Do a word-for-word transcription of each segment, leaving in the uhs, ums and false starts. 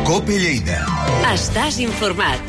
COPE Lleida. Estàs informat.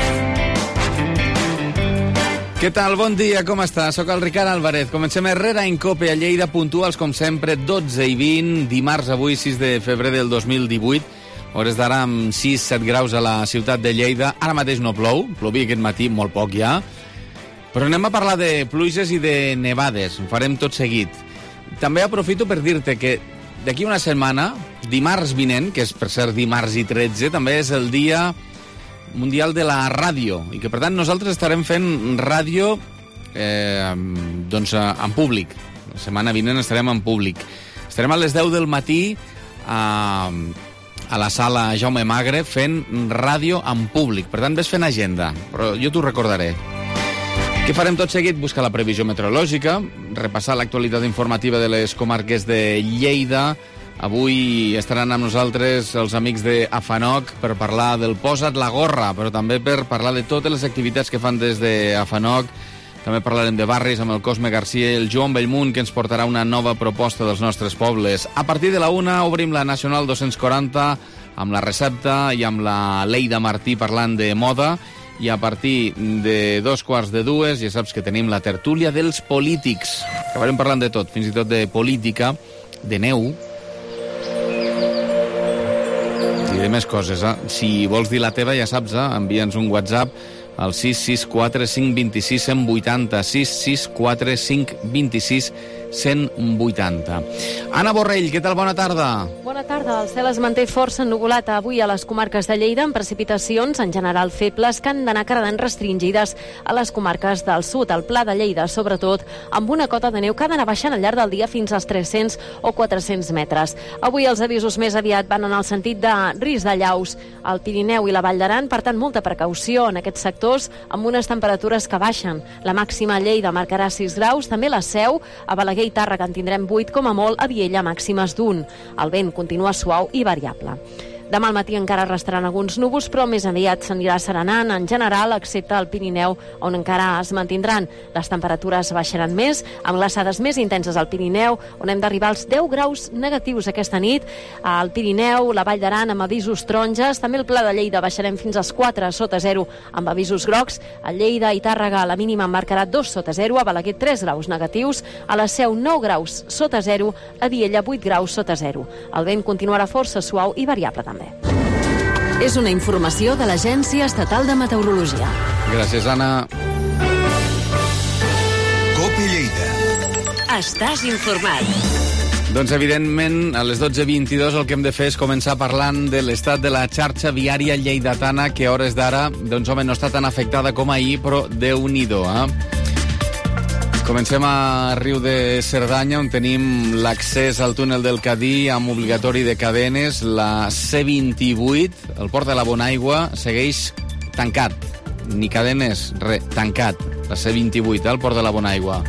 Què tal? Bon dia, com estàs? Soc el Ricard Álvarez. Comencem Herrera en COPE a Lleida, puntuals com sempre, dotze i vint, dimarts avui, sis de febrer del dos mil divuit. Hores d'ara amb sis set graus a la ciutat de Lleida. Ara mateix no plou, plovia aquest matí, molt poc ja. Però anem a parlar de pluges i de nevades, ho farem tot seguit. També aprofito per dir-te que d'aquí una setmana, dimarts vinent, que és per cert dimarts i tretze, també és el dia mundial de la ràdio, i que per tant nosaltres estarem fent ràdio eh, doncs en públic. La setmana vinent estarem en públic. Estarem a les deu del matí a, a la sala Jaume Magre fent ràdio en públic. Per tant, ves fent agenda, però jo t'ho recordaré. Què farem tot seguit? Buscar la previsió meteorològica, repassar l'actualitat informativa de les comarques de Lleida. Avui estaran amb nosaltres els amics de Afanoc per parlar del Posa't la gorra, però també per parlar de totes les activitats que fan des de Afanoc. També parlarem de barris amb el Cosme Garcia i el Joan Bellmunt, que ens portarà una nova proposta dels nostres pobles. A partir de la una obrim la Nacional dos-cents quaranta amb la recepta i amb la Leida Martí parlant de moda. I a partir de dos quarts de dues ja saps que tenim la tertúlia dels polítics. Acabarem parlant de tot, fins i tot de política, de neu i de més coses. Eh? Si vols dir la teva, ja saps, eh? Envia'ns un WhatsApp al sis sis quatre cinc dos sis cent vuitanta, sis sis quatre cinc dos sis cent vuitanta. Anna Borrell, què tal? Bona tarda. Bona tarda. El cel es manté força ennuvolat avui a les comarques de Lleida, amb precipitacions en general febles que han d'anar quedant restringides a les comarques del sud, al Pla de Lleida, sobretot, amb una cota de neu que ha d'anar baixant al llarg del dia fins als tres-cents o quatre-cents metres. Avui els avisos més aviat van en el sentit de risc d'allaus al Pirineu i la Vall d'Aran, per tant, molta precaució en aquests sectors, amb unes temperatures que baixen. La màxima a Lleida marcarà sis graus, també la Seu, a Balaguer i Tàrrega en tindrem vuit, com a molt, a Viella màximes d'un. El vent continua suau i variable. Demà al matí encara restaran alguns núvols, però més aviat s'anirà serenant en general, excepte al Pirineu, on encara es mantindran. Les temperatures baixaran més, amb glaçades més intenses al Pirineu, on hem d'arribar als deu graus negatius aquesta nit. Al Pirineu, la Vall d'Aran amb avisos taronges, també el Pla de Lleida baixarem fins als quatre sota zero amb avisos grocs. A Lleida i Tàrrega la mínima marcarà dos sota zero, a Balaguer tres graus negatius, a la Seu nou graus sota zero, a Viella vuit graus sota zero. El vent continuarà força suau i variable també. És una informació de l'Agència Estatal de Meteorologia. Gràcies, Anna. COPE Lleida. Estàs informat. Doncs, evidentment, a les dotze vint-i-dos el que hem de fer és començar parlant de l'estat de la xarxa viària lleidatana, que a hores d'ara, doncs, home, no està tan afectada com ahir, però Déu-n'hi-do, eh? Comencem a Riu de Cerdanya, on tenim l'accés al túnel del Cadí amb obligatori de cadenes. La C vint-i-vuit, el port de la Bonaigua, segueix tancat. Ni cadenes, res, tancat. La C vint-i-vuit, eh, el port de la Bonaigua.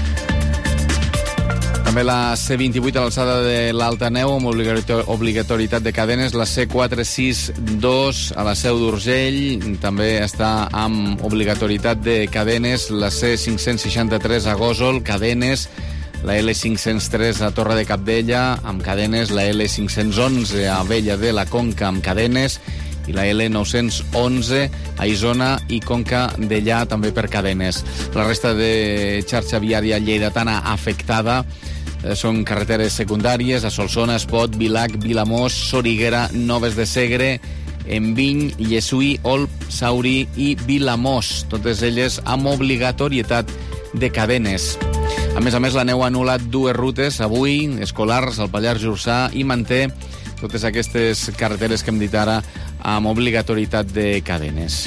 També la C vint-i-vuit a l'alçada de l'Alta Neu amb obligatorietat de cadenes. La C quatre sis dos a la Seu d'Urgell també està amb obligatorietat de cadenes. La C cinc-cents seixanta-tres a Gósol, cadenes. La L cinc-cents tres a Torre de Cabdella amb cadenes. La L cinc-cents onze a Abella de la Conca amb cadenes. I la L nou-cents onze a Isona i Conca d'Ellà també per cadenes. La resta de xarxa viària lleidatana afectada són carreteres secundàries a Solsona, Espot, Vilac, Vilamós, Soriguera, Noves de Segre, Enviny, Llessui, Olp, Sauri i Vilamós, totes elles amb obligatorietat de cadenes. A més a més, la neu ha anul·lat dues rutes avui, escolars, al Pallars Jussà, i manté totes aquestes carreteres que hem dit ara amb obligatorietat de cadenes.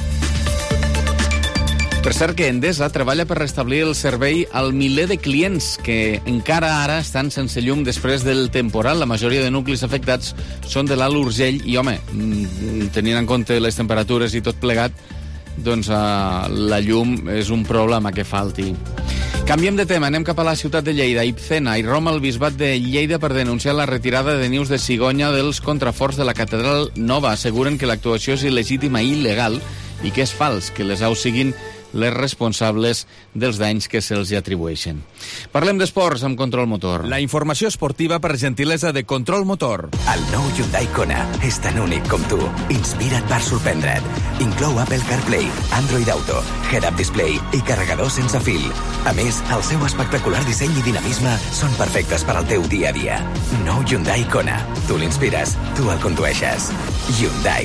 Per cert que Endesa treballa per restablir el servei al miler de clients que encara ara estan sense llum després del temporal. La majoria de nuclis afectats són de l'Alt Urgell i, home, tenint en compte les temperatures i tot plegat, doncs uh, la llum és un problema que falti. Canviem de tema, anem cap a la ciutat de Lleida. Ibcena i Roma el bisbat de Lleida per denunciar la retirada de nius de cigonya dels contraforts de la Catedral Nova. Asseguren que l'actuació és il·legítima i il·legal i que és fals que les aus siguin les responsables dels danys que se'ls atribueixen. Parlem d'esports amb Control Motor. La informació esportiva per gentilesa de Control Motor. El nou Hyundai Kona és tan únic com tu. Inspira't per sorprendre't. Inclou Apple CarPlay, Android Auto, Head-Up Display i carregador sense fil. A més, el seu espectacular disseny i dinamisme són perfectes per al teu dia a dia. Nou Hyundai Kona. Tu l'inspires, tu el condueixes. Hyundai.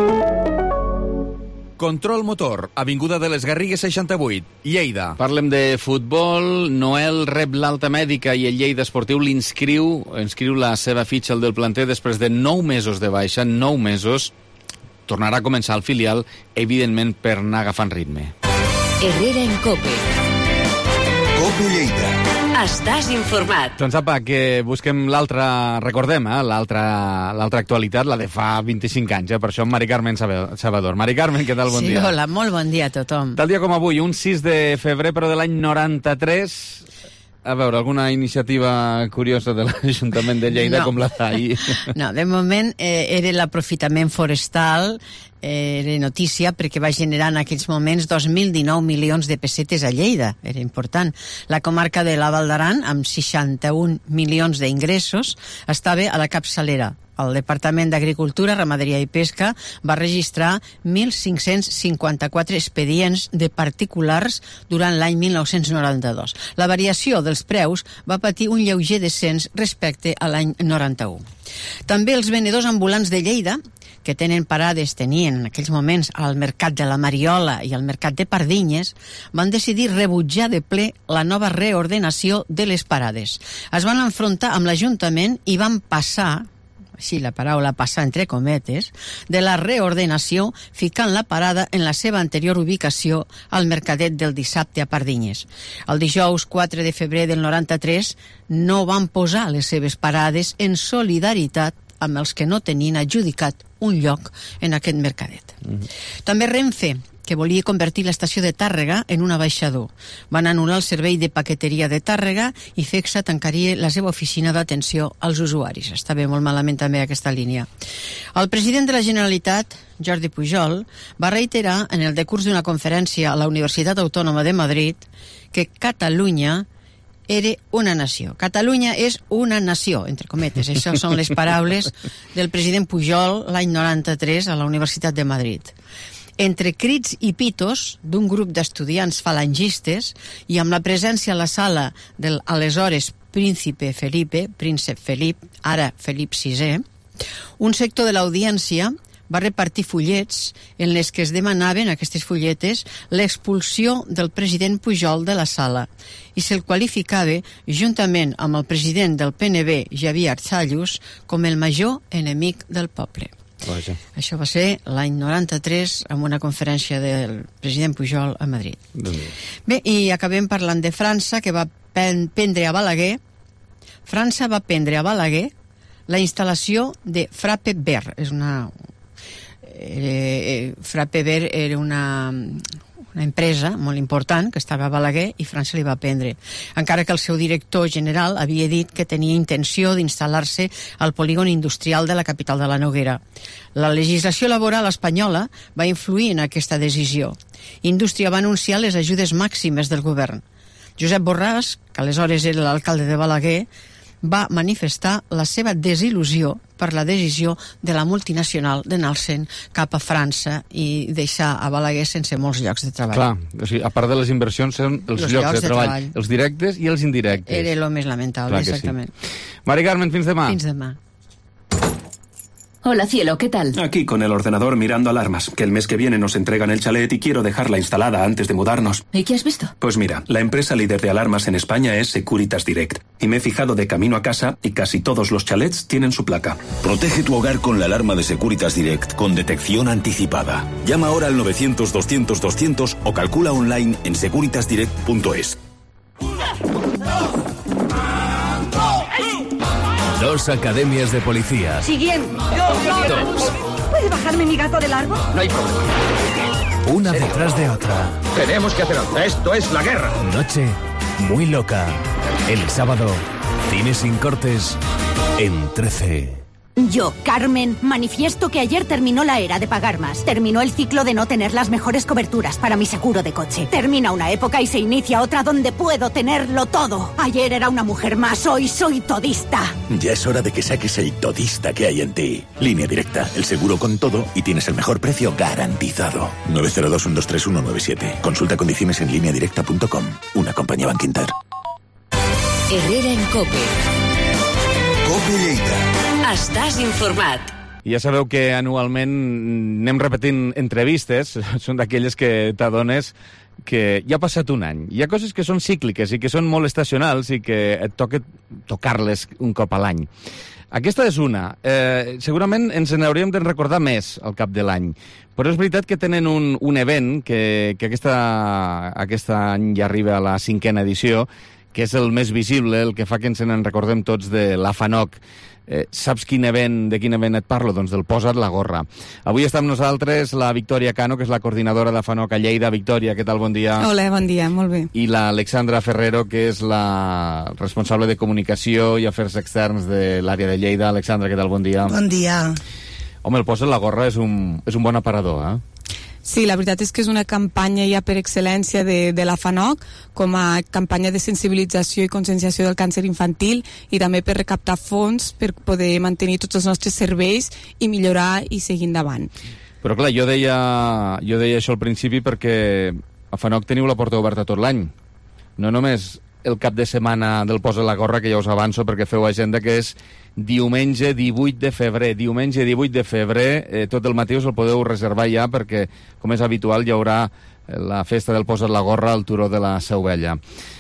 Control Motor, avinguda de les Garrigues seixanta-vuit, Lleida. Parlem de futbol. Noel rep l'alta mèdica i el Lleida Esportiu l'inscriu, inscriu la seva fitxa al del planter després de nou mesos de baixa, nou mesos. Tornarà a començar el filial, evidentment per anar agafant ritme. Herrera en Cope. Cope Lleida. Estàs informat. Doncs apa, que busquem l'altra, recordem, eh, l'altra l'altra actualitat, la de fa vint-i-cinc anys, eh, per això amb Mari Carmen Salvador. Mari Carmen, què tal? Bon sí, dia. Sí, hola, molt bon dia a tothom. Tal dia com avui, un sis de febrer, però de l'any noranta-tres... A veure, alguna iniciativa curiosa de l'Ajuntament de Lleida no. com la d'ahir? No, de moment eh, era l'aprofitament forestal, eh, era notícia perquè va generar en aquells moments dos mil dinou milions de pessetes a Lleida, era important. La comarca de la Val d'Aran, amb seixanta-un milions d'ingressos, estava a la capçalera. El Departament d'Agricultura, Ramaderia i Pesca va registrar mil cinc-cents cinquanta-quatre expedients de particulars durant l'any mil nou-cents noranta-dos. La variació dels preus va patir un lleuger descens respecte a l'any noranta-u. També els venedors ambulants de Lleida, que tenen parades, tenien en aquells moments al Mercat de la Mariola i al Mercat de Pardinyes, van decidir rebutjar de ple la nova reordenació de les parades. Es van enfrontar amb l'Ajuntament i van passar, així la paraula passar entre cometes, de la reordenació ficant la parada en la seva anterior ubicació al Mercadet del dissabte a Pardinyes. El dijous quatre de febrer del noranta-tres no van posar les seves parades en solidaritat amb els que no tenien adjudicat un lloc en aquest mercadet. Mm-hmm. També Renfe, que volia convertir l'estació de Tàrrega en un abaixador. Van anul·lar el servei de paqueteria de Tàrrega i Fecsa tancaria la seva oficina d'atenció als usuaris. Estava molt malament també aquesta línia. El president de la Generalitat, Jordi Pujol, va reiterar en el decurs d'una conferència a la Universitat Autònoma de Madrid que Catalunya era una nació. Catalunya és una nació, entre cometes. Això són les paraules del president Pujol l'any noranta-tres a la Universitat de Madrid. Entre crits i pitos d'un grup d'estudiants falangistes i amb la presència a la sala del aleshores príncipe Felipe, príncep Felip, ara Felip sisè, un sector de l'audiència va repartir fullets en les que es demanaven, aquestes fulletes, l'expulsió del president Pujol de la sala i se'l qualificava, juntament amb el president del P N B, Javier Arzallus, com el major enemic del poble. Vaja. Això va ser l'any noranta-tres amb una conferència del president Pujol a Madrid. Bé, i acabem parlant de França, que va pen- prendre a Balaguer França va prendre a Balaguer la instal·lació de Frappe Vert. És una... Eh, Frappe Vert era una... una empresa molt important que estava a Balaguer i França li va prendre, encara que el seu director general havia dit que tenia intenció d'instal·lar-se al polígon industrial de la capital de la Noguera. La legislació laboral espanyola va influir en aquesta decisió. Indústria va anunciar les ajudes màximes del govern. Josep Borràs, que aleshores era l'alcalde de Balaguer, va manifestar la seva desil·lusió per la decisió de la multinacional d'anar-se'n cap a França i deixar a Balaguer sense molts llocs de treball. Clar, o sigui, a part de les inversions són els, els llocs, llocs de, de treball, treball, els directes i els indirectes. Era el més lamentable, exactament. Sí. Mari Carmen, fins demà. Fins demà. Hola, cielo, ¿qué tal? Aquí con el ordenador mirando alarmas, que el mes que viene nos entregan el chalet y quiero dejarla instalada antes de mudarnos. ¿Y qué has visto? Pues mira, la empresa líder de alarmas en España es Securitas Direct. Y me he fijado de camino a casa y casi todos los chalets tienen su placa. Protege tu hogar con la alarma de Securitas Direct con detección anticipada. Llama ahora al novecientos doscientos doscientos o calcula online en securitas direct punto es. Dos academias de policía. Siguiente. Dos. ¿Puede bajarme mi gato del árbol? No hay problema. Una detrás de otra. Tenemos que hacer algo. Esto es la guerra. Noche muy loca. El sábado, cine sin cortes en trece. Yo, Carmen, manifiesto que ayer terminó la era de pagar más. Terminó el ciclo de no tener las mejores coberturas para mi seguro de coche. Termina una época y se inicia otra donde puedo tenerlo todo. Ayer era una mujer más, hoy soy todista. Ya es hora de que saques el todista que hay en ti. Línea Directa, el seguro con todo y tienes el mejor precio garantizado. nueve cero dos, uno dos tres, uno nueve siete. Consulta condiciones en línea directa punto com. Una compañía Bankinter. Herrera en COPE. COPE Lleida. Estàs informat. Ja sabeu que anualment anem repetint entrevistes, són d'aquelles que t'adones que ja ha passat un any. Hi ha coses que són cícliques i que són molt estacionals i que et toca tocar-les un cop a l'any. Aquesta és una. Eh, segurament ens n'hauríem de recordar més al cap de l'any. Però és veritat que tenen un, un event que, que aquesta, aquest any ja arriba a la cinquena edició, que és el més visible, el que fa que ens en recordem tots de la FANOC. Eh, saps quin event, de quin event et parlo? Doncs del Posa't la gorra. Avui està amb nosaltres la Victòria Cano, que és la coordinadora de FANOC a Lleida. Victòria, què tal? Bon dia. Hola, bon dia, molt bé. I l'Alexandra Ferrero, que és la responsable de comunicació i afers externs de l'àrea de Lleida. Alexandra, què tal? Bon dia. Bon dia. Home, el Posa't la gorra és un, és un bon aparador, eh? Sí, la veritat és que és una campanya ja per excel·lència de, de la FANOC, com a campanya de sensibilització i conscienciació del càncer infantil i també per recaptar fons per poder mantenir tots els nostres serveis i millorar i seguir endavant. Però clar, jo deia, jo deia això al principi perquè a FANOC teniu la porta oberta tot l'any. No només el cap de setmana del Posa la gorra, que ja us avanço perquè feu agenda, que és diumenge divuit de febrer. Diumenge divuit de febrer, eh, tot el matí us el podeu reservar ja perquè, com és habitual, hi haurà la festa del Posa la gorra al turó de la Seu Vella.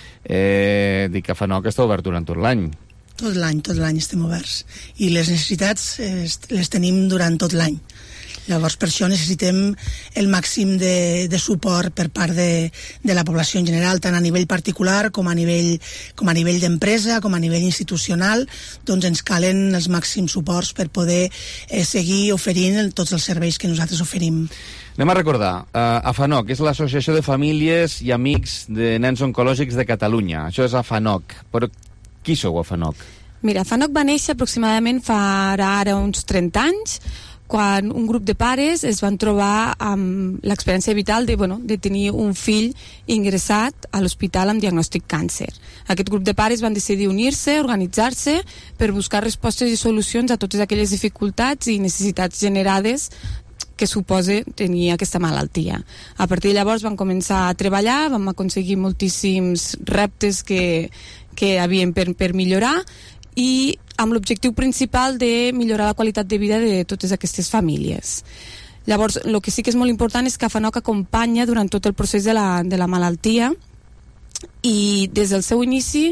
Eh, dic que FANOC està obert durant tot l'any. Tot l'any, tot l'any estem oberts. I les necessitats eh, les tenim durant tot l'any. Llavors, per això necessitem el màxim de, de suport per part de, de la població en general, tant a nivell particular com a nivell, com a nivell d'empresa, com a nivell institucional. Doncs ens calen els màxims suports per poder eh, seguir oferint tots els serveis que nosaltres oferim. Anem a recordar, uh, AFANOC és l'Associació de Famílies i Amics de Nens Oncològics de Catalunya. Això és AFANOC. Però qui sou, AFANOC? Mira, AFANOC va néixer aproximadament fa ara uns trenta anys, quan un grup de pares es van trobar amb l'experiència vital de, bueno, de tenir un fill ingressat a l'hospital amb diagnòstic càncer. Aquest grup de pares van decidir unir-se, organitzar-se per buscar respostes i solucions a totes aquelles dificultats i necessitats generades que suposa tenir aquesta malaltia. A partir de llavors van començar a treballar, vam aconseguir moltíssims reptes que, que havien per, per millorar i amb l'objectiu principal de millorar la qualitat de vida de totes aquestes famílies. Llavors, el que sí que és molt important és que FANOC acompanya durant tot el procés de la, de la malaltia i des del seu inici,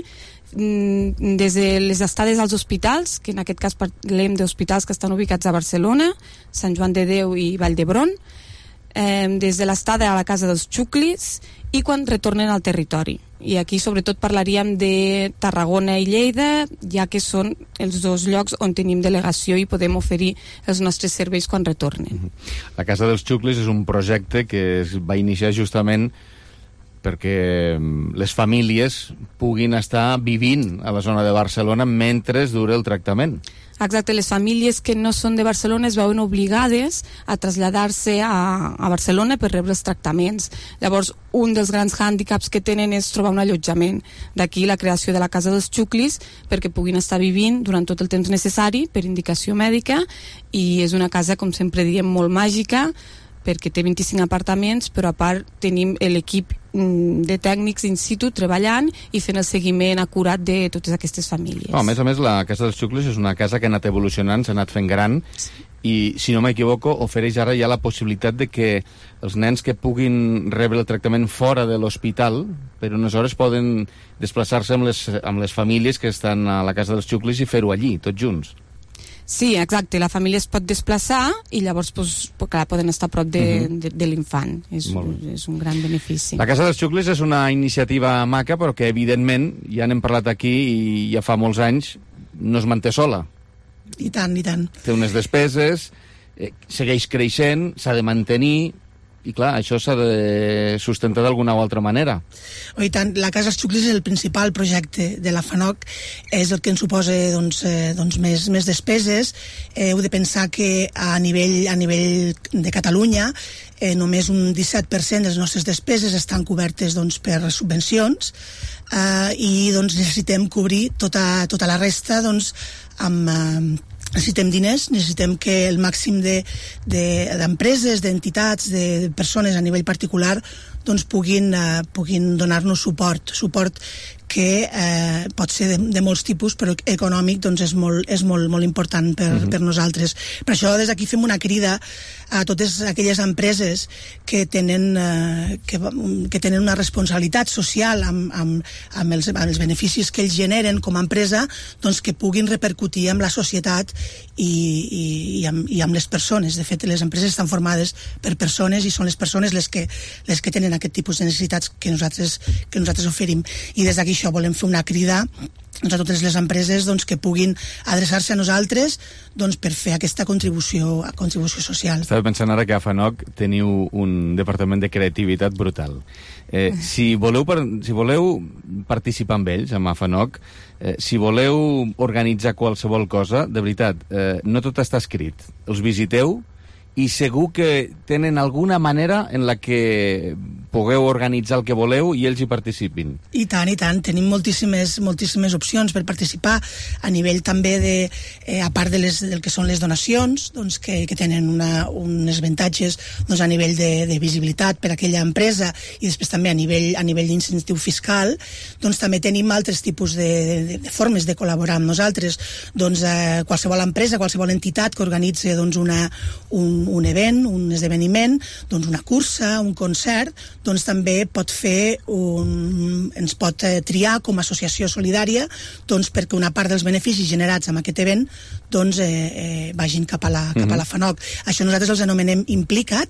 des de les estades als hospitals, que en aquest cas parlem d'hospitals que estan ubicats a Barcelona, Sant Joan de Déu i Vall d'Hebron, eh, des de l'estada a la Casa dels Xuclis i quan retornen al territori. I aquí sobretot parlaríem de Tarragona i Lleida, ja que són els dos llocs on tenim delegació i podem oferir els nostres serveis quan retornen. La Casa dels Xuclis és un projecte que es va iniciar justament perquè les famílies puguin estar vivint a la zona de Barcelona mentre dura el tractament. Exacte, les famílies que no són de Barcelona es veuen obligades a traslladar-se a, a Barcelona per rebre els tractaments. Llavors, un dels grans hàndicaps que tenen és trobar un allotjament. D'aquí la creació de la Casa dels Xuclis, perquè puguin estar vivint durant tot el temps necessari per indicació mèdica, i és una casa, com sempre diem, molt màgica, perquè té vint-i-cinc apartaments, però a part tenim l'equip de tècnics in situ treballant i fent el seguiment acurat de totes aquestes famílies. No, a més a més, la Casa dels Xuclis és una casa que ha anat evolucionant, s'ha anat fent gran, i, si no m'equivoco, ofereix ara ja la possibilitat de que els nens que puguin rebre el tractament fora de l'hospital, per unes hores poden desplaçar-se amb les, amb les famílies que estan a la Casa dels Xuclis i fer-ho allí, tots junts. Sí, exacte, la família es pot desplaçar i llavors pues, clar, poden estar a prop de, uh -huh. de, de l'infant. És, és un gran benefici. La Casa dels Xuclis és una iniciativa maca, però que evidentment, ja n'hem parlat aquí i ja fa molts anys, no es manté sola. I tant, i tant. Té unes despeses, eh, segueix creixent, s'ha de mantenir. i clar, això s'ha de sustentar d'alguna o altra manera. Oh, i tant, la Casa dels Xuclis és el principal projecte de la FANOC, és el que ens suposa doncs, eh, doncs més, més despeses. Eh, heu de pensar que a nivell, a nivell de Catalunya eh, només un disset per cent de les nostres despeses estan cobertes doncs, per subvencions, eh, i doncs, necessitem cobrir tota, tota la resta doncs, amb... Eh, necessitem diners, necessitem que el màxim de, de, d'empreses, d'entitats, de persones a nivell particular doncs puguin, uh, puguin donar-nos suport, suport que eh, pot ser de, de molts tipus, però econòmic doncs és molt, és molt, molt important per, uh-huh. per nosaltres. Per això des d'aquí fem una crida a totes aquelles empreses que tenen, eh, que, que tenen una responsabilitat social amb, amb, amb, els, amb els beneficis que ells generen com a empresa, doncs que puguin repercutir amb la societat i, i, i, amb, i amb les persones. De fet, les empreses estan formades per persones i són les persones les que, les que tenen aquest tipus de necessitats que nosaltres, que nosaltres oferim. I des d'aquí això volem fer una crida doncs, a totes les empreses doncs, que puguin adreçar-se a nosaltres doncs, per fer aquesta contribució, contribució social. Estava pensant ara que a FANOC teniu un departament de creativitat brutal. Eh, si, voleu, si voleu participar amb ells, amb a FANOC, eh, si voleu organitzar qualsevol cosa, de veritat, eh, no tot està escrit. Els visiteu i segur que tenen alguna manera en la que pugueu organitzar el que voleu i ells hi participin. I tant, i tant. Tenim moltíssimes, moltíssimes opcions per participar a nivell també de, eh, a part de les, del que són les donacions, doncs que, que tenen una, uns avantatges doncs, a nivell de, de visibilitat per a aquella empresa i després també a nivell, a nivell d'incentiu fiscal, doncs també tenim altres tipus de, de, de formes de col·laborar amb nosaltres. Doncs eh, qualsevol empresa, qualsevol entitat que organitzi doncs, una, un, un event, un esdeveniment, doncs una cursa, un concert, doncs també pot fer un, ens pot eh, triar com a associació solidària doncs perquè una part dels beneficis generats amb aquest event doncs eh, eh, vagin cap a la, cap a la FANOC. Això nosaltres els anomenem Implicat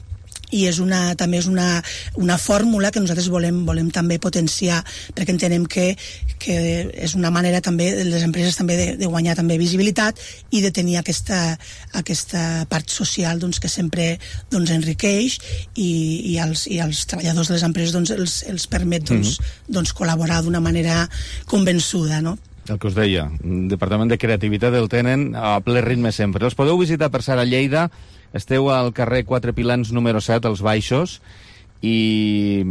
i és una, també és una, una fórmula que nosaltres volem, volem també potenciar perquè entenem que, que és una manera també de les empreses també de, de guanyar també visibilitat i de tenir aquesta, aquesta part social doncs, que sempre doncs, enriqueix i, i, als, i als treballadors de les empreses doncs, els, els permet doncs, mm-hmm. doncs, col·laborar d'una manera convençuda, no? El que us deia, el Departament de Creativitat el tenen a ple ritme sempre. Els podeu visitar per ser a Lleida. Esteu al carrer Quatre Pilans número set, als Baixos, i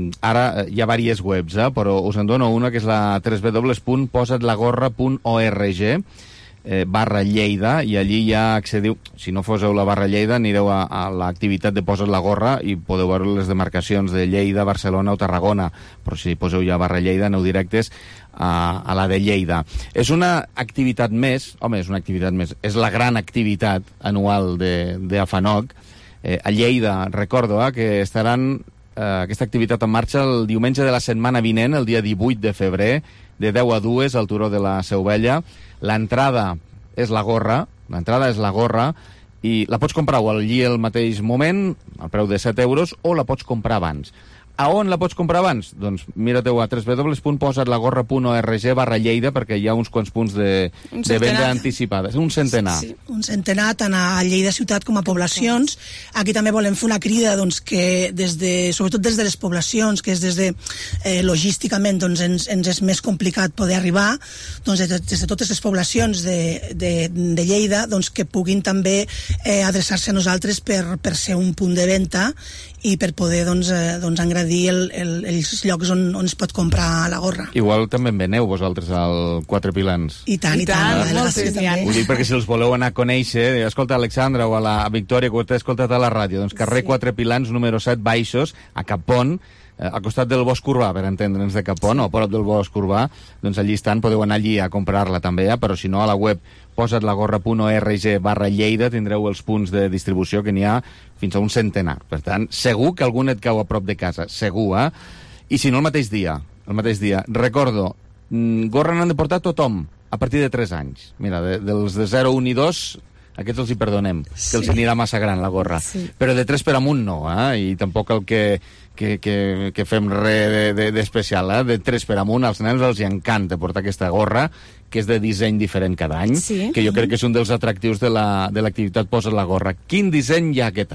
ara hi ha diverses webs, eh? Però us en dono una que és la w w w punt posatlagorra punt org eh, barra Lleida, i allí ja accediu, si no foseu la barra Lleida anireu a, a l'activitat de Posa't la Gorra i podeu veure les demarcacions de Lleida, Barcelona o Tarragona, però si poseu ja barra Lleida aneu directes a, a la de Lleida. És una activitat més, home, és una activitat més, és la gran activitat anual de, de FANOC. Eh, a Lleida, recordo, eh, que estaran eh, aquesta activitat en marxa el diumenge de la setmana vinent, el dia divuit de febrer, de deu a dues al Turó de la Seu Vella. L'entrada és la gorra, l'entrada és la gorra, i la pots comprar o allí al mateix moment, al preu de set euros, o la pots comprar abans. A on la pots comprar abans? Doncs mira-teu a w w w punt posatlagorra punt org barra Lleida, perquè hi ha uns quants punts de, de venda anticipada. Un centenar. Sí, sí. Un centenar tant a Lleida ciutat com a poblacions. Aquí també volem fer una crida doncs, que des de, sobretot des de les poblacions, que és des de eh, logísticament doncs, ens, ens és més complicat poder arribar, doncs, des, de, des de totes les poblacions de, de, de Lleida doncs, que puguin també eh, adreçar-se a nosaltres per, per ser un punt de venda i per poder doncs, eh, doncs, engrandir el, el, els llocs on, on es pot comprar la gorra. Igual també en veneu vosaltres al Quatre Pilans. I tant, i, I tant. tant. tant. Ho dic perquè si els voleu anar a conèixer, escolta Alexandra o a la Victòria, que ho he escoltat a la ràdio, doncs carrer sí. Quatre Pilans número set, Baixos, a Capon, eh, al costat del Bosc Urbà, per entendre'ns, de Capon, o a prop del Bosc Urbà, doncs allí estan, podeu anar allí a comprar-la també, eh? Però si no, a la web posatlagorra punt org barra Lleida tindreu els punts de distribució, que n'hi ha fins a un centenar. Per tant, segur que algun et cau a prop de casa, segur, eh? I si no, el mateix dia, el mateix dia. Recordo, gorra n'han de portar tothom, a partir de tres anys. Mira, de, dels de zero, un i dos, aquests els hi perdonem, sí. que els anirà massa gran la gorra. Sí. Però de tres per amunt no, eh? I tampoc el que, que, que, que fem res d'especial, de, de, eh? De tres per amunt, als nens els encanta portar aquesta gorra, que és de disseny diferent cada any, sí. que jo crec que és un dels atractius de l'activitat la, de Posa't la Gorra. Quin disseny hi ha aquest any?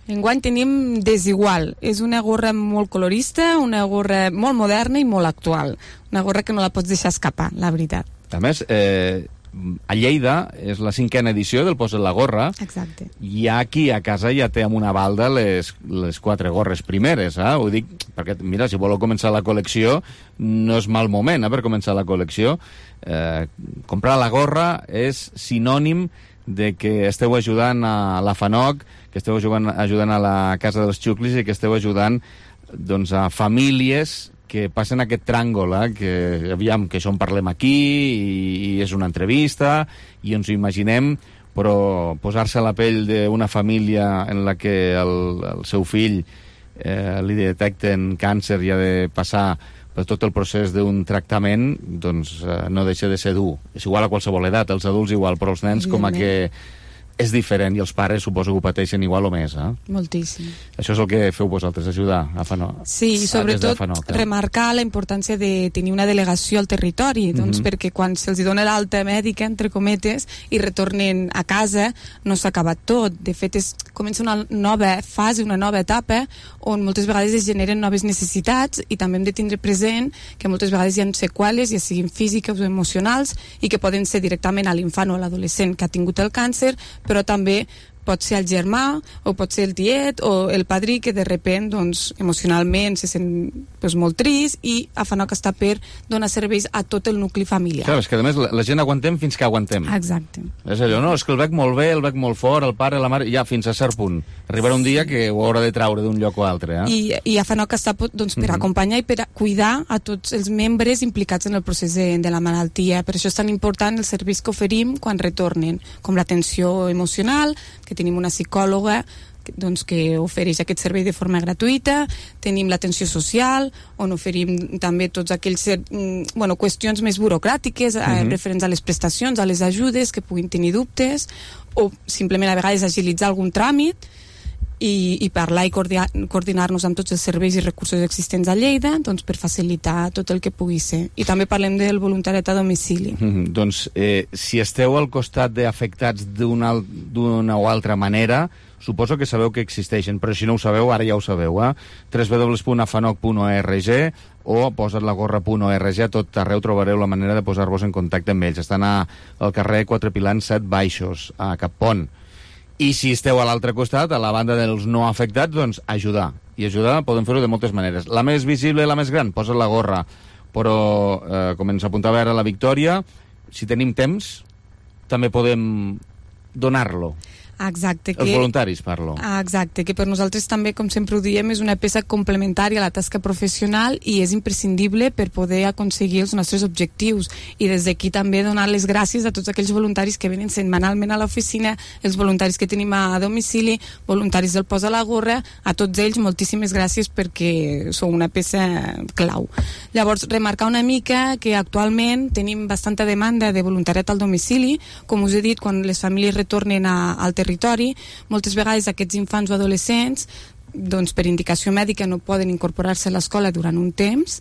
Enguany tenim Desigual. És una gorra molt colorista, una gorra molt moderna i molt actual. Una gorra que no la pots deixar escapar, la veritat. A més, eh, a Lleida és la cinquena edició del Posa't la gorra. Exacte. I aquí a casa ja té amb una balda les, les quatre gorres primeres, eh? Ho dic perquè, mira, si voleu començar la col·lecció, no és mal moment eh, per començar la col·lecció. Eh, comprar la gorra és sinònim de que esteu ajudant a la FANOC, que esteu ajudant, ajudant a la Casa dels Xuclis i que esteu ajudant doncs, a famílies que passen aquest tràngol, eh? Que aviam, que això en parlem aquí i, i és una entrevista i ens ho imaginem, però posar-se a la pell d'una família en la que el, el seu fill eh, li detecten càncer i ha de passar per tot el procés d'un tractament, doncs eh, no deixa de ser dur. És igual a qualsevol edat, els adults igual, però els nens com a que és diferent i els pares suposo que ho pateixen igual o més, eh? Moltíssim. Això és el que feu vosaltres, ajudar a FANOC. Sí, i sobretot FANOC, eh? remarcar la importància de tenir una delegació al territori, doncs mm-hmm. perquè quan se'ls dona l'alta mèdica, entre cometes, i retornen a casa, no s'ha acabat tot. De fet, és, comença una nova fase, una nova etapa, on moltes vegades es generen noves necessitats i també hem de tindre present que moltes vegades hi ha seqüeles, ja siguin físiques o emocionals, i que poden ser directament a l'infant o a l'adolescent que ha tingut el càncer, però també pot ser el germà, o pot ser el tiet, o el padrí, que de repent, doncs, emocionalment se sent doncs, molt trist, i a FANOC està per donar serveis a tot el nucli familiar. Clar, és que a més la, la gent aguantem fins que aguantem. Exacte. És allò, no? És que el veig molt bé, el veig molt fort, el pare, la mare, ja, fins a cert punt. Arribarà un dia que ho haurà de traure d'un lloc o altre, eh? I, i a FANOC està doncs, per mm-hmm. acompanyar i per a cuidar a tots els membres implicats en el procés de, de la malaltia. Per això és tan important els serveis que oferim quan retornen, com l'atenció emocional, que tenim una psicòloga doncs, que ofereix aquest servei de forma gratuïta, tenim l'atenció social, on oferim també tots aquells bueno, qüestions més burocràtiques, mm-hmm. eh, referents a les prestacions, a les ajudes, que puguin tenir dubtes, o simplement a vegades agilitzar algun tràmit, i, i parlar i coordinar-nos amb tots els serveis i recursos existents a Lleida, doncs, per facilitar tot el que pugui ser. I també parlem del voluntariat a domicili. Mm-hmm. Doncs, eh, si esteu al costat d'afectats d'una, d'una o altra manera, suposo que sabeu que existeixen, però si no ho sabeu, ara ja ho sabeu, eh? w w w punt afanoc punt org o posatlagorra punt org, a tot arreu trobareu la manera de posar-vos en contacte amb ells. Estan a, al carrer Quatre Pilans set Baixos, a Cappont. I si esteu a l'altre costat, a la banda dels no afectats, doncs ajudar. I ajudar podem fer-ho de moltes maneres. La més visible, la més gran, posa't la gorra. Però, eh, com ens apuntava ara la Victòria, si tenim temps, també podem donar-lo. Exacte. Els que, voluntaris, parlo. Exacte, que per nosaltres també, com sempre ho diem, és una peça complementària a la tasca professional i és imprescindible per poder aconseguir els nostres objectius. I des d'aquí també donar les gràcies a tots aquells voluntaris que venen setmanalment a l'oficina, els voluntaris que tenim a domicili, voluntaris del Posa la Gorra, a tots ells moltíssimes gràcies perquè sou una peça clau. Llavors, remarcar una mica que actualment tenim bastanta demanda de voluntariat al domicili. Com us he dit, quan les famílies retornen a, al territori territori, moltes vegades aquests infants o adolescents doncs per indicació mèdica no poden incorporar-se a l'escola durant un temps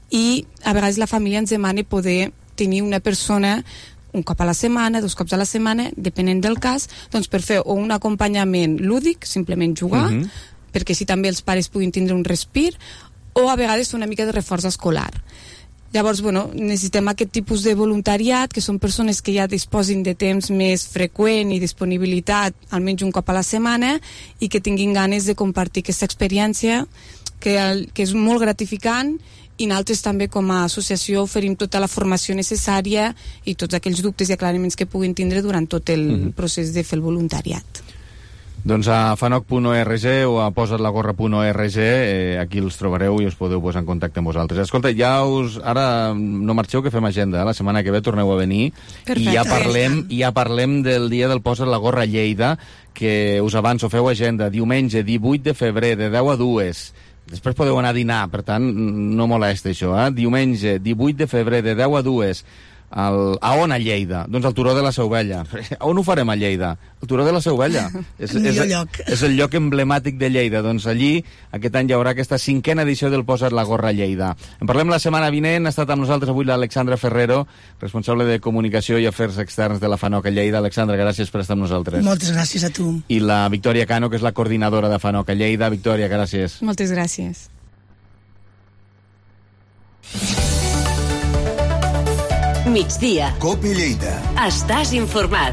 i a vegades la família ens demana poder tenir una persona un cop a la setmana, dos cops a la setmana, depenent del cas, doncs per fer o un acompanyament lúdic, simplement jugar, uh-huh. perquè així també els pares puguin tindre un respir, o a vegades una mica de reforç escolar. Llavors, bueno, necessitem aquest tipus de voluntariat, que són persones que ja disposin de temps més freqüent i disponibilitat almenys un cop a la setmana i que tinguin ganes de compartir aquesta experiència que, que és molt gratificant i nosaltres també com a associació oferim tota la formació necessària i tots aquells dubtes i aclariments que puguin tindre durant tot el mm-hmm. procés de fer el voluntariat. Doncs a fanoc punt org o a posatlagorra punt org, eh, aquí els trobareu i us podeu posar en contacte amb vosaltres. Escolta, ja us... Ara no marxeu, que fem agenda. La setmana que ve torneu a venir. Perfecte. I ja parlem, ja parlem del dia del Posa't la Gorra a Lleida, que us avanço, feu agenda. Diumenge, divuit de febrer, de deu a dues. Després podeu anar a dinar, per tant, no molesta això, eh? Diumenge, divuit de febrer, de deu a dues. El, a on a Lleida? Doncs al Turó de la Seu Vella. A on ho farem a Lleida? El Turó de la Seu Vella. És, El millor és, lloc. és el lloc emblemàtic de Lleida. Doncs allí, aquest any hi haurà aquesta cinquena edició del Posa't la gorra a Lleida. En parlem la setmana vinent. Ha estat amb nosaltres avui l'Alexandra Ferrero, responsable de Comunicació i Afers Externs de la FANOC a Lleida. Alexandra, gràcies per estar amb nosaltres. Moltes gràcies a tu. I la Victòria Cano, que és la coordinadora de FANOC a Lleida. Victòria, gràcies. Moltes gràcies. Migdia. Cope Lleida. Estàs informat.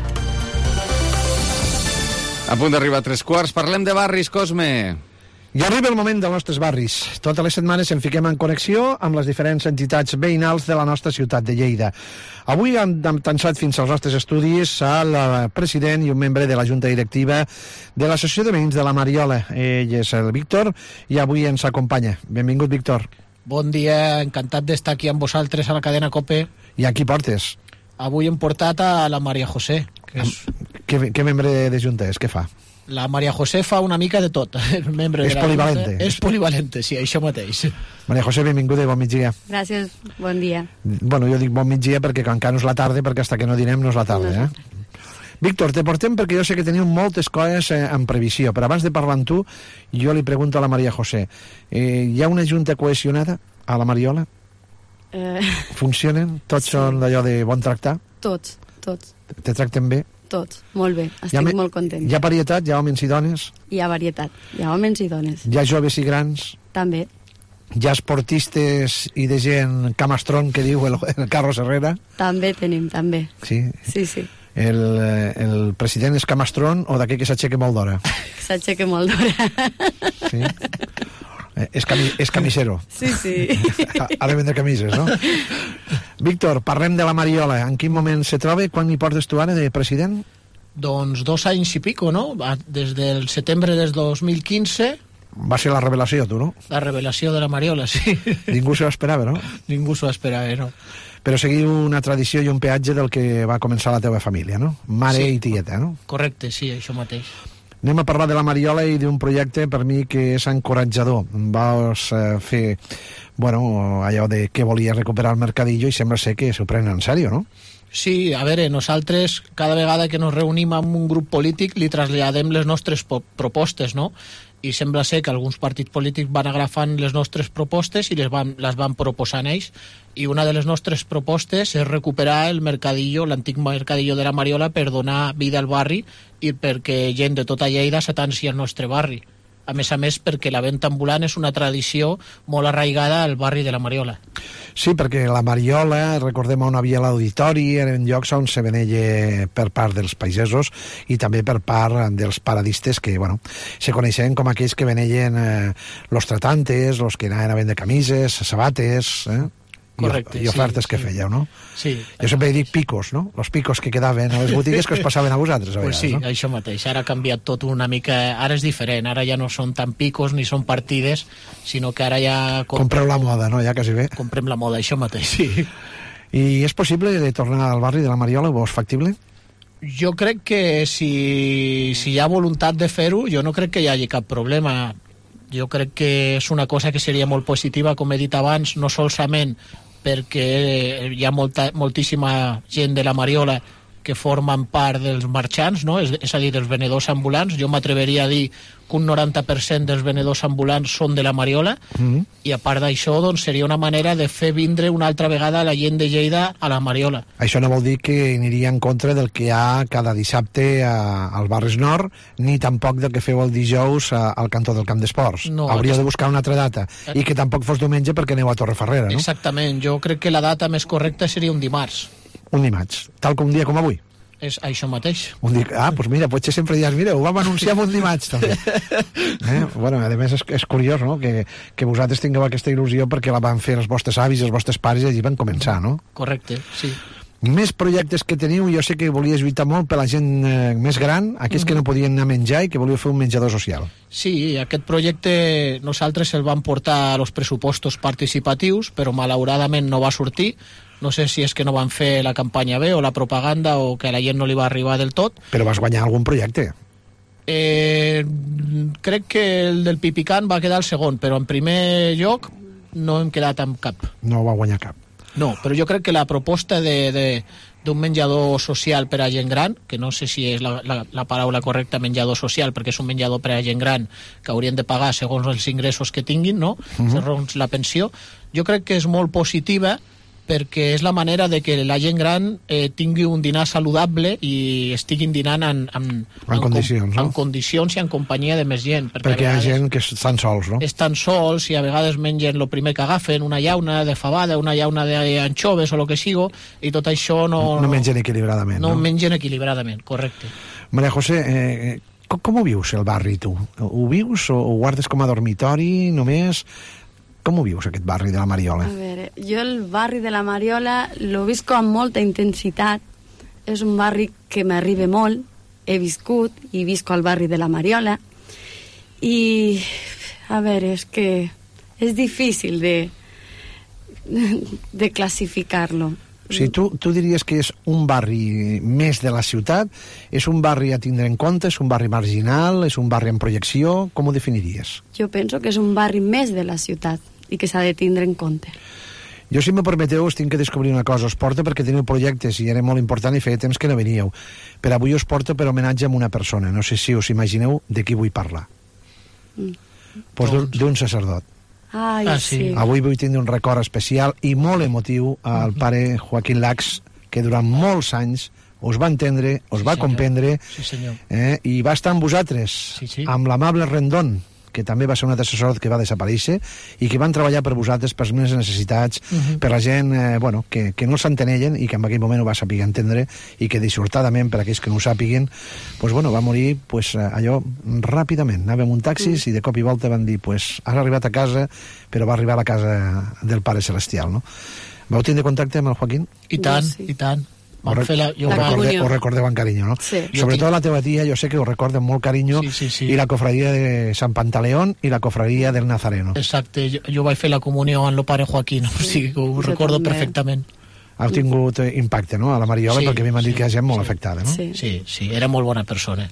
A punt d'arribar a tres quarts. Parlem de barris, Cosme. I arriba el moment dels nostres barris. Totes les setmanes ens fiquem en connexió amb les diferents entitats veïnals de la nostra ciutat de Lleida. Avui hem tensat fins als nostres estudis al president i un membre de la Junta Directiva de l'Associació de Veïns de la Mariola. Ell és el Víctor i avui ens acompanya. Benvingut, Víctor. Bon dia, encantat d'estar aquí amb vosaltres a la cadena COPE. I a qui portes? Avui hem portat a la Maria José. Que és... Què, què membre de Junta és? Què fa? La Maria José fa una mica de tot. Membre és de la polivalente. Junta. És polivalente, sí, això mateix. Maria José, benvinguda i bon migdia. Gràcies, bon dia. Bueno, jo dic bon migdia perquè encara no és la tarda, perquè hasta que no dinem no és la tarda, eh? Víctor, te portem perquè jo sé que teniu moltes coses eh, en previsió, però abans de parlar amb tu, jo li pregunto a la Maria José, eh, hi ha una junta cohesionada a la Mariola? Eh... Funcionen? Tots sí. Són d'allò de bon tractar? Tots, tots. Te tracten bé? Tots, molt bé, estic me... molt content. Hi ha varietat? Hi ha homes i dones? Hi ha varietat, hi ha homes i dones. Hi ha joves i grans? També. Hi ha esportistes i de gent camastron, que diu el, el Carlos Herrera? També tenim, també. Sí? Sí, sí. El, el president és camastron o d'aquell que s'aixeca molt d'hora? S'aixeca molt d'hora. Sí? És, cami és camisero. Sí, sí. Ha de vendre camises, no? Víctor, parlem de la Mariola. En quin moment se troba? Quan hi portes tu ara de president? Doncs dos anys i pico, no? Des del setembre del dos mil quinze... Va ser la revelació, tu, no? La revelació de la Mariola, sí. Ningú s'ho esperava, no? Ningú s'ho esperava, no. Però seguiu una tradició i un peatge del que va començar la teva família, no? Mare sí. i tieta, no? Correcte, sí, això mateix. Anem a parlar de la Mariola i d'un projecte per mi que és encoratjador. Vas eh, fer, bueno, allò de que volia recuperar el mercadillo i sembla ser que s'ho prenen en sèrio, no? Sí, a veure, nosaltres cada vegada que ens reunim amb un grup polític li traslladem les nostres propostes, no? I sembla ser que alguns partits polítics van agafant les nostres propostes i les van, les van proposant ells. I una de les nostres propostes és recuperar el mercadillo, l'antic mercadillo de la Mariola, per donar vida al barri i perquè gent de tota Lleida s'atansi al nostre barri. A més a més, perquè la venda ambulant és una tradició molt arraigada al barri de la Mariola. Sí, perquè la Mariola, recordem on havia l'auditori, eren llocs on se venella per part dels pagesos i també per part dels paradistes que, bueno, se coneixen com aquells que venellen eh, los tratantes, los que anaven a vendre camises, sabates, eh? Correcte, i, i ofertes sí, que sí. fèieu, no? Sí. Jo sempre dic picos, no? Los picos que quedaven a les botigues que us passaven a vosaltres, a vegades, pues sí, no? això mateix. Ara ha canviat tot una mica... Ara és diferent, ara ja no són tan picos ni són partides, sinó que ara ja... Comprem... Compreu la moda, no? Ja quasi bé. Comprem la moda, això mateix, sí. I és possible de tornar al barri de la Mariola? O és factible? Jo crec que si, si hi ha voluntat de fer-ho, jo no crec que hi hagi cap problema. Jo crec que és una cosa que seria molt positiva, com he dit abans, no solament perquè hi ha molta, moltíssima gent de la Mariola que formen part dels marxants, no? és, és a dir, dels venedors ambulants. Jo m'atreveria a dir que un noranta per cent dels venedors ambulants són de la Mariola, mm-hmm. i a part d'això doncs, seria una manera de fer vindre una altra vegada la gent de Lleida a la Mariola. Això no vol dir que aniria en contra del que hi ha cada dissabte a, al Barris Nord, ni tampoc del que feu el dijous a, al cantó del Camp d'Esports. No, hauríeu de buscar una altra data, eh... i que tampoc fos diumenge perquè aneu a Torreferrera, no? Exactament, jo crec que la data més correcta seria un dimarts. Un dimarts, tal com un dia com avui. És això mateix. Un dia, ah, doncs mira, potser sempre dius, mira, ho vam anunciar un dimarts també. Eh? Bueno, a més és, és curiós, no?, que, que vosaltres tingueu aquesta il·lusió perquè la van fer els vostres avis, els vostres pares, i allí van començar, no? Correcte, sí. Més projectes que teniu, jo sé que volies lluitar molt per la gent eh, més gran, aquells mm-hmm. que no podien anar a menjar i que volíeu fer un menjador social. Sí, aquest projecte nosaltres el vam portar a los pressupostos participatius, però malauradament no va sortir. No sé si és que no van fer la campanya bé o la propaganda o que a la gent no li va arribar del tot. Però vas guanyar algun projecte? Eh, crec que el del Pipicant va quedar el segon, però en primer lloc no hem quedat amb cap. No va guanyar cap. No, però jo crec que la proposta de, de, d'un menjador social per a gent gran, que no sé si és la, la, la paraula correcta, menjador social, perquè és un menjador per a gent gran que haurien de pagar segons els ingressos que tinguin, no? Uh-huh. Segons la pensió, jo crec que és molt positiva perquè és la manera de que la gent gran eh, tingui un dinar saludable i estiguin dinant en, en, en, en, condicions, com, no? en condicions i en companyia de més gent. Perquè, perquè hi ha gent que estan sols, no? Estan sols i a vegades mengen el primer que agafen, una llauna de fabada, una llauna d'anxoves o el que sigo, i tot això no... No mengen equilibradament, no? No mengen equilibradament, correcte. Maria José, eh, com, com ho vius, el barri, tu? Ho vius o ho guardes com a dormitori només? Com ho vius, aquest barri de la Mariola? A veure, jo el barri de la Mariola lo visco amb molta intensitat. És un barri que m'arriba molt. He viscut i visco al barri de la Mariola. I, a veure, és que és difícil de, de classificar-lo. O sigui, tu, tu diries que és un barri més de la ciutat? És un barri a tindre en compte? És un barri marginal? És un barri en projecció? Com ho definiries? Jo penso que és un barri més de la ciutat i que s'ha de tindre en compte. Jo, si me permeteu, us tinc que descobrir una cosa. Us porto perquè teniu projectes i era molt important i feia temps que no veníeu. Per avui us porto per homenatge a una persona. No sé si us imagineu de qui vull parlar. Mm. Pues d'un, d'un sacerdot. Ai, ah, sí. Avui vull tindre un record especial i molt emotiu al uh-huh. pare Joaquín Lax, que durant molts anys us va entendre, us sí, va senyor. comprendre, sí, eh, i va estar amb vosaltres, sí, sí. amb l'amable Rendón, que també va ser un altre assessor que va desaparèixer, i que van treballar per vosaltres, per les necessitats, uh-huh. per la gent eh, bueno, que, que no s'entenellen i que en aquell moment ho va saber entendre, i que dissortadament, per aquells que no ho sàpiguen, pues, bueno, va morir pues, allò ràpidament. Anàvem un taxi uh-huh. i de cop i volta van dir pues, has arribat a casa, però va arribar a la casa del Pare Celestial. No? Vau tindre contacte amb el Joaquín? I tant, sí. i tant. Ho, rec la, ho, recorde, ho recordeu amb carinyo, no? Sí. Sobretot la teva tia, jo sé que ho recorden molt carinyo, sí, sí, sí. i la cofradia de Sant Pantaleón i la cofradia del Nazareno. Exacte, jo, jo vaig fer la comunió amb el pare Joaquín, sí. o sigui que ho jo recordo també. perfectament. Ha tingut impacte, no?, a la Mariola, sí, perquè a mi m'han sí, dit que hi ha gent molt sí. afectada, no? Sí. sí, sí, era molt bona persona.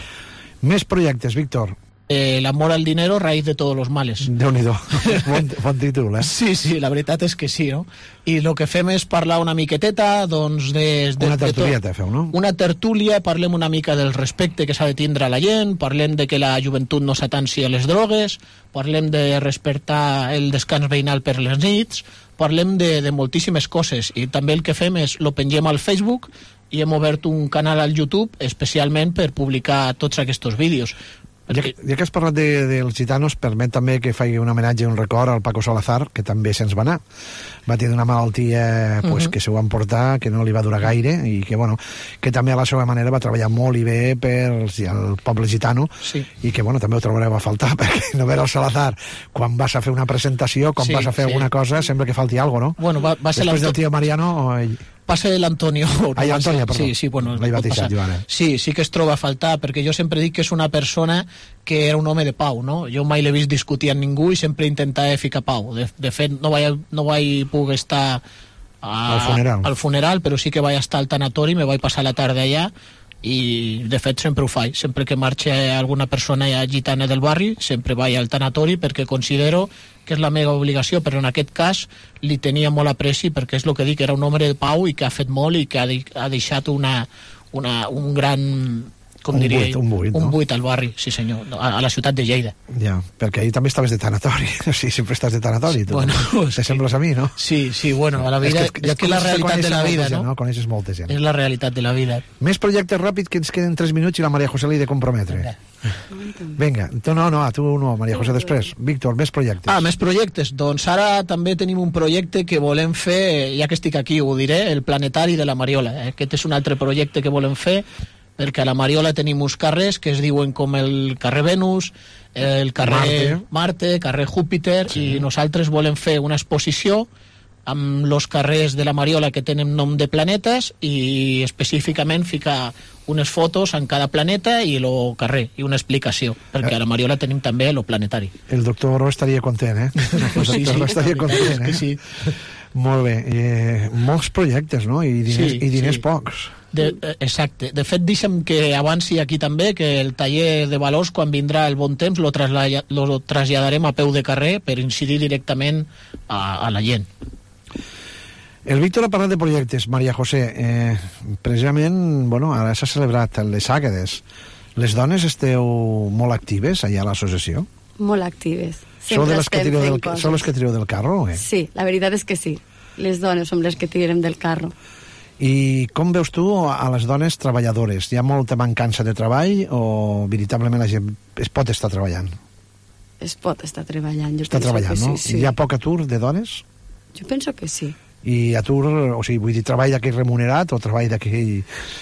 Més projectes, Víctor. Eh, el amor al dinero, raíz de todos los males. Déu-n'hi-do, bon, bon títol, eh? Sí, sí, la veritat és que sí, no? I el que fem és parlar una miqueteta, doncs, de... de una tertulieta de feu, no? Una tertúlia, parlem una mica del respecte que s'ha de tindre a la gent, parlem de que la joventut no s'atansi a les drogues, parlem de respectar el descans veïnal per les nits, parlem de, de moltíssimes coses, i també el que fem és, lo pengem al Facebook, i hem obert un canal al YouTube especialment per publicar tots aquests vídeos. Ja, ja que has parlat de, dels gitanos, permet també que faci un homenatge i un record al Paco Salazar, que també se'ns va anar. Va tenir una malaltia pues, uh -huh. que se ho van portar, que no li va durar gaire, i que, bueno, que també a la seva manera va treballar molt i bé per el poble gitano, sí. i que, bueno, també ho trobareu a faltar, perquè no veure el Salazar quan vas a fer una presentació, quan sí, vas a fer sí. alguna cosa, sembla que falti alguna cosa, no? Bueno, va, va ser després del tio Mariano... O ell... Passa l'Antonio. Ai, Antonio, perdó. Sí, sí, bueno, l'he batejat, Joana. Sí, sí que es troba a faltar, perquè jo sempre dic que és una persona que era un home de pau, no? Jo mai l'he vist discutir amb ningú i sempre intentava ficar pau. De, de fet, no vaig, no vaig poder estar a, al, funeral. al funeral, però sí que vaig estar al tanatori, me vaig passar la tarda allà, i de fet sempre ho faig. Sempre que marxa alguna persona gitana del barri, sempre vaig al tanatori perquè considero que és la meva obligació, però en aquest cas li tenia molt apreci perquè és el que dic, era un home de pau i que ha fet molt i que ha, de, ha deixat una, una, un gran, com un diria, buit, un buit, un no? buit al barri, sí senyor, a, a la ciutat de Lleida. Ja, perquè ahir també estaves de tanatori, o sigui, sempre estàs de tanatori, tu. Bueno, te sembles a mi, no? Sí, sí, bueno, a la vida, és que, és que la realitat de la vida, gent, no? no? Coneixes molta gent. És la realitat de la vida. Més projectes ràpids, que ens queden tres minuts i la Maria José l'hi de comprometre. Vinga. Vinga, tu no, no, tu no, Maria José després. Víctor, més projectes. Ah, més projectes. Doncs ara també tenim un projecte que volem fer, ja que estic aquí ho diré, el planetari de la Mariola. Aquest és un altre projecte que volem fer, perquè a la Mariola tenim uns carrers que es diuen com el carrer Venus, el carrer Marte, Marte carrer Júpiter, sí. I nosaltres volem fer una exposició amb els carrers de la Mariola que tenen nom de planetes i específicament ficar unes fotos en cada planeta i el carrer, i una explicació, perquè a la Mariola tenim també el planetari. El doctor Ro estaria content, eh? El doctor sí, sí, Ro estaria content, eh? Sí. Molt bé. Eh, molts projectes, no? I diners, sí, i diners sí. pocs. De, exacte. De fet, deixa'm que avanci aquí també que el taller de valors, quan vindrà el bon temps, lo, trasla, lo traslladarem a peu de carrer per incidir directament a, a la gent. El Víctor ha parlat de projectes, Maria José. Eh, precisament, bueno, ara s'ha celebrat les Àguedes. Les dones esteu molt actives allà a l'associació? Molt actives. Sou de les que tireu del, sou les que tireu del carro o què? Sí, la veritat és que sí. Les dones som les que tirem del carro. I com veus tu a les dones treballadores? Hi ha molta mancança de treball o veritablement la gent es pot estar treballant? Es pot estar treballant, jo Està penso treballant, que no? sí, sí. Hi ha poc atur de dones? Jo penso que sí. I atur, o sigui, vull dir, treball d'aquell remunerat o treball d'aquell...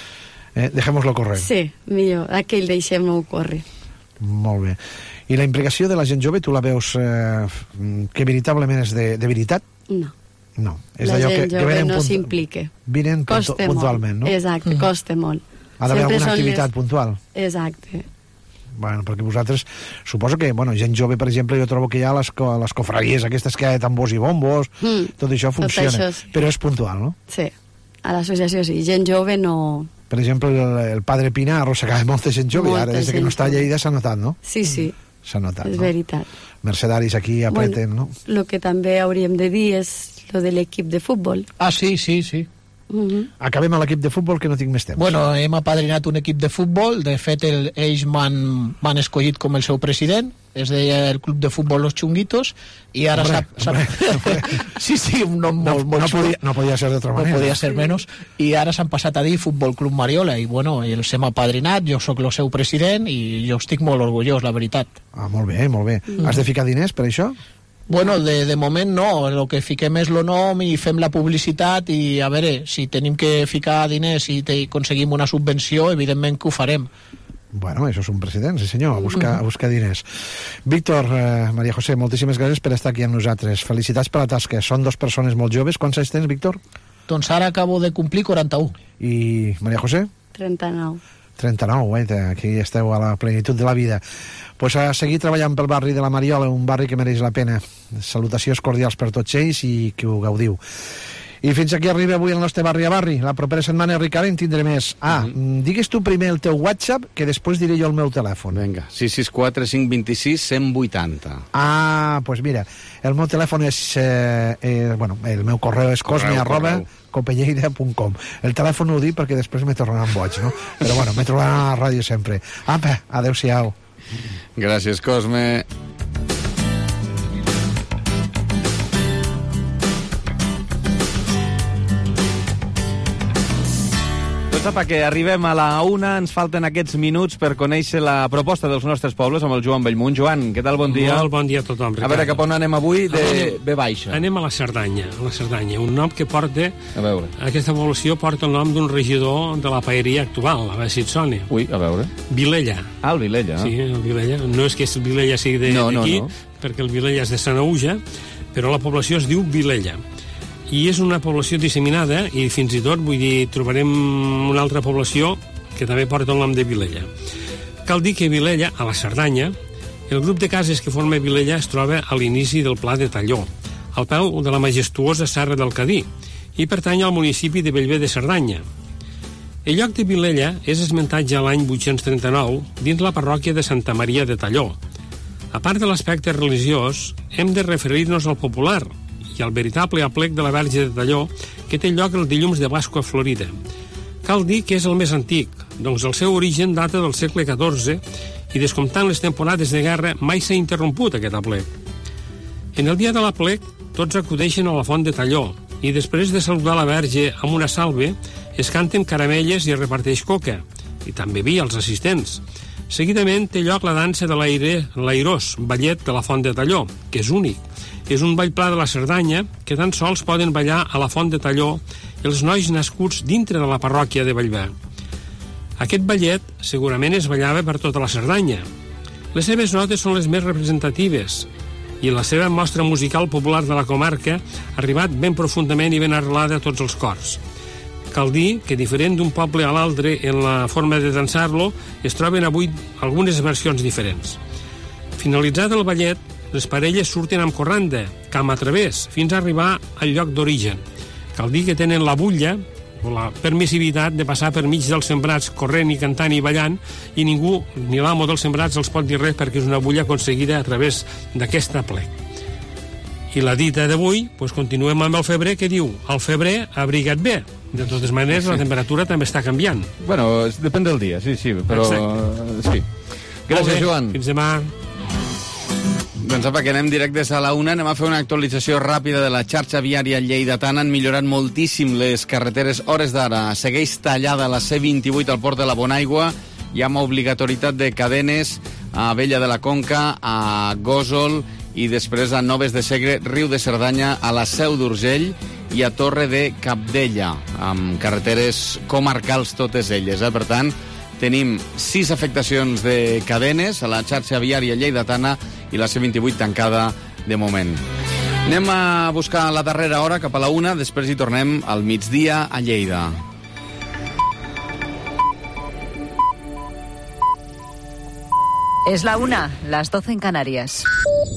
Eh, Dejémoslo correr. Sí, millor, aquell deixem-ho córrer. Molt bé. I la implicació de la gent jove, tu la veus eh, que veritablement és de, de veritat? No. No. És La d'allò gent que, que jove venen no punt... s'implique. Vinen puntu Costa puntualment, molt. no? Exacte, costa molt. Ha d'haver Sempre alguna són activitat les- puntual. Exacte. Bueno, perquè vosaltres, suposo que, bueno, gent jove, per exemple, jo trobo que hi ha les, co les cofraries aquestes que hi ha de tambors i bombos, Mm, tot això funciona, tot això sí. però és puntual, no? Sí, a l'associació sí. Gent jove no... Per exemple, el, el Padre Pina arrossegava molta gent jove, i Molta ara des que gent no està a jove. Lleida s'ha notat, no? Sí, sí, S'ha notat, és no? veritat. Mercedaris aquí apreten, Bueno, no? El que també hauríem de dir és lo de l'equip de futbol. Ah, sí, sí, sí. Mm -hmm. Acabem a l'equip de futbol, que no tinc més temps. Bueno, hem apadrinat un equip de futbol, de fet el, ells m'han m'han escollit com el seu president, es deia el club de futbol Los Chunguitos, i ara Hombre, s'ha... sí, sí, un nom No, molt, molt no, xulo. podia, no podia ser d'altra No manera. podia ser menys, i ara s'han passat a dir Futbol Club Mariola, i bueno, els hem apadrinat, jo sóc el seu president, i jo estic molt orgullós, la veritat. Ah, molt bé, molt bé. Mm. Has de ficar diners per això? Bueno, de, de moment no, el que fiquem és el nom i fem la publicitat, i a veure, si tenim que ficar diners i te, aconseguim una subvenció, evidentment que ho farem. Bueno, això és un president, sí senyor, a buscar, a buscar diners. Víctor, eh, Maria José, moltíssimes gràcies per estar aquí amb nosaltres. Felicitats per la tasca. Són dos persones molt joves. Quants anys tens, Víctor? Doncs ara acabo de complir quaranta-u. I Maria José? trenta-nou. trenta-nou, eh? Aquí esteu a la plenitud de la vida. Pues a seguir treballant pel barri de la Mariola, un barri que mereix la pena. Salutacions cordials per tots ells i que ho gaudiu. I fins aquí arriba avui el nostre Barri a Barri. La propera setmana, Ricard, en tindré més. Ah, mm-hmm. digues tu primer el teu WhatsApp, que després diré jo el meu telèfon. Vinga, sis sis quatre cinc dos sis cent vuitanta. Ah, doncs pues mira, el meu telèfon és... Eh, eh, bueno, el meu correu és cosme arroba copelleida punt com. El telèfon no ho dic perquè després me tornaran boig, no? Però bueno, me trobaran a la ràdio sempre. Apa, adeu-siau. Gràcies, Cosme. Apa, que arribem a la una, ens falten aquests minuts per conèixer la proposta dels nostres pobles amb el Joan Bellmunt. Joan, què tal? Bon dia. Molt bon dia a tothom, Ricardo. A veure, cap on anem avui? De Anem- B baixa. Anem a la Cerdanya, a la Cerdanya, un nom que porta... A veure. Aquesta població porta el nom d'un regidor de la paeria actual, a veure si et sona. Ui, a veure. Vilella. Ah, el Vilella. Sí, el Vilella. No és que el Vilella sigui de- No, no, d'aquí, no. perquè el Vilella és de Sanaüja, però la població es diu Vilella. I és una població disseminada, i fins i tot, vull dir, trobarem una altra població que també porta el nom de Vilella. Cal dir que Vilella, a la Cerdanya, el grup de cases que forma Vilella es troba a l'inici del Pla de Talló, al peu de la majestuosa Serra del Cadí, i pertany al municipi de Bellver de Cerdanya. El lloc de Vilella és esmentat ja l'any vuit-cents trenta-nou dins la parròquia de Santa Maria de Talló. A part de l'aspecte religiós, hem de referir-nos al popular i al veritable aplec de la Verge de Talló, que té lloc el dilluns de Pasqua Florida. Cal dir que és el més antic, doncs el seu origen data del segle catorze i descomptant les temporades de guerra mai s'ha interromput aquest aplec. En el dia de l'aplec, tots acudeixen a la font de Talló i després de saludar la Verge amb una salve, es canten caramelles i es reparteix coca, i també vi als assistents. Seguidament té lloc la dansa de l'aire, l'airós, ballet de la font de Talló, que és únic. És un ball pla de la Cerdanya que tan sols poden ballar a la font de Talló els nois nascuts dintre de la parròquia de Bellver. Aquest ballet segurament es ballava per tota la Cerdanya. Les seves notes són les més representatives i la seva mostra musical popular de la comarca ha arribat ben profundament i ben arrelada a tots els cors. Cal dir que, diferent d'un poble a l'altre en la forma de dansar-lo, es troben avui algunes versions diferents. Finalitzat el ballet, les parelles surten amb corranda, camp a través, fins a arribar al lloc d'origen. Cal dir que tenen la butlla, o la permissivitat de passar per mig dels sembrats corrent i cantant i ballant, i ningú, ni l'amo dels sembrats, els pot dir res perquè és una butlla aconseguida a través d'aquest aplec. I la dita d'avui, pues, continuem amb el febrer, que diu, al febrer abriga't bé. De totes maneres, sí. La temperatura també està canviant. Bueno, depèn del dia, sí, sí, però... Exacte. Sí. Gràcies, Joan. Fins demà. Doncs apa, que anem directes a la una. Anem a fer una actualització ràpida de la xarxa viària lleidatana. Han millorat moltíssim les carreteres. Hores d'ara segueix tallada la C vint-i-vuit al port de la Bonaigua. Hi ha obligatorietat de cadenes a Abella de la Conca, a Gósol i després a Noves de Segre, Riu de Cerdanya, a la Seu d'Urgell i a Torre de Cabdella, amb carreteres comarcals totes elles. Eh? Per tant, tenim sis afectacions de cadenes a la xarxa viària lleidatana i la C vint-i-vuit tancada de moment. Anem a buscar la darrera hora cap a la una, després hi tornem al migdia a Lleida. Es la una, las doce en Canarias.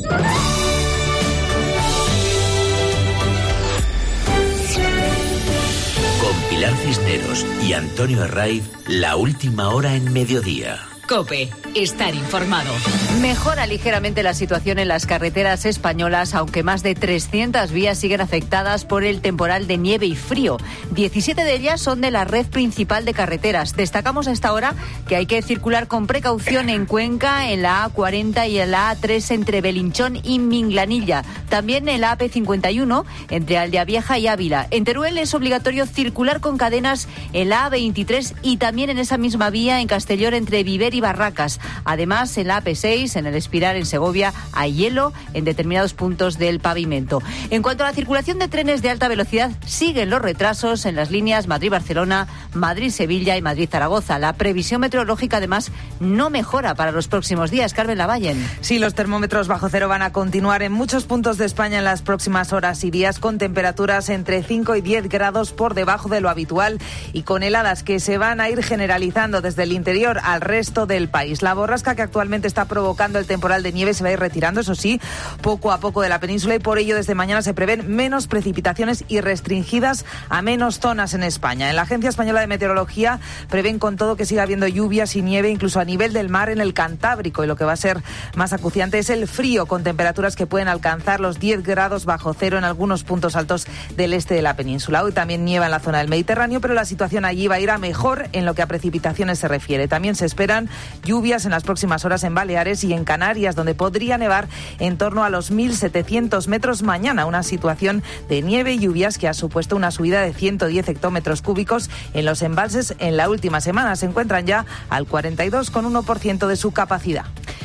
Con Pilar Cisneros y Antonio Herraiz, la última hora en mediodía. COPE, estar informado. Mejora ligeramente la situación en las carreteras españolas, aunque más de trescientas vías siguen afectadas por el temporal de nieve y frío. diecisiete de ellas son de la red principal de carreteras. Destacamos a esta hora que hay que circular con precaución en Cuenca, en la A cuarenta y en la A tres entre Belinchón y Minglanilla. También en la A P cincuenta y uno entre Aldeavieja y Ávila. En Teruel es obligatorio circular con cadenas en la A veintitrés y también en esa misma vía en Castellón entre Viver y Barracas. Además, en la A P seis, en el Espiral, en Segovia, hay hielo en determinados puntos del pavimento. En cuanto a la circulación de trenes de alta velocidad, siguen los retrasos en las líneas Madrid-Barcelona, Madrid-Sevilla y Madrid-Zaragoza. La previsión meteorológica, además, no mejora para los próximos días. Carmen Lavallen. Sí, los termómetros bajo cero van a continuar en muchos puntos de España en las próximas horas y días, con temperaturas entre cinco y diez grados por debajo de lo habitual y con heladas que se van a ir generalizando desde el interior al resto del país. La borrasca que actualmente está provocando el temporal de nieve se va a ir retirando, eso sí, poco a poco de la península, y por ello desde mañana se prevén menos precipitaciones y restringidas a menos zonas en España. En la Agencia Española de Meteorología prevén con todo que siga habiendo lluvias y nieve incluso a nivel del mar en el Cantábrico, y lo que va a ser más acuciante es el frío, con temperaturas que pueden alcanzar los diez grados bajo cero en algunos puntos altos del este de la península. Hoy también nieva en la zona del Mediterráneo, pero la situación allí va a ir a mejor en lo que a precipitaciones se refiere. También se esperan lluvias en las próximas horas en Baleares y en Canarias, donde podría nevar en torno a los mil setecientos metros mañana. Una situación de nieve y lluvias que ha supuesto una subida de ciento diez hectómetros cúbicos en los embalses en la última semana. Se encuentran ya al cuarenta y dos coma uno por ciento de su capacidad.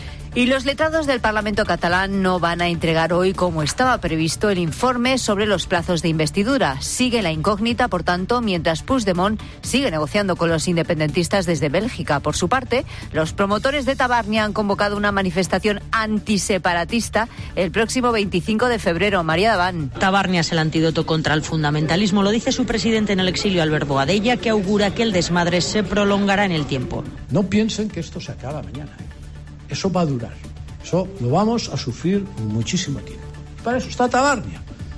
Y los letrados del Parlamento catalán no van a entregar hoy, como estaba previsto, el informe sobre los plazos de investidura. Sigue la incógnita, por tanto, mientras Puigdemont sigue negociando con los independentistas desde Bélgica. Por su parte, los promotores de Tabarnia han convocado una manifestación antiseparatista el próximo veinticinco de febrero. María Daván. Tabarnia es el antídoto contra el fundamentalismo, lo dice su presidente en el exilio, Albert Boadella, que augura que el desmadre se prolongará en el tiempo. No piensen que esto se acaba mañana. Eso va a durar. Eso lo vamos a sufrir muchísimo tiempo. Para eso está Tabarnia.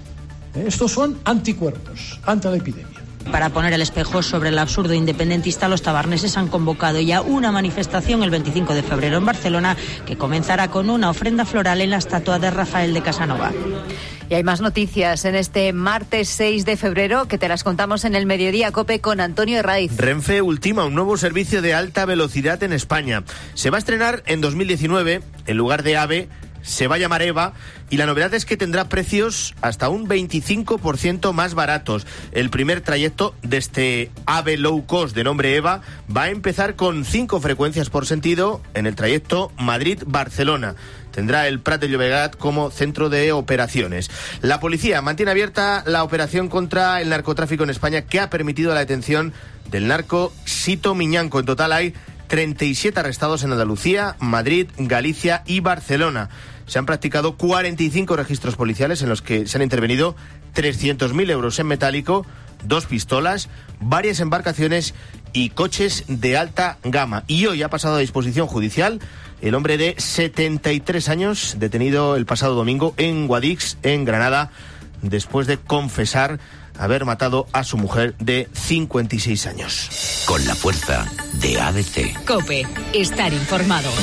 Estos son anticuerpos ante la epidemia. Para poner el espejo sobre el absurdo independentista, los tabarneses han convocado ya una manifestación el veinticinco de febrero en Barcelona, que comenzará con una ofrenda floral en la estatua de Rafael de Casanova. Y hay más noticias en este martes seis de febrero que te las contamos en el Mediodía COPE con Antonio Herraiz. Renfe ultima un nuevo servicio de alta velocidad en España. Se va a estrenar en dos mil diecinueve, en lugar de AVE se va a llamar EVA, y la novedad es que tendrá precios hasta un veinticinco por ciento más baratos. El primer trayecto de este AVE low cost de nombre EVA va a empezar con cinco frecuencias por sentido en el trayecto Madrid-Barcelona. Tendrá el Prat de Llobregat como centro de operaciones. La policía mantiene abierta la operación contra el narcotráfico en España, que ha permitido la detención del narco Sito Miñanco. En total hay treinta y siete arrestados en Andalucía, Madrid, Galicia y Barcelona. Se han practicado cuarenta y cinco registros policiales en los que se han intervenido trescientos mil euros en metálico, dos pistolas, varias embarcaciones y coches de alta gama. Y hoy ha pasado a disposición judicial el hombre de setenta y tres años, detenido el pasado domingo en Guadix, en Granada, después de confesar haber matado a su mujer de cincuenta y seis años. Con la fuerza de A D C. COPE, estar informado.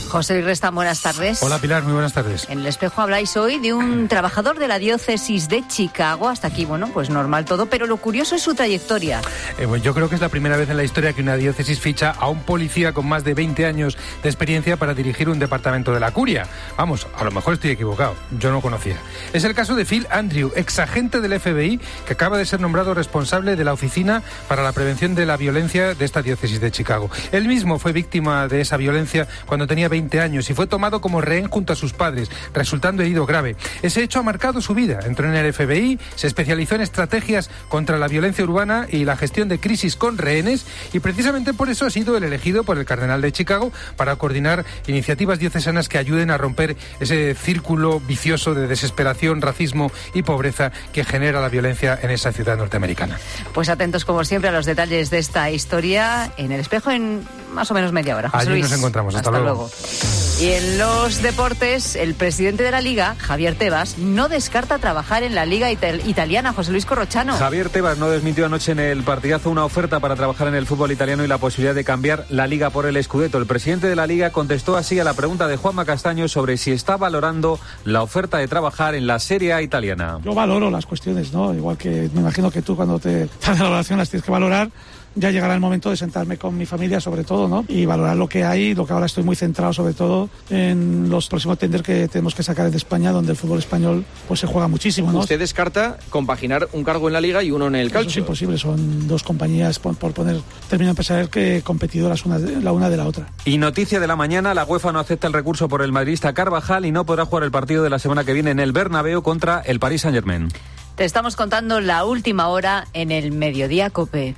José Luis Restán, buenas tardes. Hola Pilar, muy buenas tardes. En El Espejo habláis hoy de un trabajador de la diócesis de Chicago. Hasta aquí, bueno, pues normal todo, pero lo curioso es su trayectoria. Eh, bueno, yo creo que es la primera vez en la historia que una diócesis ficha a un policía con más de veinte años de experiencia para dirigir un departamento de la curia. Vamos, a lo mejor estoy equivocado, yo no conocía. Es el caso de Phil Andrew, exagente del F B I, que acaba de ser nombrado responsable de la Oficina para la Prevención de la Violencia de esta diócesis de Chicago. Él mismo fue víctima de esa violencia cuando tenía veinte años y fue tomado como rehén junto a sus padres, resultando herido grave. Ese hecho ha marcado su vida. Entró en el F B I, se especializó en estrategias contra la violencia urbana y la gestión de crisis con rehenes, y precisamente por eso ha sido el elegido por el cardenal de Chicago para coordinar iniciativas diocesanas que ayuden a romper ese círculo vicioso de desesperación, racismo y pobreza que genera la violencia en esa ciudad norteamericana. Pues atentos como siempre a los detalles de esta historia en El Espejo en más o menos media hora. José Allí Luis, nos encontramos. Hasta, hasta luego. luego. Y en los deportes, el presidente de la Liga, Javier Tebas, no descarta trabajar en la Liga ital- italiana. José Luis Corrochano. Javier Tebas no desmintió anoche en el partidazo una oferta para trabajar en el fútbol italiano y la posibilidad de cambiar la Liga por el Scudetto. El presidente de la Liga contestó así a la pregunta de Juanma Castaño sobre si está valorando la oferta de trabajar en la Serie A italiana. Yo valoro las cuestiones, ¿no? Igual que me imagino que tú cuando te das la valoración las tienes que valorar. Ya llegará el momento de sentarme con mi familia, sobre todo, ¿no? Y valorar lo que hay, lo que ahora estoy muy centrado, sobre todo, en los próximos tender que tenemos que sacar de España, donde el fútbol español pues se juega muchísimo, ¿no? Usted descarta compaginar un cargo en la Liga y uno en el Calcio. Eso es imposible, son dos compañías, por, por poner término empresarial, que competidoras una de, la una de la otra. Y noticia de la mañana, la UEFA no acepta el recurso por el madridista Carvajal y no podrá jugar el partido de la semana que viene en el Bernabéu contra el Paris Saint-Germain. Te estamos contando la última hora en el Mediodía COPE.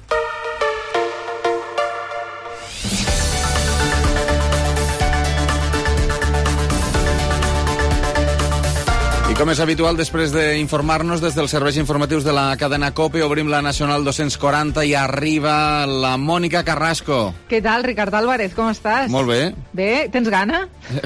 Com és habitual, després d'informar-nos des dels serveis informatius de la cadena COPE, obrim la Nacional dos-cents quaranta i arriba la Mònica Carrasco. Què tal, Ricard Álvarez, com estàs? Molt bé. Bé, tens gana?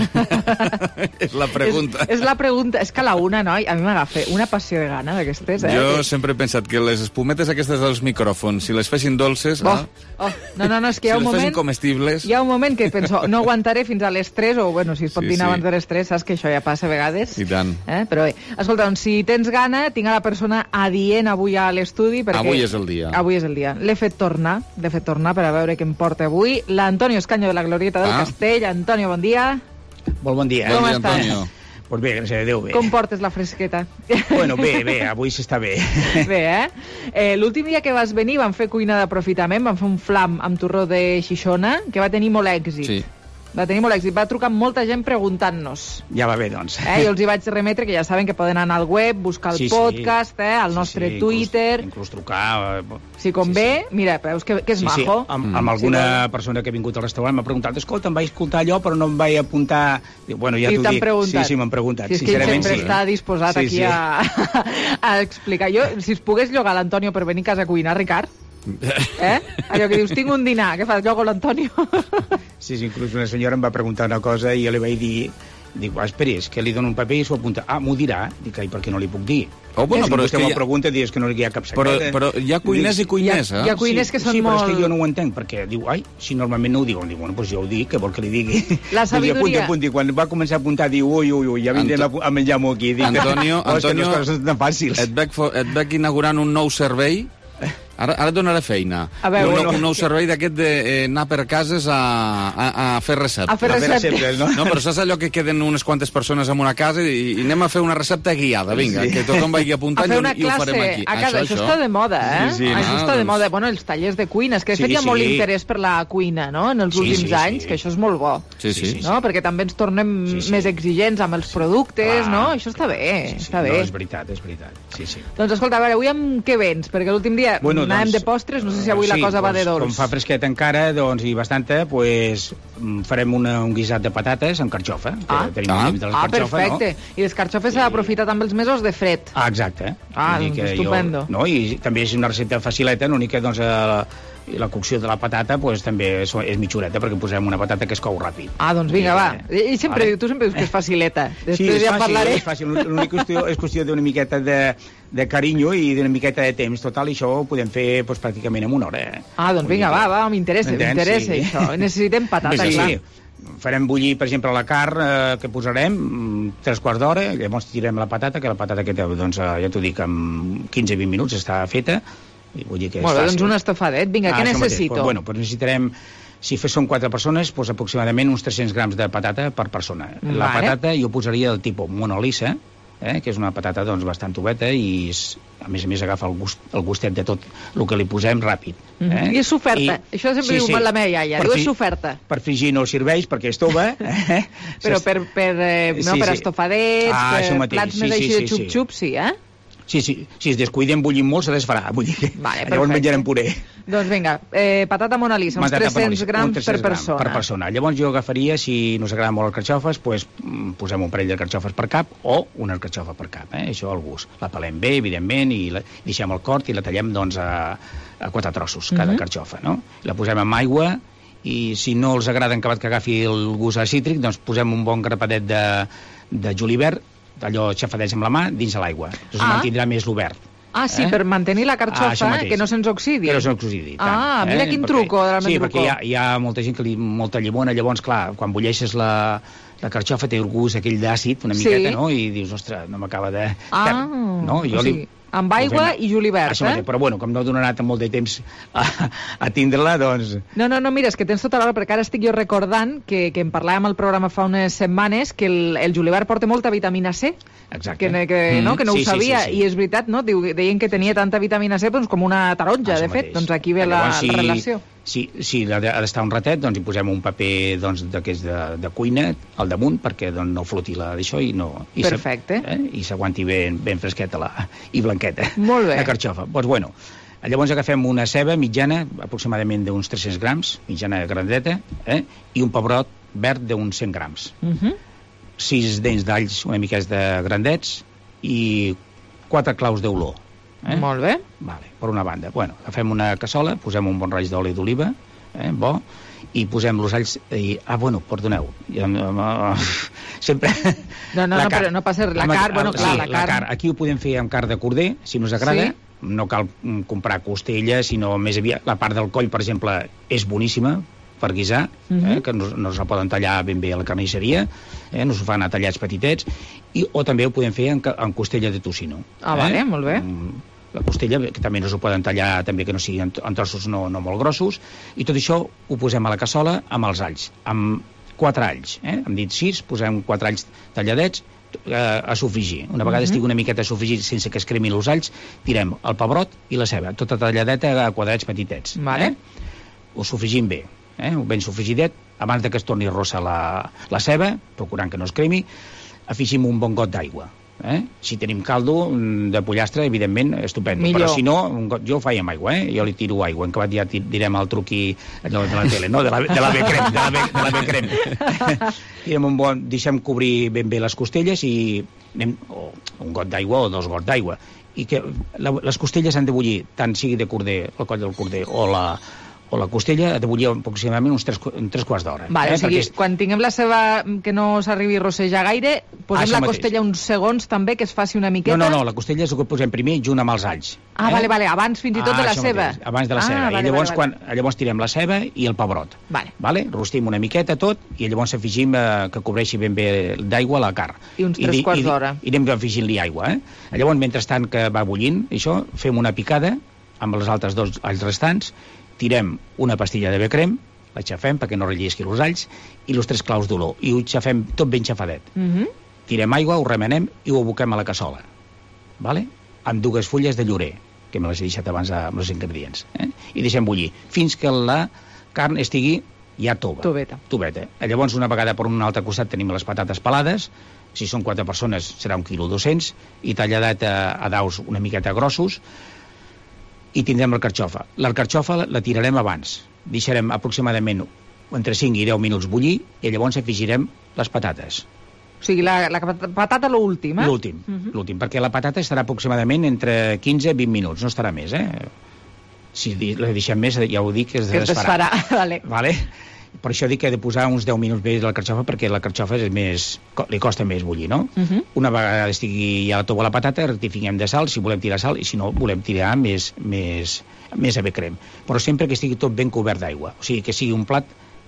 És la pregunta. És, és la pregunta. És que a la una, noi, a mi m'agafa una passió de gana d'aquestes, eh? Jo que... sempre he pensat que les espumetes aquestes dels micròfons, si les fessin dolces... Oh, ah, oh. No, no, no, és que hi ha si un les moment... fessin comestibles... Hi ha un moment que penso, no aguantaré fins a les tres, o, bueno, si es pot Sí, dinar sí. abans de les tres, saps que això ja passa a vegades. I tant. Eh? Però bé, escolta, doncs, si tens gana, tinc a la persona adient avui a l'estudi, perquè... Avui és el dia. Avui és el dia. L'he fet tornar, l'he fet tornar per a veure què em porta avui. L'Antonio Escaño de la Glorieta del Ah. Castell. Antonio, bon dia. Molt bon dia. Com estàs? Antonio. Pues bé, gràcies a Déu, bé. Com portes la fresqueta? Bueno, bé, bé, avui s'està bé. Bé, eh? eh L'últim dia que vas venir vam fer cuina d'aprofitament, vam fer un flam amb torró de Xixona, que va tenir molt èxit. Sí. Va tenir molt èxit. Va trucar molta gent preguntant-nos. Ja va bé, doncs. Eh? Jo els hi vaig remetre que ja saben que poden anar al web, buscar el Sí, sí. podcast, eh? al nostre sí, Twitter. Inclús trucar... eh, Si convé, mira, veus que, que és Sí, sí, majo. amb, amb alguna persona que ha vingut al restaurant m'ha preguntat, escolta, em vaig escoltar allò, però no em vaig apuntar... Dic, bueno, ja I t'ho t'han dic. preguntat. Sí, sí, m'han preguntat. Si és que ell Sincerament, sempre sí. està disposat Sí, aquí sí. A, a explicar. Jo, si es pogués llogar l'Antonio per venir a casa a cuinar, Ricard, eh? Allò que dius, tinc un dinar, què fas? Llogo l'Antonio? Sí, sí, inclús una senyora em va preguntar una cosa i jo li vaig dir, dic, ah, espera, és que li dono un paper i s'ho apunta. Ah, m'ho dirà? Dic, ai, per què no li puc dir? Oh, bueno, si però és vostè que m'ho hi ha- pregunta, dius que no hi ha cap Però, secret. però hi ha cuiners i cuiners, eh? Hi ha cuiners que són sí, però és molt- que jo no ho entenc, perquè diu, ai, si normalment no ho diuen, diu, bueno, doncs jo ho dic, què vol que li digui? La Doncs sabidoria. apunta, apunta, i quan va començar a apuntar, diu, ui, ui, ui, ja vindrem Anto- a, a menjar-m'ho aquí. Dic, Antonio, oh, és que Antonio, no és tan fàcils. et veig, fo- et veig inaugurant un nou servei. Ara, ara et donaré feina. A veure, un, bueno. nou, un nou servei d'aquest d'anar per cases a, a, a fer receptes. A fer A fer receptes. receptes, no? No, però saps allò que queden unes quantes persones en una casa i, i anem a fer una recepta guiada, vinga, Sí. que tothom vagi A apuntant fer i, una ho- i ho classe farem aquí. a casa. Això, això està de moda, eh? Sí, sí, això no, està de doncs- moda. Bueno, els tallers de cuina. És que de Sí, fet hi ha sí. molt interès per la cuina, no?, en els Sí, últims sí, anys, sí. que això és molt bo. Sí, sí. No? Perquè també ens tornem Sí, sí. més exigents amb els productes, Clar. no? Això està bé, està No, bé. és veritat, és veritat. Sí, sí. Doncs escolta, a veure, avui amb què vens? Perquè l'últim dia Bueno, anàvem doncs, de postres, no sé si avui la sí, cosa va de doncs, dolç. Com fa fresquet encara, doncs, i bastanta, pues, mm, farem una, un guisat de patates amb carxofa. Que Ah, tenim ah. un límit de la ah carxofa, perfecte. I les carxofes s'ha d'aprofitar també els mesos de fred. Ah, exacte. Ah, Vull dir doncs que estupendo. Jo, no? I també és una recepta facileta, l'únic que doncs, la, la cocció de la patata pues, també és, és mitjoreta, perquè posem una patata que es cou ràpid. Ah, doncs vinga, va. Eh, I sempre, vale. tu sempre dius que és facileta. Després Sí, és ja fàcil, parlaré. és fàcil. L'única qüestió és qüestió d'una miqueta de, de carinyo i d'una miqueta de temps. Total, i això ho podem fer pues, pràcticament en una hora. Eh? Ah, doncs vinga, va, va, m'interessa, M'entens? m'interessa Sí. això. Necessitem patata, sí, clar. sí. farem bullir, per exemple, la carn eh, que posarem, tres quarts d'hora, llavors tirem la patata, que la patata que té, doncs, eh, ja t'ho dic, en quinze vint minuts està feta. Vull dir que és Molt bé, fàcil. doncs un estofadet. Vinga, Ah, què això mateix. necessito? Pues, bueno, pues necessitarem, si són quatre persones, pues, aproximadament uns tres-cents grams de patata per persona. La Vale. patata jo posaria del tipus monolissa, eh, que és una patata doncs, bastant oveta i és, a més a més agafa el, gust, el gustet de tot el que li posem ràpid. Eh? I és soferta. I- Això sempre sí, diu sí. la meva iaia. Per Diu, fi- és soferta. Per frigir no el serveix perquè és tova. Eh? Però per, per, eh, no, Sí, per sí. estofadets, Ah, això per mateix. plats Sí, més sí, així de sí, sí. xup-xup, sí, eh? Sí, sí, si es descuidem bullint molt se desfarà. Vull dir que Vale, llavors perfecte. menjarem puré. Doncs vinga, eh, patata Mona Lisa, uns Patata tres-cents Mona Lisa, grams un per tres-cents grams persona. Per persona. Llavors jo agafaria, si no us agraden molt els carxofes, pues, mm, posem un parell de carxofes per cap o una carxofa per cap, eh? Això al gust. La pelem bé, evidentment, i la, deixem el cort i la tallem doncs, a, a quatre trossos, cada Mhm. carxofa, no? La posem amb aigua i si no els agrada acabat que agafi el gust a cítric, doncs posem un bon grapadet de, de julivert, allò xafadets amb la mà, dins de l'aigua. Doncs Ah. mantindrà més l'obert. Ah, sí, Eh? per mantenir la Ah, això carxofa, mateix. que no se'ns oxidi. Que no s'oxidi. tant, Ah, mira eh? quin Perquè- truco de la Sí, Mendrucó. perquè hi ha, hi ha molta gent que li molta llimona, llavors, clar, quan bulleixes la, la carxofa té el gust aquell d'àcid, una Sí. miqueta, no? I dius, ostres, no m'acaba de... Ah, no? Jo o sigui, amb aigua posem- i julivert, Això eh? mateix, però bueno, com no donarà tant molt de temps a, a tindre-la, doncs... No, no, no, mira, és que tens tota l'hora, perquè ara estic jo recordant que, que en parlàvem al programa fa unes setmanes que el, el julivert porta molta vitamina C. Exacte. Que, que, no, que no Sí, ho sí, sabia, sí, sí. i és veritat, no? Diu, deien que tenia tanta vitamina C doncs, com una taronja, de fet. Doncs aquí ve la, Llavors, si, la relació. Si, si ha d'estar un ratet, doncs hi posem un paper doncs, d'aquests de, de cuina al damunt perquè doncs, no floti la d'això i no... I Perfecte. Eh, I s'aguanti ben, ben fresqueta la, i blanqueta. Molt bé. La carxofa. Doncs bueno, llavors agafem una ceba mitjana, aproximadament d'uns tres-cents grams, mitjana grandeta, eh, i un pebrot verd d'uns cent grams. Uh -huh. Sis dents d'alls una mica de grandets i quatre claus d'olor. Eh? Molt bé. Vale, per una banda. Bueno, agafem una cassola, posem un bon raig d'oli d'oliva, eh, bo, i posem els alls... I, ah, bueno, perdoneu. Ja, uh, sempre... No, no, La no, carn. però no passa res. La Amb- carn, bueno, sí, clar, la la carn... Aquí ho podem fer amb carn de corder, si no us agrada. Sí. No cal mm, comprar costella, sinó més aviat... La part del coll, per exemple, és boníssima per guisar, eh, Mhm. que no, no se poden tallar ben bé a la carnisseria, eh, no s'ho fan a tallats petitets, i, o també ho podem fer en, ca- en costella de tocino. Ah, vale, molt bé. La costella, que també no s'ho poden tallar, també que no siguin en, en trossos no, no molt grossos, i tot això ho posem a la cassola amb els alls, amb quatre alls, eh? Hem dit sis, posem quatre alls talladets, eh, a sofregir. Una vegada Mhm. estigui una miqueta sofregit sense que es cremin els alls, tirem el pebrot i la ceba, tota talladeta a quadrats petitets. Vale. Eh? Ho sofregim bé, eh? ben sofregidet, abans de que es torni rossa la, la ceba, procurant que no es cremi, afegim un bon got d'aigua. Eh? Si tenim caldo mm, de pollastre, evidentment, estupendo. Millor. Però si no, un got, jo ho faig amb aigua, eh? Jo li tiro aigua. En acabat ja ti- direm el truqui allò de la tele, no? De la, de la B-crem, de la B, de la B-crem. Tirem un bon, deixem cobrir ben bé les costelles i anem, o un got d'aigua o dos gots d'aigua. I que la, les costelles han de bullir, tant sigui de corder, el coll del corder o la, o la costella, ha de bullir aproximadament uns tres, uns tres quarts d'hora. Vale, eh? o sigui, Perquè és- quan tinguem la ceba que no s'arribi a rossejar gaire, posem Això la mateix. costella uns segons també, que es faci una miqueta. No, no, no, la costella és el que posem primer junt amb els alls. Ah, vale, vale, abans fins i tot Ah, de la això ceba. mateix, abans de la Ah, ceba. vale, I llavors, vale, vale. quan, llavors tirem la ceba i el pebrot. Vale. Vale? Rostim una miqueta tot i llavors afegim eh, que cobreixi ben bé d'aigua la carn. I uns tres di- quarts di- d'hora. I anem afegint-li aigua. Eh? Llavors, mentrestant que va bullint, això, fem una picada amb els altres dos alls restants, tirem una pastilla de B-crem, la xafem perquè no rellisqui els alls, i els tres claus d'olor. I ho xafem tot ben xafadet. Mhm. Tirem aigua, ho remenem i ho aboquem a la cassola. Vale? Amb dues fulles de llorer, que me les he deixat abans amb els ingredients. Eh? I deixem bullir fins que la carn estigui ja tova. Toveta. Toveta. Llavors, una vegada per un altre costat tenim les patates pelades, si són quatre persones serà un quilo dos-cents, i talladet a, a daus una miqueta grossos, i tindrem la carxofa. La carxofa la, la tirarem abans. Deixarem aproximadament entre cinc i deu minuts bullir i llavors afegirem les patates. O sigui, la, la patata l'últim, eh? L'últim, Mhm. l'últim, perquè la patata estarà aproximadament entre quinze i vint minuts, no estarà més, eh? Si di- la deixem més, ja ho dic, es Que es desfarà. desfarà, vale. Vale? Per això dic que he de posar uns deu minuts més la carxofa, perquè la carxofa és més, co- li costa més bullir, no? Mhm. Una vegada estigui ja tova la patata, rectifiquem de sal, si volem tirar sal, i si no, volem tirar més, més, més a B-crem. Però sempre que estigui tot ben cobert d'aigua, o sigui, que sigui un plat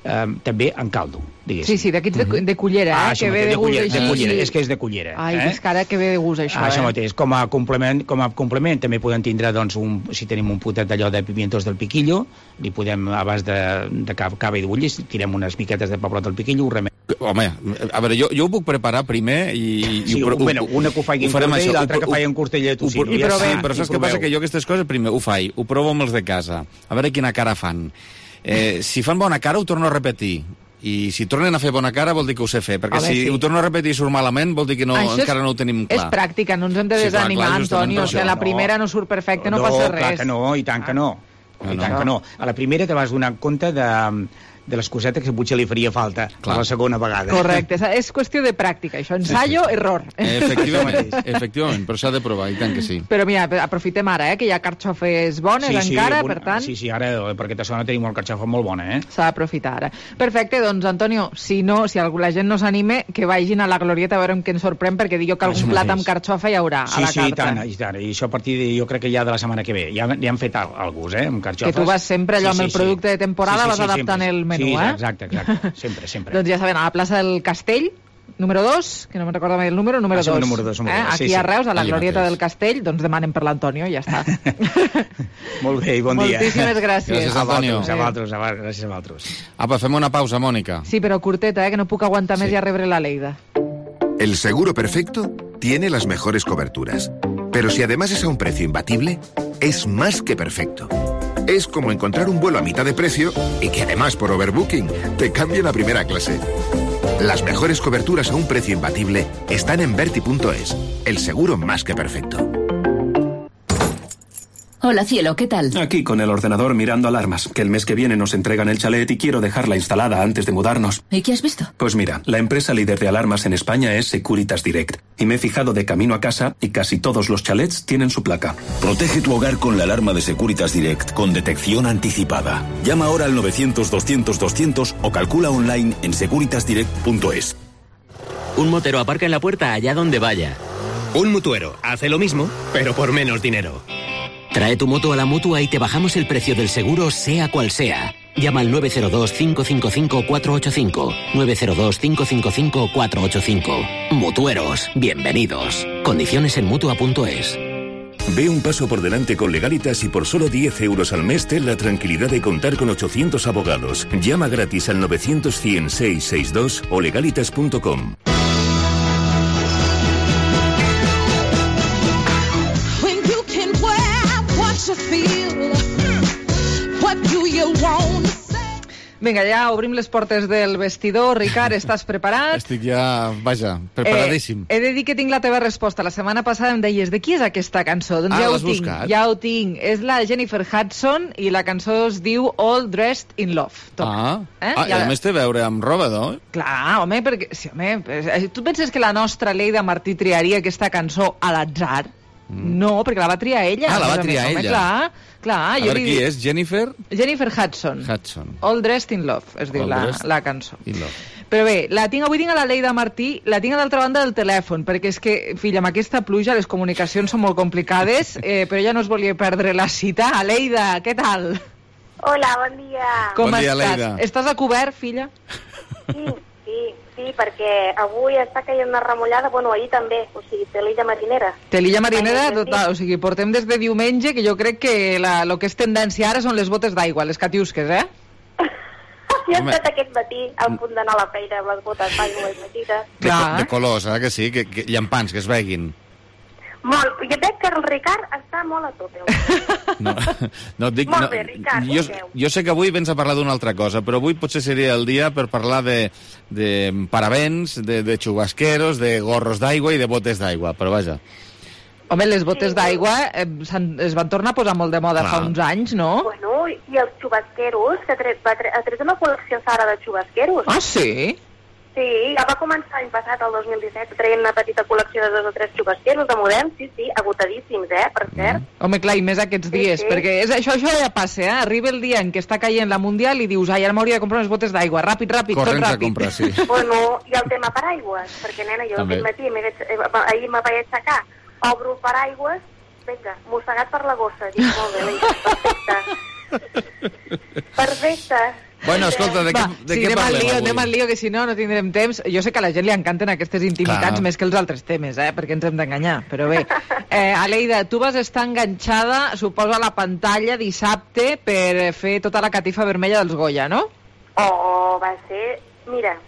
eh, també en caldo, diguéssim. Sí, sí, d'aquests de, de cullera, eh? Ah, que ve de, de gust cullera, així. de cullera, és que és de cullera. Ai, eh? és que ara que ve de gust això, ah, això eh? mateix. Com a complement, com a complement també podem tindre, doncs, un, si tenim un potet d'allò de pimientos del piquillo, li podem, abans de, de cava i d'ulles, tirem unes miquetes de pebrot del piquillo, ho remem. Home, a veure, jo, jo ho puc preparar primer i... Sí, i ho, bueno, una que ho faig en cordell i l'altra que faig en costella de tocino. I ja sí, està, però saps què passa? Que jo aquestes coses primer ho faig, ho provo amb els de casa, a veure quina cara fan. Eh, si fan bona cara ho torno a repetir, i si tornen a fer bona cara vol dir que ho sé fer, perquè veure, si sí. ho torno a repetir i surt malament vol dir que no, encara no ho tenim clar. És pràctica, no ens hem de Sí, clar, desanimar, clar, justament Antonio, per o sigui, això. la primera no surt perfecte, no, no passa clar res. que no, i tant que no. Ah, I no. tant que no. A la primera te vas donar compte de, de les cosetes que potser li faria falta a la segona vegada. Correcte, és, és qüestió de pràctica, això, ensayo, sí, sí. error. Efectivament, efectivament, però s'ha de provar, i tant que sí. Però mira, aprofitem ara, eh, que hi ha carxofes bones sí, sí, encara, bon, per tant... Sí, sí, ara per aquesta zona tenim una carxofa molt bona, eh? S'ha d'aprofitar ara. Perfecte, doncs, Antonio, si no, si la gent no s'anime, que vagin a la Glorieta a veure què ens sorprèn, perquè dic jo que algun plat amb carxofa hi haurà sí, a la sí, carta. Sí, i tant, i tant, i això a partir de, jo crec que ja de la setmana que ve, ja, ja han fet alguns, eh, amb carxofes. Que tu vas sempre allò sí, amb el producte sí. de temporada, sí, sí, sí, vas adaptant sempre. el menú, sí, eh? exacte, exacte, sempre, sempre. Doncs ja saben, a la plaça del Castell, número dos, que no me'n recordo mai el número, número dos. Ah, sí, número dos, número eh? dos. Aquí sí, a Reus, a la sí. Glorieta del Castell, doncs demanen per l'Antonio i ja està. Molt bé, i bon dia. Moltíssimes gràcies. Gràcies, Antonio. A vosaltres, a vosaltres, gràcies a vosaltres. Apa, fem una pausa, Mònica. Sí, però curteta, eh, que no puc aguantar més sí. i a rebre la Leida. El seguro perfecto tiene las mejores coberturas, pero si además es a un precio imbatible, es más que perfecto. Es como encontrar un vuelo a mitad de precio y que además por overbooking te cambien a primera clase. Las mejores coberturas a un precio imbatible están en Verti punto es, el seguro más que perfecto. Hola, cielo, ¿qué tal? Aquí con el ordenador mirando alarmas, que el mes que viene nos entregan el chalet y quiero dejarla instalada antes de mudarnos. ¿Y qué has visto? Pues mira, la empresa líder de alarmas en España es Securitas Direct. Y me he fijado de camino a casa y casi todos los chalets tienen su placa. Protege tu hogar con la alarma de Securitas Direct con detección anticipada. Llama ahora al novecientos doscientos doscientos o calcula online en securitas direct punto es. Un motero aparca en la puerta allá donde vaya. Un mutuero hace lo mismo, pero por menos dinero. Trae tu moto a la Mutua y te bajamos el precio del seguro, sea cual sea. Llama al nueve cero dos, cinco cinco cinco, cuatro ocho cinco. nueve cero dos, cinco cinco cinco, cuatro ocho cinco. Mutueros, bienvenidos. Condiciones en Mutua punto es. Ve un paso por delante con Legalitas y por solo diez euros al mes ten la tranquilidad de contar con ochocientos abogados. Llama gratis al novecientos, cien, seiscientos sesenta y dos o legalitas punto com. Vinga, ja obrim les portes del vestidor. Ricard, estàs preparat? Estic ja, vaja, preparadíssim. Eh, he de dir que tinc la teva resposta. La setmana passada em deies, de qui és aquesta cançó? Doncs ah, ja ho l'has tinc, buscat? ja ho tinc. És la Jennifer Hudson i la cançó es diu All Dressed in Love. Toma. Ah, eh? ah i a més té a veure amb roba, no? Clar, home, perquè... Sí, home, tu penses que la nostra Leida Martí triaria aquesta cançó a l'atzar? Mm. No, perquè la va triar ella. Ah, la va triar home, ella. Clar, clar. A jo veure, li qui dic... és? Jennifer? Jennifer Hudson. Hudson. All Dressed in Love, es diu la, la cançó. In Love. Però bé, la tinc, avui tinc a la Leida Martí, la tinc a l'altra banda del telèfon, perquè és que, filla, amb aquesta pluja les comunicacions són molt complicades, eh, però ja no es volia perdre la cita. Leida, què tal? Hola, bon dia. Com bon dia, estàs? Leida. Estàs a cobert, filla? Sí, sí, sí, perquè avui està caient una remullada, bueno, ahir també, o sigui, té l'illa marinera. Té l'illa marinera, total, o sigui, portem des de diumenge, que jo crec que la, lo que és tendència ara són les botes d'aigua, les catiusques, eh? Jo he estat aquest matí al punt d'anar a la feina amb les botes d'aigua i petites. De, de colors, eh, que sí? Que, que llampants, que es veguin. Molt, jo veig que el Ricard està molt a tope. No, no et dic... Molt no, bé, Ricard, jo, digueu. jo sé que avui vens a parlar d'una altra cosa, però avui potser seria el dia per parlar de, de paravents, de, de xubasqueros, de gorros d'aigua i de botes d'aigua, però vaja. Home, les botes sí, d'aigua eh, es van tornar a posar molt de moda Clar. fa uns anys, no? Bueno, i els xubasqueros, que tret, va tre, ha tret una col·lecció Zara de xubasqueros. Ah, sí? Sí, ja va començar l'any passat, el dos mil disset, traient una petita col·lecció de dos o tres xubasqueros de moderns, sí, sí, agotadíssims, eh, per cert. Mm. Home, clar, i més aquests dies, sí, sí. perquè és, això, això ja passa, eh? Arriba el dia en què està caient la Mundial i dius, ai, ara m'hauria de comprar unes botes d'aigua, ràpid, ràpid, Corrents tot ràpid. a comprar, sí. Bueno, i el tema paraigües, perquè, nena, jo També. aquest matí, vaig, eh, ahir me vaig aixecar, obro el paraigües, vinga, mossegat per la gossa, dic, molt bé, Leida, perfecte. Perfecte. Bueno, escolta, de, Va, què, de sí, què anem al parlem lío, avui? anem al lío, que si no, no tindrem temps. Jo sé que a la gent li encanten aquestes intimitats Clar. més que els altres temes, eh? Perquè ens hem d'enganyar. Però bé, eh, Aleida, tu vas estar enganxada, suposo, a la pantalla dissabte per fer tota la catifa vermella dels Goya, no? Oh, va ser... Mira,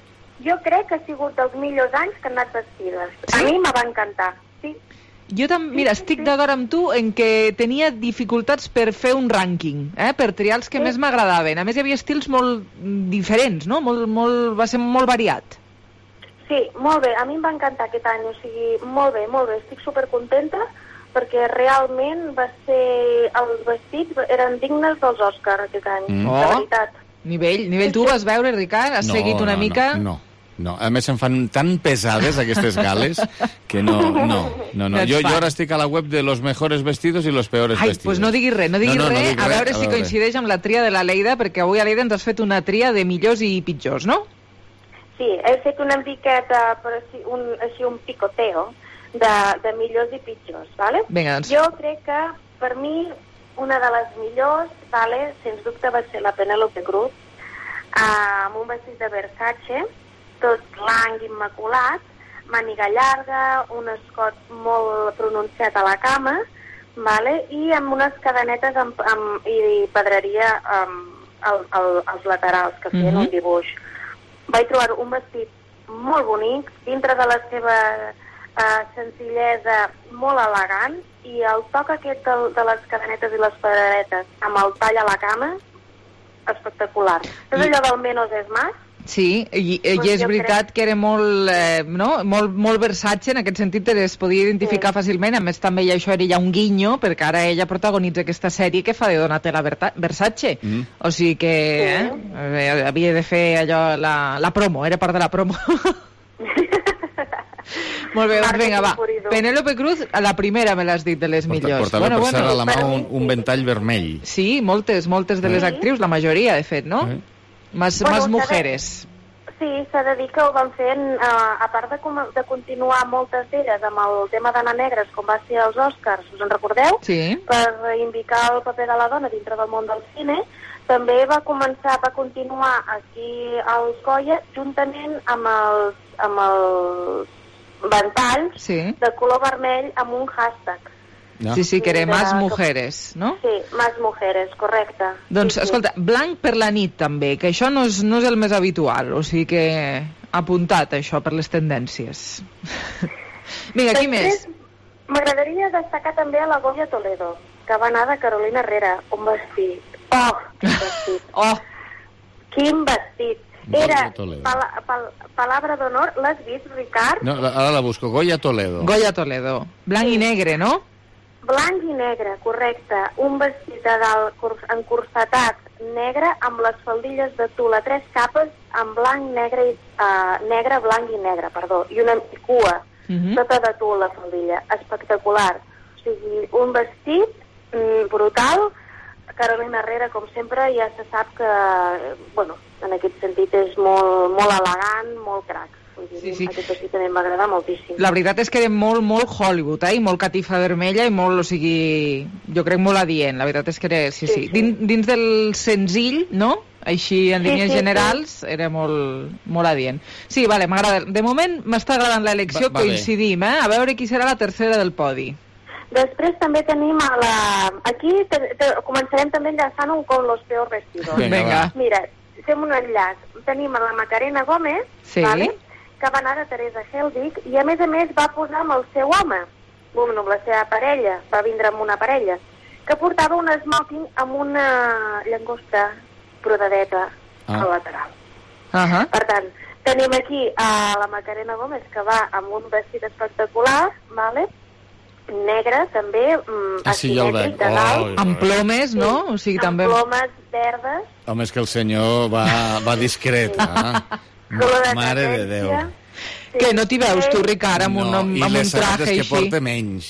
jo crec que ha sigut dels millors anys que han anat vestides. Sí? A mi me va encantar, sí. Jo també, mira, estic d'acord amb tu en que tenia dificultats per fer un rànquing, eh? Per triar els que sí. més m'agradaven. A més, hi havia estils molt diferents, no? Molt, molt, va ser molt variat. Sí, molt bé. A mi em va encantar aquest any. O sigui, molt bé, molt bé. Estic supercontenta perquè realment va ser... Els vestits eren dignes dels Oscars aquest any, mm. de veritat. Nivell, nivell. Tu ho vas veure, Ricard? Has no, seguit una no, mica? No, no. No, a més em fan tan pesades aquestes gales que no, no, no, no. Jo, jo ara estic a la web de los mejores vestidos i los peores Ai, vestidos. pues no diguis res, no diguis no, no, res, no dic a res, veure a si veure. coincideix amb la tria de la Leida, perquè avui a Leida ens has fet una tria de millors i pitjors, no? Sí, he fet una miqueta, per així, un, així un picoteo de, de millors i pitjors, ¿vale? Vinga, doncs. Jo crec que, per mi, una de les millors, ¿vale? Sens dubte va ser la Penélope Cruz, amb un vestit de Versace, tot blanc immaculat, màniga llarga, un escot molt pronunciat a la cama, vale? I amb unes cadenetes amb, amb, i pedreria amb, al, al, als laterals, que feien mm-hmm. un dibuix. Vaig trobar un vestit molt bonic, dintre de la seva uh, senzillesa molt elegant, i el toc aquest de, de les cadenetes i les pedreretes amb el tall a la cama, espectacular. És I... allò del menos es más. Sí, i, i Pues és veritat crec... que era molt, eh, no? molt, molt Versace, en aquest sentit es podia identificar sí. fàcilment, a més també ja això era ja un guinyo, perquè ara ella protagonitza aquesta sèrie que fa de Donatella Versace, mm. o sigui que sí. eh, havia de fer allò, la, la promo, era part de la promo. Molt bé, doncs vinga, va. Penélope Cruz, a la primera me l'has dit, de les millors. Portava bueno, per bueno, a la mà un, un ventall vermell. Sí, moltes, moltes de les sí. actrius, la majoria, de fet, no? Sí. Más, bueno, más mujeres. De, sí, s'ha de dir que ho van fer, uh, a part de, com, de continuar moltes d'elles amb el tema d'Anna Negres, com va ser els Oscars, us en recordeu? Sí. Per indicar el paper de la dona dintre del món del cine, també va començar, va continuar aquí als Goya, juntament amb els, amb els ventalls sí. de color vermell amb un hashtag. No. Sí, sí, que era Más Mujeres, no? Sí, Más Mujeres, correcte. Doncs, sí, escolta, sí. blanc per la nit també, que això no és, no és el més habitual, o sigui que apuntat això per les tendències. Vinga, qui més? M'agradaria destacar també a la Goya Toledo, que va anar de Carolina Herrera, un vestit. Oh, quin vestit. oh. Quin vestit. Era pala, pal, palabra d'honor, l'has vist, Ricard? No, ara la busco, Goya Toledo. Goya Toledo, blanc sí. i negre, no? Blanc i negre, correcte. Un vestit de dalt encursetat negre amb les faldilles de tul a tres capes amb blanc, negre, i, uh, negre, blanc i negre, perdó. I una cua, uh-huh. tota de tul la faldilla. Espectacular. O sigui, un vestit mm, brutal. Carolina Herrera, com sempre, ja se sap que, bueno, en aquest sentit és molt, molt elegant, molt crac. Sí, sí. Aquest vestit també m'agrada moltíssim. La veritat és que era molt, molt Hollywood, eh? I molt catifa vermella i molt, o sigui, jo crec molt adient. La veritat és que era, sí, sí. sí. Dins, dins del senzill, no? Així, en línies sí, sí, generals, sí. era molt, molt adient. Sí, vale, m'agrada. De moment m'està agradant l'elecció, coincidim, eh? A veure qui serà la tercera del podi. Després també tenim a la... Aquí te, te, començarem també enllaçant un con los peor vestidos. Vinga. Mira, fem un enllaç. Tenim a la Macarena Gómez, sí. vale? Que va anar de Teresa Helbig i a més a més va posar amb el seu home, bueno, amb la seva parella, va vindre amb una parella, que portava un smoking amb una llagosta brodadeta ah. al lateral. Uh -huh. Per tant, tenim aquí a la Macarena Gómez que va amb un vestit espectacular, vale? Negre també, mm, ah, sí, ja el veig. Oh, amb plomes, no? Sí, o sigui, amb també... plomes verdes. Home, és que el senyor va, va discret, sí. eh? Mare de Déu. Sí. Que no t'hi veus tu, Ricard, amb, no, un, amb, amb un traje així? I les que porta menys.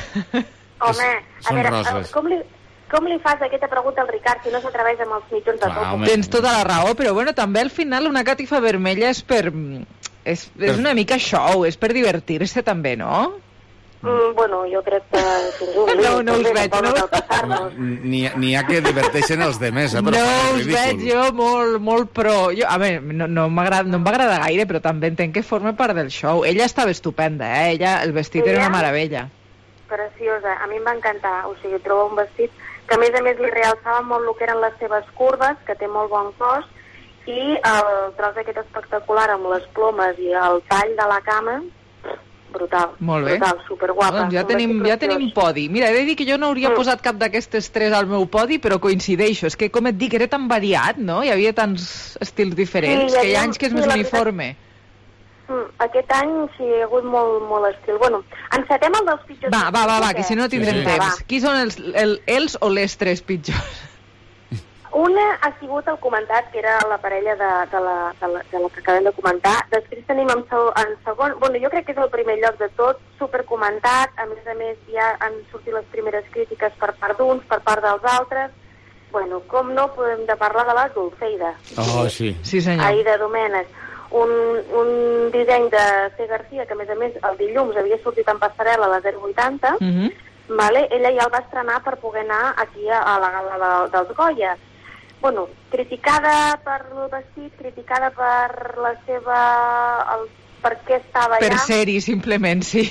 Home, és, a veure, roses. com li, com li fas aquesta pregunta al Ricard si no s'atreveix amb els mitjons de tot? Tens tota la raó, però bueno, també al final una catifa vermella és per... És, és una mica show, és per divertir-se també, no? Mm, bueno, jo crec que fins un límit. No, no us veig, no? N'hi ha, n'hi ha que diverteixen els demés, eh? Però No fan el us veig ridícul. jo molt, molt pro. Jo, a veure, no, no m'agrada no m'agrada gaire, però també entenc que forma part del show. Ella estava estupenda, eh? Ella, el vestit Ella? era una meravella. Preciosa, a mi em va encantar, o sigui, trobo un vestit que a més a més li realçava molt el que eren les seves curves, que té molt bon cos, i el tros aquest espectacular amb les plomes i el tall de la cama, brutal, Molt bé. brutal, superguapa. Doncs ja Un tenim, vestit ja tenim preciós. podi. Mira, he de dir que jo no hauria Mm. posat cap d'aquestes tres al meu podi, però coincideixo. És que, com et dic, era tan variat, no? Hi havia tants estils diferents, Sí, hi que hi ha havia- anys que és sí, més la veritat- uniforme. Mm, aquest any sí, hi ha hagut molt, molt estil. Bueno, encetem el dels pitjors. Va, va, va, va, que si no tindrem Sí, sí. temps. Va. Qui són els, el, els o les tres pitjors? Una ha sigut el comentat, que era la parella de, de, la, de, la, de la que acabem de comentar. Després tenim en, seg en segon... Bueno, jo crec que és el primer lloc de tot, supercomentat. A més a més, ja han sortit les primeres crítiques per part d'uns, per part dels altres. Bueno, com no podem de parlar de la Dulceida. Oh, sí. Sí, senyor. Aida Domènech. Un, un disseny de C. Garcia, que a més a més el dilluns havia sortit en passarel·la a la zero vuitanta. Mm -hmm. Vale? Ella ja el va estrenar per poder anar aquí a, a la gala de, dels Goya. Bueno, criticada per el vestit, criticada per la seva... El, per què estava Per allà. ser-hi, simplement, sí.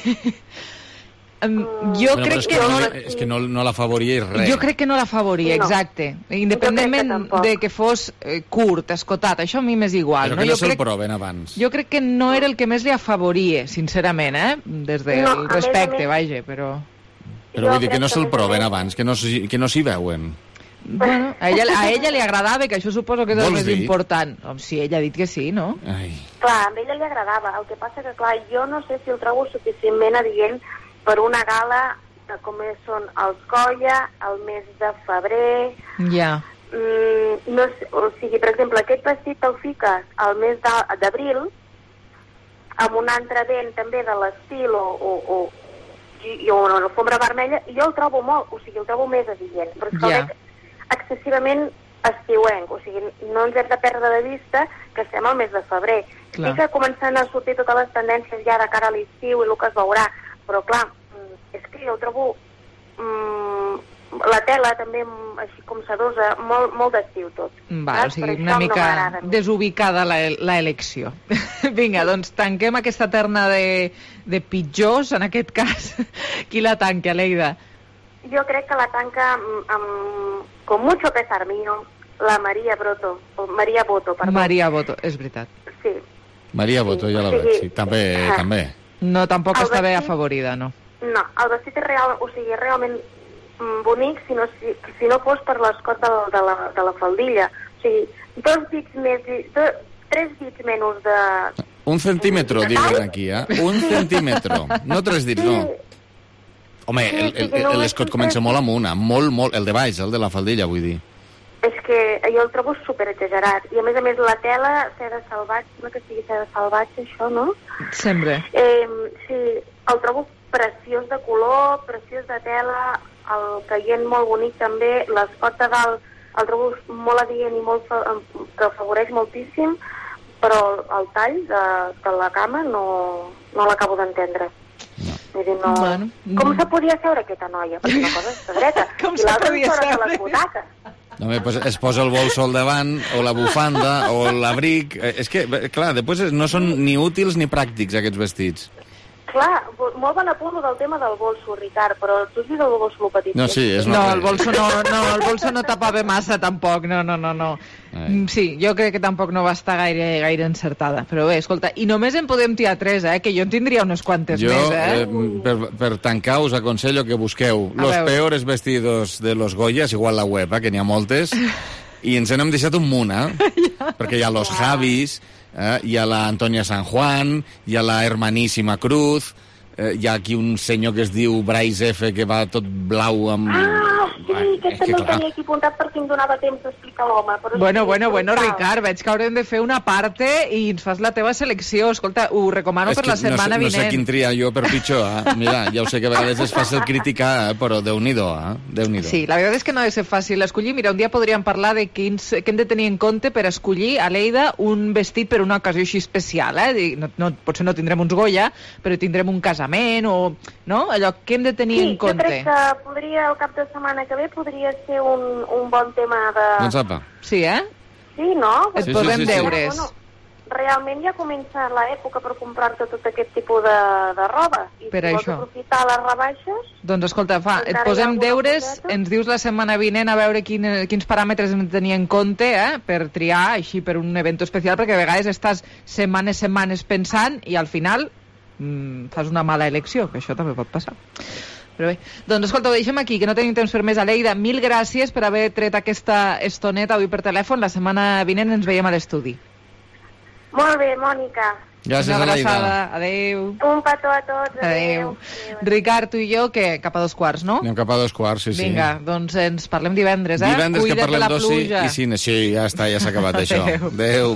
Em, jo Bueno, però crec és que, que no... no, és que no, no l'afavoria res. Jo crec que no l'afavoria, No. exacte. Independentment Jo crec que tampoc. de que fos eh, curt, escotat, això a mi m'és igual. Però no? que no Jo se'l crec, proven abans. jo crec que no era el que més li afavoria, sincerament, eh? Des del No, a més a respecte, més- vaja, però... Però Jo vull dir que crec no que se'l a més a proven més- abans, que no, s'hi- que no s'hi veuen. Bueno, a ella, a ella li agradava, que això suposo que és el Vols més dir? important. Home, sí, ella ha dit que sí, no? Ai. Clar, a ella li agradava. El que passa que, clar, jo no sé si el trobo suficientment adient per una gala de com és, són els Goya, el mes de febrer... Ja. Mm, no sé, o sigui, per exemple, aquest vestit te'l fiques al mes de- d'abril amb un altre vent també de l'estil o, o, o, i, i una alfombra vermella, i jo el trobo molt, o sigui, el trobo més adient, però és que Ja. el veig excessivament estiuenc, o sigui, no ens hem de perdre de vista que estem al mes de febrer. Clar. Sí que comencen a sortir totes les tendències ja de cara a l'estiu i el que es veurà, però clar, mm, és que jo el trobo mm, la tela també mm, així com sedosa, molt, molt d'estiu tot. Va, Saps? o sigui, Per això una no mica m'agrada a mi. desubicada la, la elecció. Vinga, doncs tanquem aquesta terna de, de pitjors, en aquest cas. Qui la tanca, Aleida? Jo crec que la tanca amb, amb con mucho pesar mío, la Maria Broto, o Maria Boto, perdó. Maria Boto, és veritat. Sí. Maria Boto, ja la Sí. veig, sí. També, Ah. també. No, tampoc El està bé vestit- afavorida, no. No, el vestit és real, o sigui, realment mm, bonic si no, si, si no fos per l'escot de, la- de, la, de la faldilla. O sigui, dos dits més, do, tres dits menys de... Un centímetro, diuen aquí, eh? Un centímetro. No tres dits, no. Home, Sí, el- sí, el- que no el- és l'escot un comença tres molt amunt, eh? molt, molt, el de baix, el de la faldilla, vull dir. És que jo el trobo super exagerat. I a més a més la tela, seda salvatge, no que sigui seda salvatge, això, no? Sempre. Eh, sí, el trobo preciós de color, preciós de tela, el caient molt bonic també, l'escot de dalt el trobo molt adient i molt fa, que afavoreix moltíssim, però el tall de, de la cama no, no l'acabo d'entendre. Vull dir, no... Bueno, Com se podia seure aquesta noia? Perquè una cosa és dreta. Com i se l'altra podia és fora de seure? les butaques. Home, pues es posa el bolso al davant, o la bufanda, o l'abric... Eh, És que, eh, clar, després no són ni útils ni pràctics, aquests vestits. Clar, bo- molt bon apunt del tema del bolso, Ricard, però tu has vist el bolso lo petit? No, sí, és No, una- el bolso no, no, el bolso no tapava massa, tampoc, no, no, no, no. Mm, Sí, jo crec que tampoc no va estar gaire, gaire encertada. Però bé, escolta, i només en podem tirar tres, eh? Que jo en tindria unes quantes Jo, més, eh? eh, per, per tancar, us aconsello que busqueu A los veure. peores vestidos de los Goyas, igual la web, eh, que n'hi ha moltes, i ens n'hem deixat un munt, eh? Perquè hi ha los Javis, eh? Hi ha la Antonia San Juan, hi ha la Hermaníssima Cruz, eh, hi ha aquí un senyor que es diu Bryce F, que va tot blau amb... Ah, sí, aquest és que també el clar. tenia aquí apuntat perquè em donava temps d'explicar l'home. però Bueno, sí, bueno, bueno, brutal. Ricard, veig que haurem de fer una parte i ens fas la teva selecció. Escolta, ho recomano És per que la setmana no sé, vinent. No sé quin triar jo per pitjor, eh? Mira, ja ho sé que a vegades és fàcil criticar, eh? Però Déu-n'hi-do, eh? Déu-n'hi-do. Sí, la veritat és que no ha de ser fàcil escollir. Mira, un dia podríem parlar de quins, què hem de tenir en compte per escollir a Lleida un vestit per una ocasió així especial, eh? Dic, No, no, potser no tindrem uns Goya, però tindrem un casament o no? Allò que hem de tenir sí, en compte. Sí, jo crec que podria, el cap de setmana que ve podria ser un, un bon tema de... Doncs apa. Sí, eh? Sí, no? Et sí, posem sí, sí, deures. Sí. Bueno, realment ja comença l'època per comprar-te tot aquest tipus de, de roba. I per si això. vols aprofitar les rebaixes... Doncs escolta, fa, et posem deures, coseta? Ens dius la setmana vinent a veure quin, quins paràmetres hem de tenir en compte, eh, per triar així per un event especial, perquè a vegades estàs setmanes, setmanes pensant i al final mmm, fas una mala elecció, que això també pot passar. Però bé, doncs escolta, ho deixem aquí, que no tenim temps per més. Aleida, mil gràcies per haver tret aquesta estoneta avui per telèfon. La setmana vinent ens veiem a l'estudi. Molt bé, Mònica. Gràcies, Aleida. Adéu. Un petó a tots. Adéu. Adéu. Ricard, tu i jo, que cap a dos quarts, no? Anem cap a dos quarts, sí, sí. Vinga, doncs ens parlem divendres, eh? Divendres Cuida't que parlem d'oci i sí, sí, ja està, ja s'ha acabat això. Adéu. Adéu.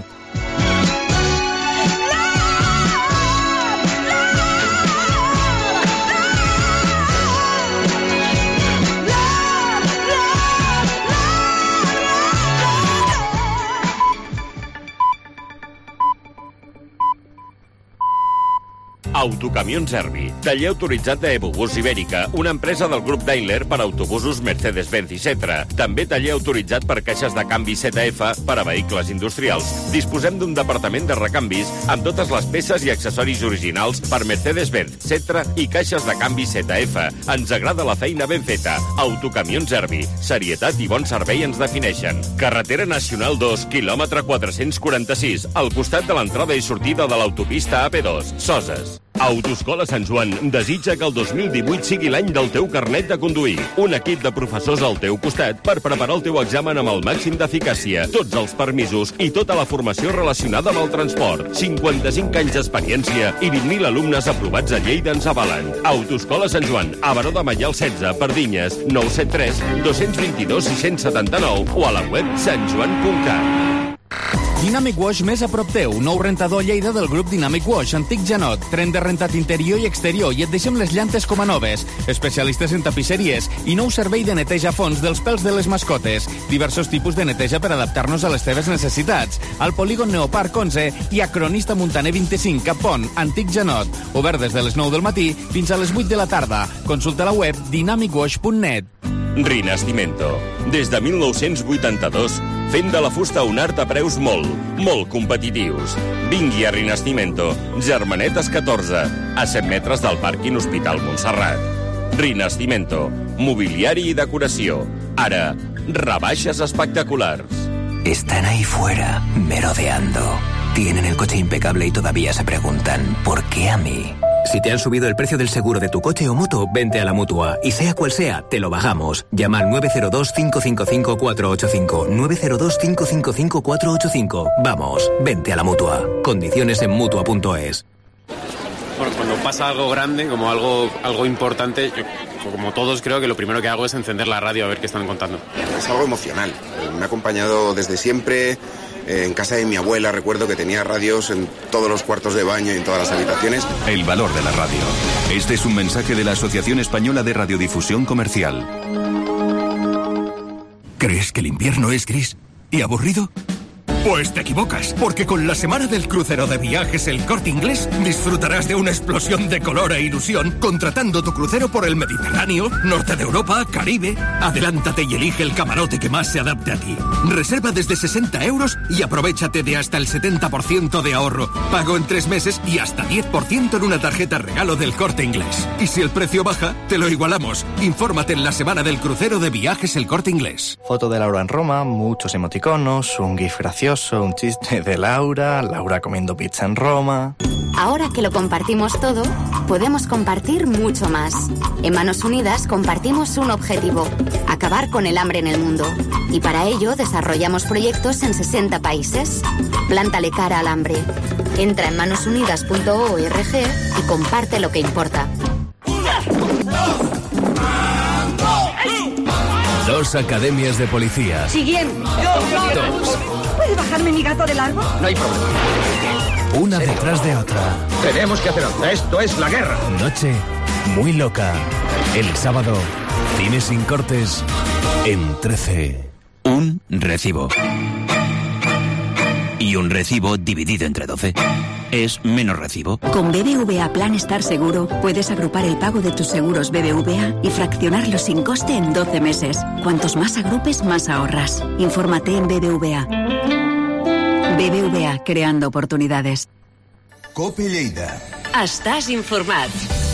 Autocamions Erbi, taller autoritzat d'Ebobús Ibèrica, una empresa del grup Daimler per autobusos Mercedes-Benz i Setra. També taller autoritzat per caixes de canvi Z F per a vehicles industrials. Disposem d'un departament de recanvis amb totes les peces i accessoris originals per Mercedes-Benz, Setra i caixes de canvi Z F. Ens agrada la feina ben feta. Autocamions Erbi, serietat i bon servei ens defineixen. Carretera Nacional dos, quilòmetre quatre-cents quaranta-sis, al costat de l'entrada i sortida de l'autopista A P dos, Soses. Autoescola Sant Joan desitja que el dos mil divuit sigui l'any del teu carnet de conduir. Un equip de professors al teu costat per preparar el teu examen amb el màxim d'eficàcia, tots els permisos i tota la formació relacionada amb el transport. cinquanta-cinc anys d'experiència i vint mil alumnes aprovats a Lleida ens avalen. Autoescola Sant Joan, a Baró de Maial setze, Pardinyes, nou set tres, dos dos dos, sis set nou o a la web sant joan punt cat. Dynamic Wash més a prop teu. Nou rentador a Lleida del grup Dynamic Wash. Antic Janot. Tren de rentat interior i exterior i et deixem les llantes com a noves. Especialistes en tapisseries i nou servei de neteja a fons dels pèls de les mascotes. Diversos tipus de neteja per adaptar-nos a les teves necessitats. Al polígon Neoparc onze i a Cronista Montaner vint-i-cinc, a Pont, Antic Janot. Obert des de les nou del matí fins a les vuit de la tarda. Consulta la web dynamic wash punt net. Rinascimento. Des de mil nou-cents vuitanta-dos, fent de la fusta un art a preus molt, molt competitius. Vingui a Rinascimento, Germanetes catorze, a set metres del pàrquing Hospital Montserrat. Rinascimento, mobiliari i decoració. Ara, rebaixes espectaculars. Están ahí fuera, merodeando. Tienen el coche impecable y todavía se preguntan, ¿por qué a mí? Si te han subido el precio del seguro de tu coche o moto, vente a la Mutua. Y sea cual sea, te lo bajamos. Llama al nueve cero dos, cinco cinco cinco, cuatro ocho cinco. nueve cero dos, cinco cinco cinco, cuatro ocho cinco. Vamos, vente a la Mutua. Condiciones en Mutua punto es. Bueno, cuando pasa algo grande, como algo, algo importante, yo, como todos creo que lo primero que hago es encender la radio a ver qué están contando. Es algo emocional. Me ha acompañado desde siempre. En casa de mi abuela recuerdo que tenía radios en todos los cuartos de baño y en todas las habitaciones. El valor de la radio. Este es un mensaje de la Asociación Española de Radiodifusión Comercial. ¿Crees que el invierno es gris y aburrido? Pues te equivocas, porque con la semana del crucero de viajes El Corte Inglés disfrutarás de una explosión de color e ilusión contratando tu crucero por el Mediterráneo, norte de Europa, Caribe. Adelántate y elige el camarote que más se adapte a ti. Reserva desde sesenta euros y aprovechate de hasta el setenta por ciento de ahorro. Pago en tres meses y hasta diez por ciento en una tarjeta regalo del Corte Inglés. Y si el precio baja, te lo igualamos. Infórmate en la semana del crucero de viajes El Corte Inglés. Foto de Laura en Roma, muchos emoticonos, un gif gracioso, un chiste de Laura, Laura comiendo pizza en Roma. Ahora que lo compartimos todo, podemos compartir mucho más. En Manos Unidas compartimos un objetivo: acabar con el hambre en el mundo. Y para ello desarrollamos proyectos en sesenta países. Plántale cara al hambre. Entra en manos unidas punto org y comparte lo que importa. Dos academias de policía. Siguiente. Dos. ¿Puedes bajarme mi gato del árbol? No hay problema. Una detrás de otra. Tenemos que hacer algo. Esto es la guerra. Noche muy loca. El sábado, cine sin cortes en trece. Un recibo. Y un recibo dividido entre doce. es menos recibo. Con B B V A Plan Estar Seguro puedes agrupar el pago de tus seguros B B V A y fraccionarlo sin coste en doce meses. Cuantos más agrupes, más ahorras. Infórmate en B B V A. B B V A, creando oportunidades. Cope Lleida. Estàs informat.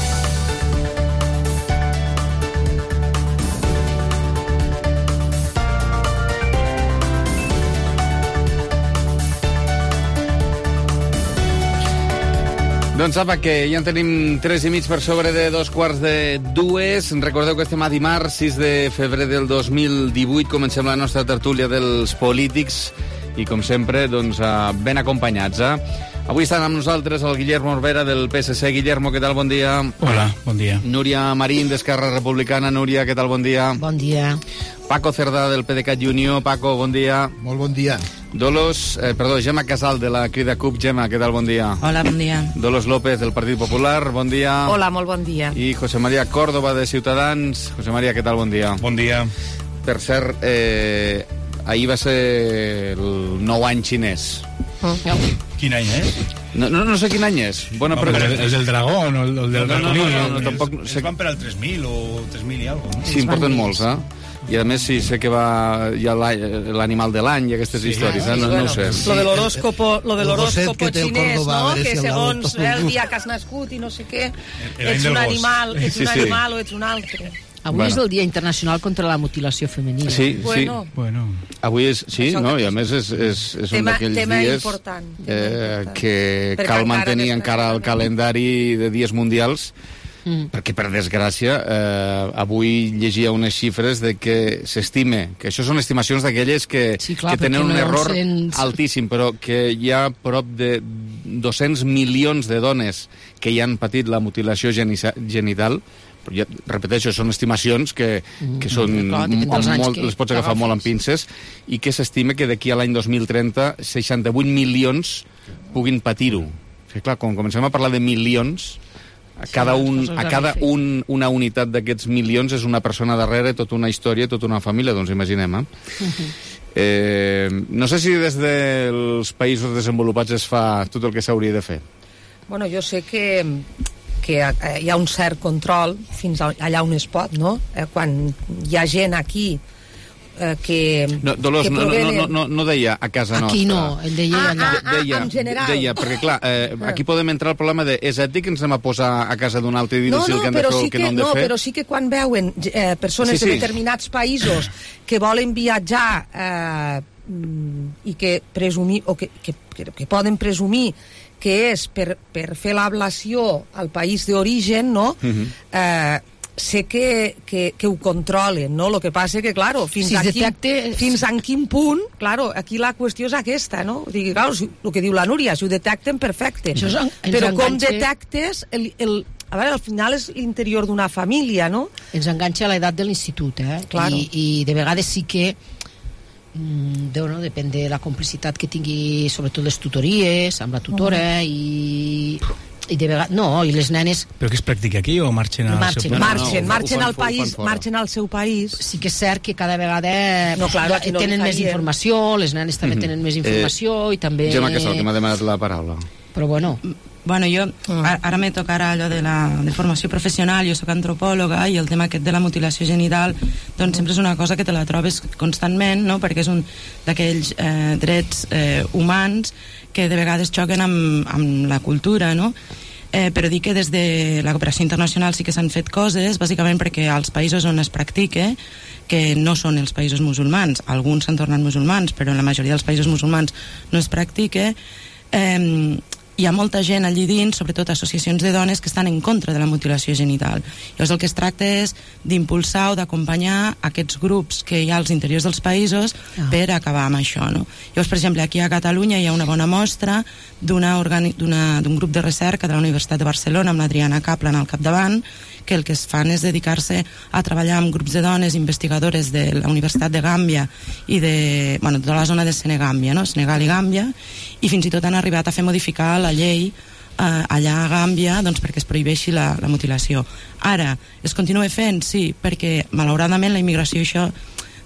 Doncs apa, que ja en tenim tres i mig per sobre de dos quarts de dues. Recordeu que estem a dimarts, sis de febrer del dos mil divuit. Comencem la nostra tertúlia dels polítics i, com sempre, doncs, ben acompanyats. Eh? Avui estan amb nosaltres el Guillermo Orbera del P S C. Guillermo, què tal? Bon dia. Hola, bon dia. Núria Marín, d'Esquerra Republicana. Núria, què tal? Bon dia. Bon dia. Paco Cerdà, del PDeCAT i Unió. Paco, bon dia. Molt bon dia. Dolos, eh, perdó, Gemma Casal, de la Crida CUP. Gemma, què tal? Bon dia. Hola, bon dia. Dolos López, del Partit Popular. Bon dia. Hola, molt bon dia. I José María Córdoba, de Ciutadans. José María, què tal? Bon dia. Bon dia. Per cert, eh, ahir va ser el nou any xinès. Oh. Quin any és? No, no, no sé quin any és. Bona no, pregunta. És el dragón o el, el del no, no, ratoní. no, no, no, no, tampoc... Es, es van per al tres mil o tres mil i alguna cosa. No? Sí, en porten molts, eh? I a més sí, sé que va hi ha l'animal de l'any i aquestes sí, històries, eh? no, bueno, no ho sé. Lo de l'horòscopo, lo de l'horòscopo xinès, no? Que que segons el dia que has nascut i no sé què, el ets un animal, ets sí, un sí. animal o ets un altre. Avui bueno. és el Dia Internacional contra la Mutilació Femenina. Sí, bueno. sí. Bueno. Avui és, sí, no? I a més és, és, és un tema, d'aquells tema dies important, eh, tema important. que Perquè cal encara mantenir després, encara el calendari de dies mundials, mm. perquè, per desgràcia, eh, avui llegia unes xifres de que s'estime, que això són estimacions d'aquelles que, sí, clar, que tenen un no error sents... altíssim, però que hi ha prop de dos-cents milions de dones que hi han patit la mutilació genital. Ja, repeteixo, són estimacions que, que són mm, clar, molt, les pots agafar molt amb pinces, i que s'estima que d'aquí a l'any dos mil trenta seixanta-vuit milions puguin patir-ho. O sigui, clar, quan comencem a parlar de milions, a cada, un, a cada un, una unitat d'aquests milions és una persona darrere, tota una història, tota una família, doncs imaginem, eh? Uh-huh. eh no sé si des dels països desenvolupats es fa tot el que s'hauria de fer. Bueno, jo sé que que hi ha un cert control fins allà on es pot, no? Eh, quan hi ha gent aquí eh, que... No, Dolors, que no, provenen... no, no, no deia a casa nostra. Aquí no, ell deia ah, allà. Ah, ah, deia, en general. Deia, perquè clar, eh, aquí podem entrar el problema de és ètic que ens anem a posar a casa d'un altre i dir-los no, no, el que han de fer o sí el que, que no han de no, fer? però sí que quan veuen eh, persones sí, sí. de determinats països que volen viatjar eh, i que presumir, o que, que, que, que poden presumir que és per, per fer l'ablació al país d'origen, no? Uh-huh. eh, sé que, que, que ho controlen, no? Lo que passa que, claro, fins, si a, detecte... quin, fins a quin punt, claro, aquí la qüestió és aquesta, no? Digui, claro, si, el que diu la Núria, si ho detecten, perfecte. Això és, però com enganxa... detectes el, el, a veure, al final és l'interior d'una família, no? Ens enganxa a l'edat de l'institut, eh? Claro. I, I de vegades sí que mm, de, no, depèn de la complicitat que tingui, sobretot les tutories, amb la tutora, uh-huh. i, i de vegades... No, i les nenes... Però que es practica aquí o marxen al marxen, seu país? marxen, no, marxen fan, al país, marxen al seu país. Sí que és cert que cada vegada no, claro, no tenen més informació, les nenes també mm-hmm. Mm-hmm. tenen més informació, eh, i també... Gemma Casal, que m'ha demanat la paraula. Però bueno... Bueno, jo, ara me tocarà allò de la de formació professional, jo sóc antropòloga i el tema aquest de la mutilació genital doncs sempre és una cosa que te la trobes constantment, no? Perquè és un d'aquells eh, drets eh, humans que de vegades xoquen amb, amb la cultura, no? Eh, però dic que des de la cooperació internacional sí que s'han fet coses, bàsicament perquè als països on es practique, que no són els països musulmans, alguns s'han tornat musulmans, però en la majoria dels països musulmans no es practique, eh, hi ha molta gent allí dins, sobretot associacions de dones que estan en contra de la mutilació genital. Llavors el que es tracta és d'impulsar o d'acompanyar aquests grups que hi ha als interiors dels països ah. per acabar amb això, no? Llavors, per exemple, aquí a Catalunya hi ha una bona mostra d'una organi- d'una, d'un grup de recerca de la Universitat de Barcelona amb l'Adriana Kaplan al capdavant, que el que es fan és dedicar-se a treballar amb grups de dones investigadores de la Universitat de Gàmbia i de, bueno, de la zona de Senegàmbia, no? Senegal i Gàmbia, i fins i tot han arribat a fer modificar la llei eh, allà a Gàmbia doncs, perquè es prohibeixi la, la mutilació. Ara, es continua fent? Sí, perquè malauradament la immigració això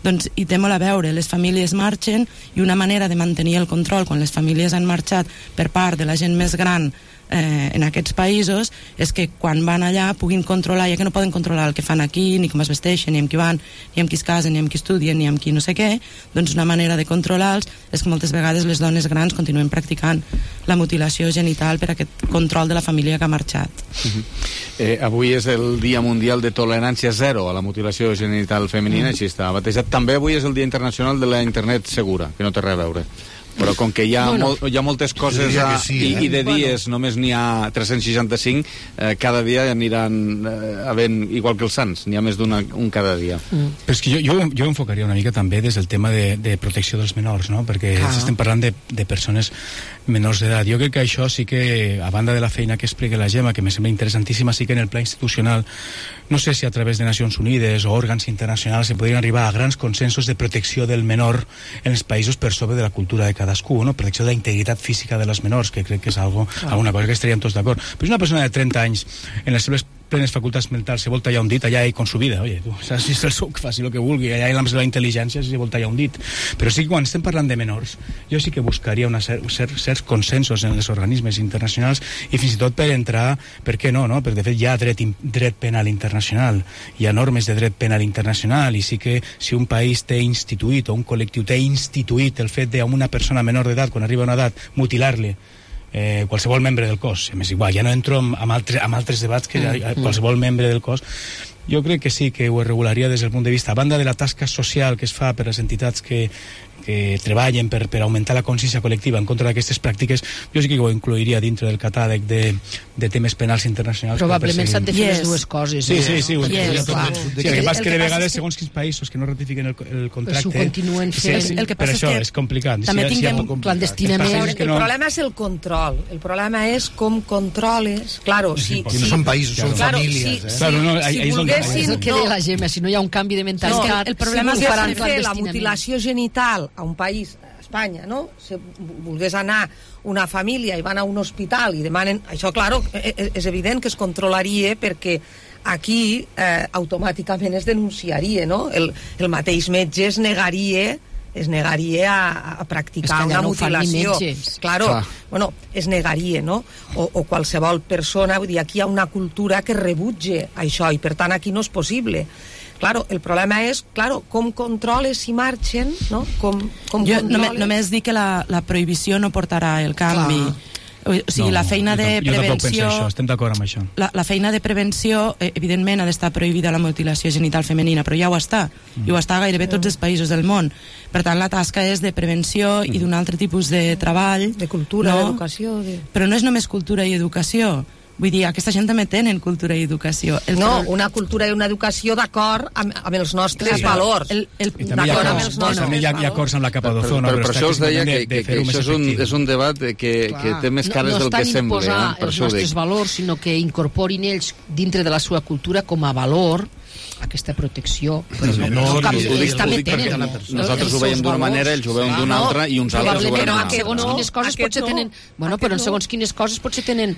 doncs hi té molt a veure. Les famílies marxen i una manera de mantenir el control quan les famílies han marxat per part de la gent més gran Eh, en aquests països és que quan van allà puguin controlar, ja que no poden controlar el que fan aquí, ni com es vesteixen, ni amb qui van, ni amb qui es casen, ni amb qui estudien, ni amb qui no sé què, doncs una manera de controlar-los és que moltes vegades les dones grans continuen practicant la mutilació genital per aquest control de la família que ha marxat. Uh-huh. eh, avui és el Dia Mundial de Tolerància Zero a la mutilació genital femenina, uh-huh. així està batejat. També avui és el Dia Internacional de la Internet Segura, que no té res a veure. Però com que hi ha, bueno, mol, hi ha moltes coses a, sí, eh? i, i de dies bueno. només n'hi ha tres-cents seixanta-cinc, eh, cada dia aniran eh, havent, igual que els sants, n'hi ha més d'un cada dia. Mm. Però és que jo, jo, jo enfocaria una mica també des del tema de, de protecció dels menors, no? Perquè ah. estem parlant de, de persones menors d'edat. Jo crec que això sí que, a banda de la feina que explica la Gemma, que me sembla interessantíssima, sí que en el pla institucional, no sé si a través de Nacions Unides o òrgans internacionals se podrien arribar a grans consensos de protecció del menor en els països per sobre de la cultura de cadascú, no? Protecció de la integritat física de les menors, que crec que és algo, ah. alguna cosa que estaríem tots d'acord. Però és una persona de trenta anys, en les seves plenes facultats mentals, se vol tallar un dit, allà ell con su vida, oye, tu saps si és el suc, faci el que vulgui, allà ell amb la intel·ligència si se vol tallar un dit. Però sí que quan estem parlant de menors, jo sí que buscaria una cer cer certs consensos en els organismes internacionals i fins i tot per entrar, per què no, no? Perquè de fet hi ha dret, dret penal internacional, hi ha normes de dret penal internacional, i sí que si un país té instituït o un col·lectiu té instituït el fet de a una persona menor d'edat, quan arriba a una edat, mutilar-li Eh, qualsevol membre del cos, a més igual, ja no entro amb, amb, altre, amb altres debats que mm, mm. qualsevol membre del cos, jo crec que sí que ho regularia des del punt de vista, a banda de la tasca social que es fa per les entitats que, que treballen per, per augmentar la consciència col·lectiva en contra d'aquestes pràctiques, jo sí que ho incluiria dintre del catàleg de, de temes penals internacionals. Probablement s'han de fer yes. les dues coses. Sí, sí, sí. No? Yes, yes, clar. Sí, el que passa que de vegades, segons quins països que no ratifiquen el, el contracte... Ho continuen fent. Sí, el que per això és, és complicat. També si tinguem si clandestinament... El no... problema és el control. El problema és com controles... Claro, si, si no són països, són claro, famílies. Si, eh? claro, no, si, si volguessin... El que deia la Gemma, si no hi ha un canvi de mentalitat... No, el problema si és fer la mutilació genital a un país... Espanya, no? Si volgués anar una família i van a un hospital i demanen... Això, claro, és evident que es controlaria perquè aquí eh, automàticament es denunciaria, no? El, el mateix metge es negaria es negaria a, a practicar una no mutilació. Claro, ah. bueno, es negaria, no? O, o qualsevol persona, vull dir, aquí hi ha una cultura que rebutge això i per tant aquí no és possible. Claro, el problema és, claro, com controles si marxen, no? Com, com jo només, només dic que la, la prohibició no portarà el canvi. Clar. O sigui, no, la feina de jo prevenció... Això, estem d'acord amb això. La, la feina de prevenció, evidentment, ha d'estar prohibida la mutilació genital femenina, però ja ho està. Mm. I ho està gairebé tots els països del món. Per tant, la tasca és de prevenció mm. i d'un altre tipus de treball. De cultura, no? d'educació... De... Però no és només cultura i educació. Vull dir, aquesta gent també tenen cultura i educació. El no, pro... una cultura i una educació d'acord amb, amb els nostres sí, valors. El, el... I també hi ha acords, no, també hi ha, hi ha acords amb la capa d'ozono. Per, per, per això us deia que, que, que això és un, és un debat que, que té més cares no, no del que sembla. No estan imposar eh? els nostres valors, sinó que incorporin ells dintre de la seva cultura com a valor aquesta protecció. Però no, no, no, cap, no, ells també tenen. Nosaltres ho veiem d'una manera, ells ho veuen d'una altra i uns altres ho veuen d'una altra. Segons quines coses potser tenen... Bueno, però segons quines coses potser tenen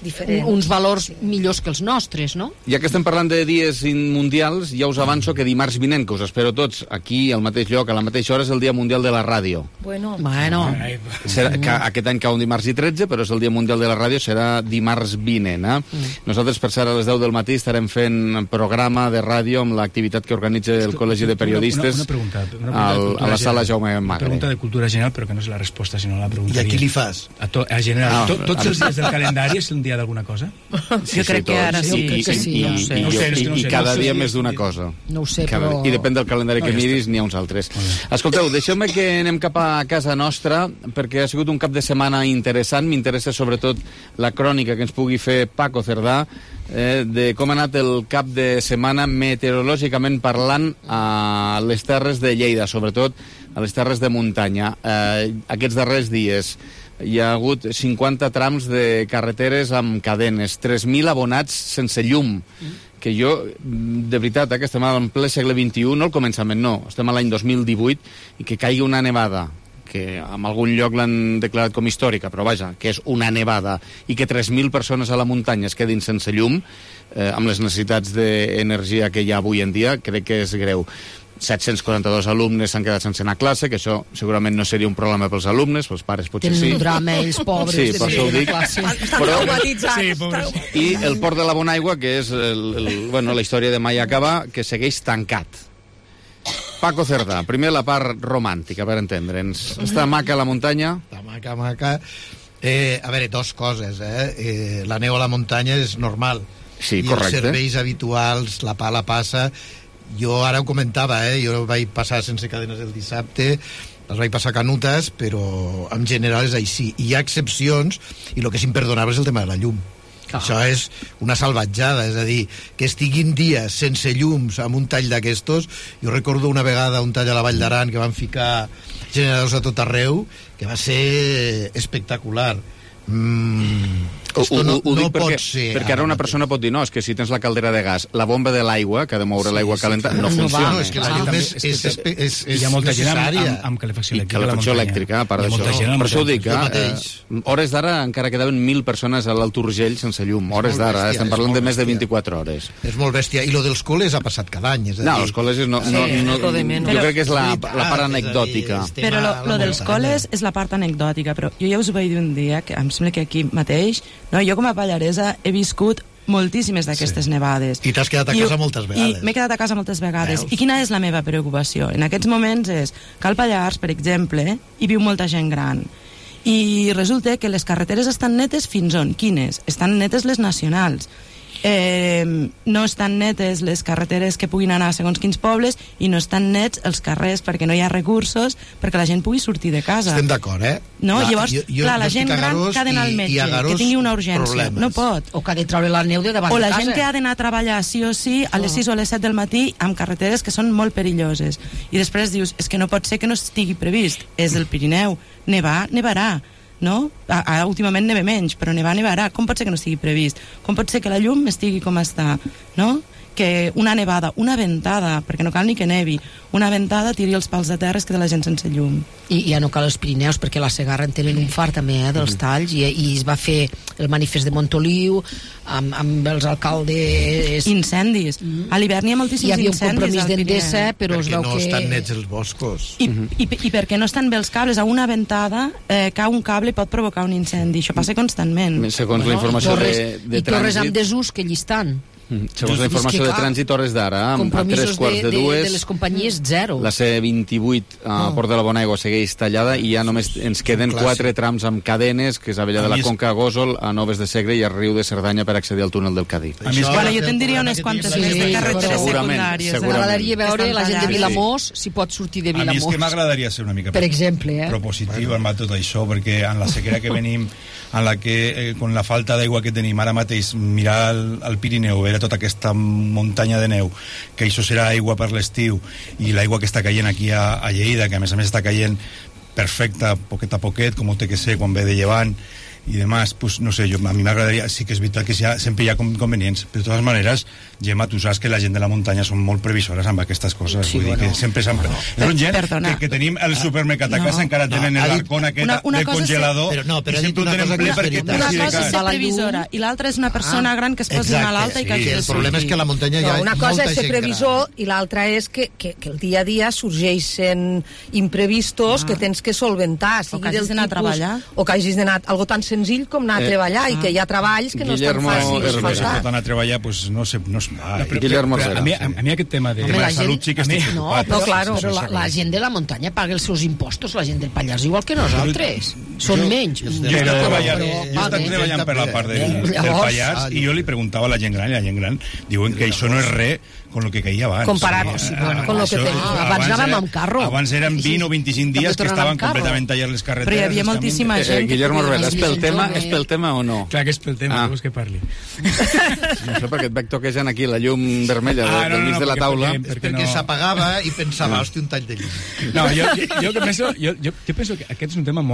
uns valors millors que els nostres, no? Ja que estem parlant de dies mundials, ja us avanço que dimarts vinent, que us espero tots aquí, al mateix lloc, a la mateixa hora, és el Dia Mundial de la Ràdio. Bueno. Bueno. Serà, que aquest any cau un dimarts i tretze, però és el Dia Mundial de la Ràdio, serà dimarts vinent. Eh? Mm. Nosaltres, per ser a les deu del matí, estarem fent programa de ràdio amb l'activitat que organitza el Col·legi de Periodistes una, una, una pregunta, una pregunta al, a la sala Jaume Magre. Una pregunta de cultura general, però que no és la resposta, sinó la pregunta. I a qui li fas? A, to, a general. No, to, tots els dies del calendari és un dia d'alguna cosa? Sí, jo crec sí, que ara sí. I, que sí, i, no sé. i, no sé, i, no sé, i cada no sé, dia no sé, més d'una cosa. No ho sé, cada, però... I depèn del calendari que miris, n'hi ha uns altres. Escolteu, deixeu-me que anem cap a casa nostra, perquè ha sigut un cap de setmana interessant. M'interessa sobretot la crònica que ens pugui fer Paco Cerdà, eh, de com ha anat el cap de setmana meteorològicament parlant a les terres de Lleida, sobretot a les terres de muntanya. Eh, aquests darrers dies hi ha hagut cinquanta trams de carreteres amb cadenes, tres mil abonats sense llum, que jo, de veritat, eh, que estem en ple segle vint-i-u, no al començament, no, estem a l'any dos mil divuit, i que caigui una nevada, que en algun lloc l'han declarat com històrica, però vaja, que és una nevada, i que tres mil persones a la muntanya es quedin sense llum, eh, amb les necessitats d'energia que hi ha avui en dia, crec que és greu. set-cents quaranta-dos alumnes s'han quedat sense anar a classe, que això segurament no seria un problema pels alumnes, pels pares potser Tenen sí. un drama, ells pobres. Sí, per això ho dic. Estan traumatitzats. Sí, pobres. I el Port de la Bonaigua, que és el, el, bueno, la història de mai acabar, que segueix tancat. Paco Cerdà, primer la part romàntica, per entendre'ns. Està maca la muntanya? Està maca, maca. Eh, a veure, dos coses, eh? eh la neu a la muntanya és normal. Sí, I correcte. els serveis habituals, la pala passa. Jo ara ho comentava, eh? Jo vaig passar sense cadenes el dissabte, les vaig passar canutes, però en general és així. I hi ha excepcions, i el que és imperdonable és el tema de la llum. Ah. Això és una salvatjada, és a dir, que estiguin dies sense llums amb un tall d'aquestos. Jo recordo una vegada un tall a la Vall d'Aran que van ficar generadors a tot arreu, que va ser espectacular. Mm, ho, no, ho, ho no dic perquè, pot ser perquè ara una persona pot dir no, és que si tens la caldera de gas, la bomba de l'aigua que ha de moure sí, l'aigua calenta, sí, no, no funciona. No, és que la llum és, és, és, és, és, és hi ha molta gent amb, necessària. amb, amb calefacció elèctrica, calefacció elèctrica, a part d'això. Per això ho dic, eh? Hores d'ara encara quedaven mil persones a l'Alt Urgell sense llum, hores d'ara, estem parlant de més de vint-i-quatre hores. És molt bèstia, i lo dels col·les ha passat cada any, és a dir... No, els col·legis no, no, no, jo crec que és la, la part anecdòtica. Però lo, lo dels col·les és la part anecdòtica, però jo ja us ho vaig dir un dia, que em sembla que aquí mateix, no, jo com a pallaresa he viscut moltíssimes d'aquestes sí. nevades. I t'has quedat a casa I, moltes vegades. I m'he quedat a casa moltes vegades. Veus? I quina és la meva preocupació? En aquests moments és que al Pallars, per exemple, hi viu molta gent gran. I resulta que les carreteres estan netes fins on? Quines? Estan netes les nacionals. Eh, no estan netes les carreteres que puguin anar a segons quins pobles i no estan nets els carrers perquè no hi ha recursos perquè la gent pugui sortir de casa. Estem d'acord, eh? No, la, llavors, jo, jo, clar, la gent gran que ha d'anar al metge, que tingui una urgència, problemes. No pot. O que ha de treure la neu de davant o de la casa. gent que ha d'anar a treballar sí o sí a les sis o a les set del matí amb carreteres que són molt perilloses. I després dius, és que no pot ser que no estigui previst. És el Pirineu. Nevar, nevarà. No? Ara últimament neve menys, però nevar, nevarà. Com pot ser que no estigui previst? Com pot ser que la llum estigui com està? No? Que una nevada, una ventada, perquè no cal ni que nevi, una ventada tiri els pals de terra, es queda la gent sense llum. I ja no cal els Pirineus, perquè la Segarra en tenen un far també, eh, dels talls, i, i es va fer el manifest de Montoliu amb, amb els alcaldes... Incendis. Mm. A l'hivern hi ha moltíssims incendis. Hi havia un compromís d'Endesa, però es veu no que... Perquè no estan nets els boscos. I, mm -hmm. i, i perquè no estan bé els cables. A una ventada eh, cau un cable i pot provocar un incendi. Això passa constantment. Segons bueno, la informació torres, de, de i trànsit... I torres amb desús que allí estan. Mm. Segons la informació de trànsit, hores d'ara, a tres quarts de, de dues... de les companyies, zero. La C vint-i-vuit a oh. Port de la Bonaigua segueix tallada i ja només ens queden quatre trams amb cadenes, que és a Vella de la Conca, a Gósol, a Noves de Segre i a Riu de Cerdanya per accedir al túnel del Cadí. A mi és bueno, jo te'n diria unes quantes sí, sí, carreteres secundàries. M'agradaria veure la gent de Vilamós, si pot sortir de Vilamós. A mi és que m'agradaria ser una mica per exemple, eh? propositiu amb tot això, perquè en la sequera que venim, en la que, eh, con la falta d'aigua que tenim ara mateix, mirar al, al Pirineu, veure tota aquesta muntanya de neu, que això serà aigua per l'estiu, i l'aigua que està caient aquí a, a Lleida, que a més a més està caient perfecta, poquet a poquet, com ho té que ser quan ve de llevant i demás, pues no sé, jo, a mi m'agradaria, sí que és veritat que ha, sempre hi ha convenients, però de totes maneres, Gemma, tu saps que la gent de la muntanya són molt previsores amb aquestes coses, sí, vull bueno. dir que sempre s'han... No. És gent que, que tenim el supermercat a casa, no, encara tenen no, l'arcón aquest una, una del congelador, però no, però i sempre ho tenen ple perquè una cosa és ser previsora i l'altra és una persona ah, gran que es posi a l'alta i que sí, el problema és que a la muntanya hi ha no, una cosa és ser previsor gran. I l'altra és que, que, que el dia a dia sorgeixen imprevistos ah. que tens que solventar, sigui o que hagis d'anar a treballar o que hagis d'anar, algo tan senzill com anar eh, a treballar, ah. i que hi ha treballs que Guillermo no estan fàcils. Guillermo Herrera. Anar a treballar, pues no sé... No, ah, no, però, Guillermo Herrera. A mi, a, a mi aquest tema de... El tema de salut sí que estic preocupat. No, claro, però la, la gent de la muntanya paga els seus impostos, la gent del Pallars, igual que nosaltres. Són jo, menys. Jo, jo, jo, treballant, jo he estat treballant per la part del, del Pallars i jo li preguntava a la gent gran, i la gent gran diuen que això no és res con lo que caía abans. Comparat sí, bueno, con lo que tenim. Ah, abans anàvem amb carro. Abans eren vint o vint-i-cinc dies que estaven completament tallades les carreteres. Però hi havia moltíssima gent. Eh, Guillermo Herrera, és pel tema, és pel tema o no? Clar que és pel tema, ah. que parli. No sé, perquè et veig toquejant aquí la llum vermella ah, no, del mig no, no, de la taula. Perquè, perquè, perquè no... s'apagava i pensava, hòstia, un tall de llum. No, jo, jo, jo, penso, jo, jo, jo penso que aquest és un tema molt recurrent.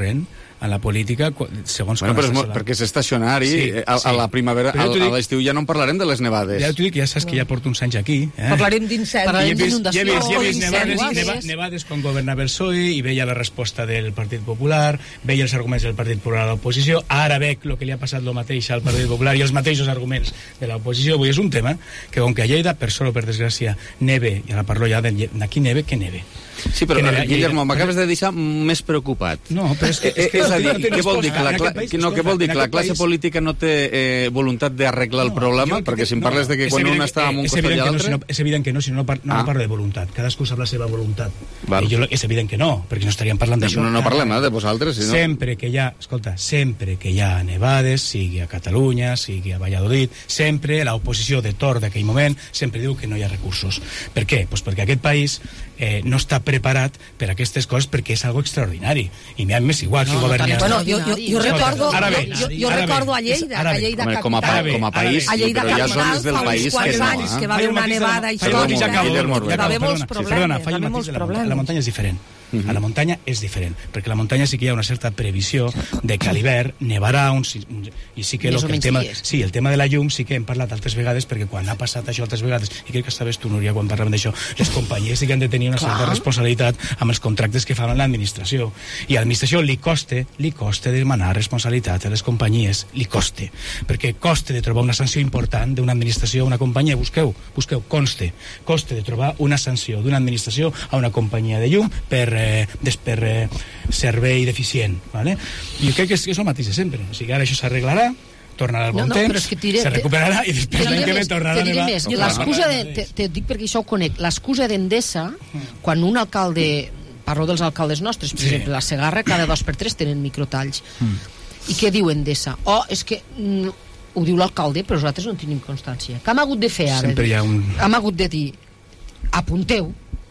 corrent en la política, segons bueno, quan però és molt, la... perquè és estacionari, sí, a, sí. a la primavera, a, dic, a l'estiu ja no en parlarem de les nevades. Ja t'ho dic, ja saps que ja porto uns anys aquí. Eh? Parlarem d'incendis. Ja he vist, ja he vist, ja he vist nevades, nevades, neva, nevades quan governava el P S O E i veia la resposta del Partit Popular, veia els arguments del Partit Popular a l'oposició, ara veig el que li ha passat el mateix al Partit Popular i els mateixos arguments de l'oposició. Vull dir, és un tema que, com que a Lleida, per sort o per desgràcia, neve, i ara parlo ja d'aquí neve, que neve. Sí, però, Guillermo, m'acabes de deixar més preocupat. No, però és que... És, és a dir, què vol dir? Que la, cla... no, què vol dir? Que la classe política no té eh, voluntat d'arreglar el problema? Perquè si em parles de que quan un està en un costat i l'altre... És evident que no, si no, no parlo de voluntat. Cadascú sap la seva voluntat. I jo, és evident que no, perquè no estaríem parlant d'això. No, no parlem eh, de vosaltres. Si no... Sempre que hi ha, escolta, sempre que hi ha nevades, sigui a Catalunya, sigui a Valladolid, sempre l'oposició de torn d'aquell moment sempre diu que no hi ha recursos. Per què? Pues perquè aquest país eh, no està preparat per a aquestes coses perquè és algo extraordinari. I m'ha més igual que no, governi... Bueno, jo, jo, jo recordo, jo, jo recordo a Lleida, a Lleida Home, com a, capital. Com a país, a Lleida però hi ha zones del país que no. Anys, que va haver una nevada històrica. Va haver molts problemes. Va haver molts problemes. La muntanya és diferent. Uh -huh. A la muntanya és diferent, perquè a la muntanya sí que hi ha una certa previsió de que a l'hivern nevarà un, i sí que, lo que el tema, sí, el tema de la llum sí que hem parlat altres vegades, perquè quan ha passat això altres vegades, i crec que estaves tu, Núria, quan parlàvem d'això, les companyies sí que han de tenir una certa Clar. responsabilitat amb els contractes que fan l'administració, i a l'administració li costa, li costa demanar responsabilitat a les companyies, li costa, perquè costa de trobar una sanció important d'una administració a una companyia, busqueu, busqueu, conste, costa de trobar una sanció d'una administració a una companyia de llum per Eh, per eh, servei deficient, ¿vale? I crec que és, és el mateix de sempre, o sigui, ara això s'arreglarà, tornarà al bon no, no, temps, però és que diré, se recuperarà i després l'any que ve tornarà a nevar. L'excusa de, te, te dic perquè això ho conec, l'excusa d'Endesa, quan un alcalde, parlo dels alcaldes nostres, per sí. exemple, la Segarra cada dos per tres tenen microtalls, mm. i què diu Endesa? Oh, és que mm, ho diu l'alcalde, però nosaltres no en tenim constància. Què hem hagut de fer ara? Sempre hi ha un... Hem hagut de dir, apunteu,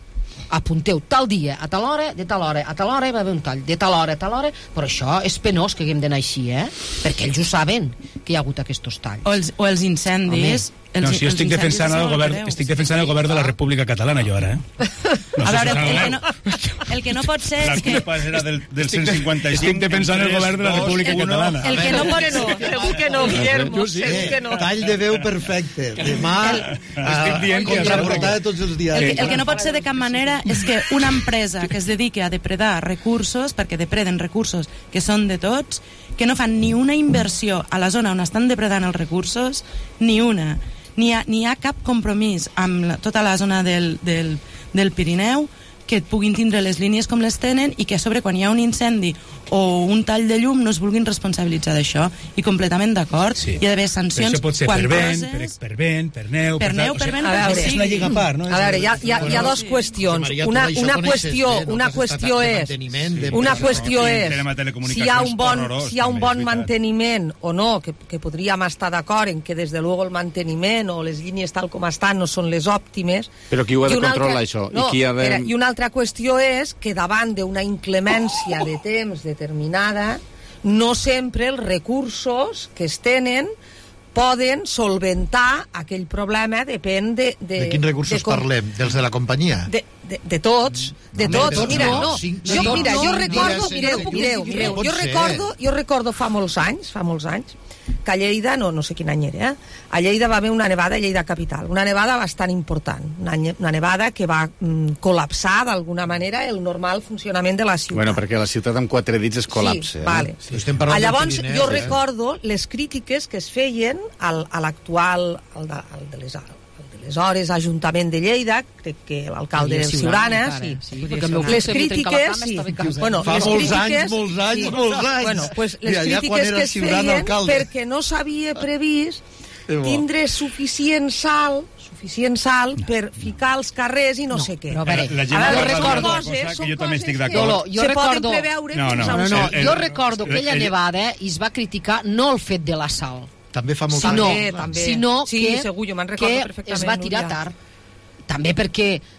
apunteu tal dia, a tal hora, de tal hora, a tal hora va haver un tall, de tal hora, a tal hora, però això és penós que haguem d'anar així, eh? Perquè ells ho saben, que hi ha hagut aquests talls. O els, o els incendis... Els, no, si jo estic defensant, el govern, estic defensant el govern de la República Catalana, jo ara, eh? No a veure, el, el, que no, el que no pot ser és que... La culpa era del, del cent cinquanta-cinc. Estic defensant el govern de la República Catalana. El que no pot ser... Segur que no, Guillermo, segur que no. Tall de veu perfecte. Demà, estic dient que... Contraportada de tots els diaris. El, el que no pot ser de cap manera és que una empresa que es dediqui a depredar recursos, perquè depreden recursos que són de tots, que no fan ni una inversió a la zona on estan depredant els recursos, ni una. Ni hi ha, ni hi ha cap compromís amb la, tota la zona del, del, del Pirineu que puguin tindre les línies com les tenen i que a sobre quan hi ha un incendi o un tall de llum no es vulguin responsabilitzar d'això, i completament d'acord, sí. hi ha d'haver sancions. Però això pot ser per vent, per, per vent, per neu... Per, per neu, per vent, o sigui, és una lliga a part, no? A veure, hi ha, hi ha, hi ha dos qüestions. Una, una qüestió, una qüestió és... Una qüestió és si hi ha un bon, si hi ha un bon manteniment o no, que, que podríem estar d'acord en que des de luego el manteniment o les línies tal com estan no són les òptimes. Però qui ho ha de controlar, això? No, I, qui ha de... Era, i una altra qüestió és que davant d'una inclemència de temps determinada, no sempre els recursos que es tenen poden solventar aquell problema, depèn de... De, de quins recursos de com... parlem? Dels de la companyia? De, de, de tots, de no, tots. De tots mira, no, no, cinc, jo, no, mira, no, jo no, recordo, no, mireu, no, mireu, no, mireu, no jo recordo, jo recordo fa molts anys, fa molts anys, que a Lleida, no, no sé quin any era, eh? A Lleida va haver una nevada a Lleida capital, una nevada bastant important, una, una nevada que va mm, col·lapsar d'alguna manera el normal funcionament de la ciutat. Bueno, perquè la ciutat amb quatre dits es col·lapsa. Sí, vale. Eh? Sí. Ah, llavors, Pirineu, jo eh? recordo les crítiques que es feien al, a l'actual, al de, al de les aleshores Ajuntament de Lleida, crec que l'alcalde del Siurana, sí, sí, les crítiques, sí, bueno, fa les molts crítiques, anys, molts anys, sí, molts anys. Bueno, pues les Mira, crítiques que es feien alcalde. perquè no s'havia previst tindre suficient sal suficient sal per ficar als carrers i no, no sé què. No, a veure, la gent a veure, recordo coses, que jo també estic que d'acord. se poden preveure. No, no, no, no, jo recordo aquella nevada i es va criticar no el fet de la sal, també fa molt sinó, també, també. sinó sí, que, segur, jo me'n recordo que perfectament, es va tirar Núria. tard. També perquè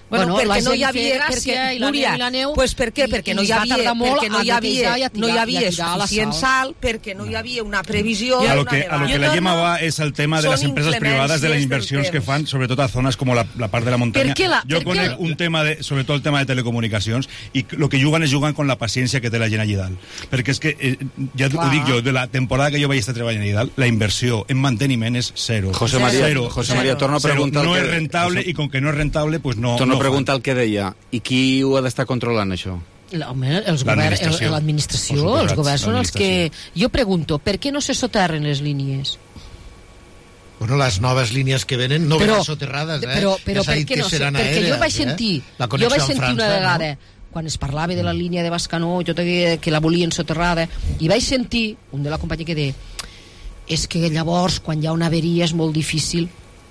Bueno, Bueno, la perquè no gent hi havia... feia gràcia Perquè, i la Núria, neu i la neu, pues per què? i- Perquè i no hi es va havia, tardar molt perquè no a hi havia, netejar i a tirar- no hi i a havia tirar la suficient sal. sal, perquè no hi havia una previsió A lo d'una que, a lo nevada. que la Gemma va es el tema de Son las empresas privadas, de las inclemències inversiones del que temps. fan, sobretot a zonas como la, la part de la muntanya. Per què la- jo per què conec la- un tema, de, sobretot el tema de telecomunicacions, i lo que juguen és juguen con la paciència que té la gent allà dalt. Perquè és que, eh, ja Clar. ho dic jo, de la temporada que jo vaig estar treballant allà dalt, la inversió en manteniment és zero. José María, Zero. José María, torno a Zero. preguntar No el és que- rentable, i com que no és rentable, pues no... Torno no a preguntar el que deia. I qui ho ha d'estar controlant, això? La- home, els governs, L'administració. el- l'administració, Per suposat, els governs són els que... l'administració. Jo pregunto, per què no se soterren les línies? Bueno, les noves línies que venen no Però- venen soterrades, eh? Però, però Ja s'ha per dit què que no sé? seran Perquè jo aèrees, vaig eh? sentir, La jo connexió vaig amb sentir França, una vegada, no? quan es parlava de la línia de Bescanó, jo que, que la volien soterrada, i vaig sentir un de la companyia que deia és que llavors, quan hi ha una averia, és molt difícil.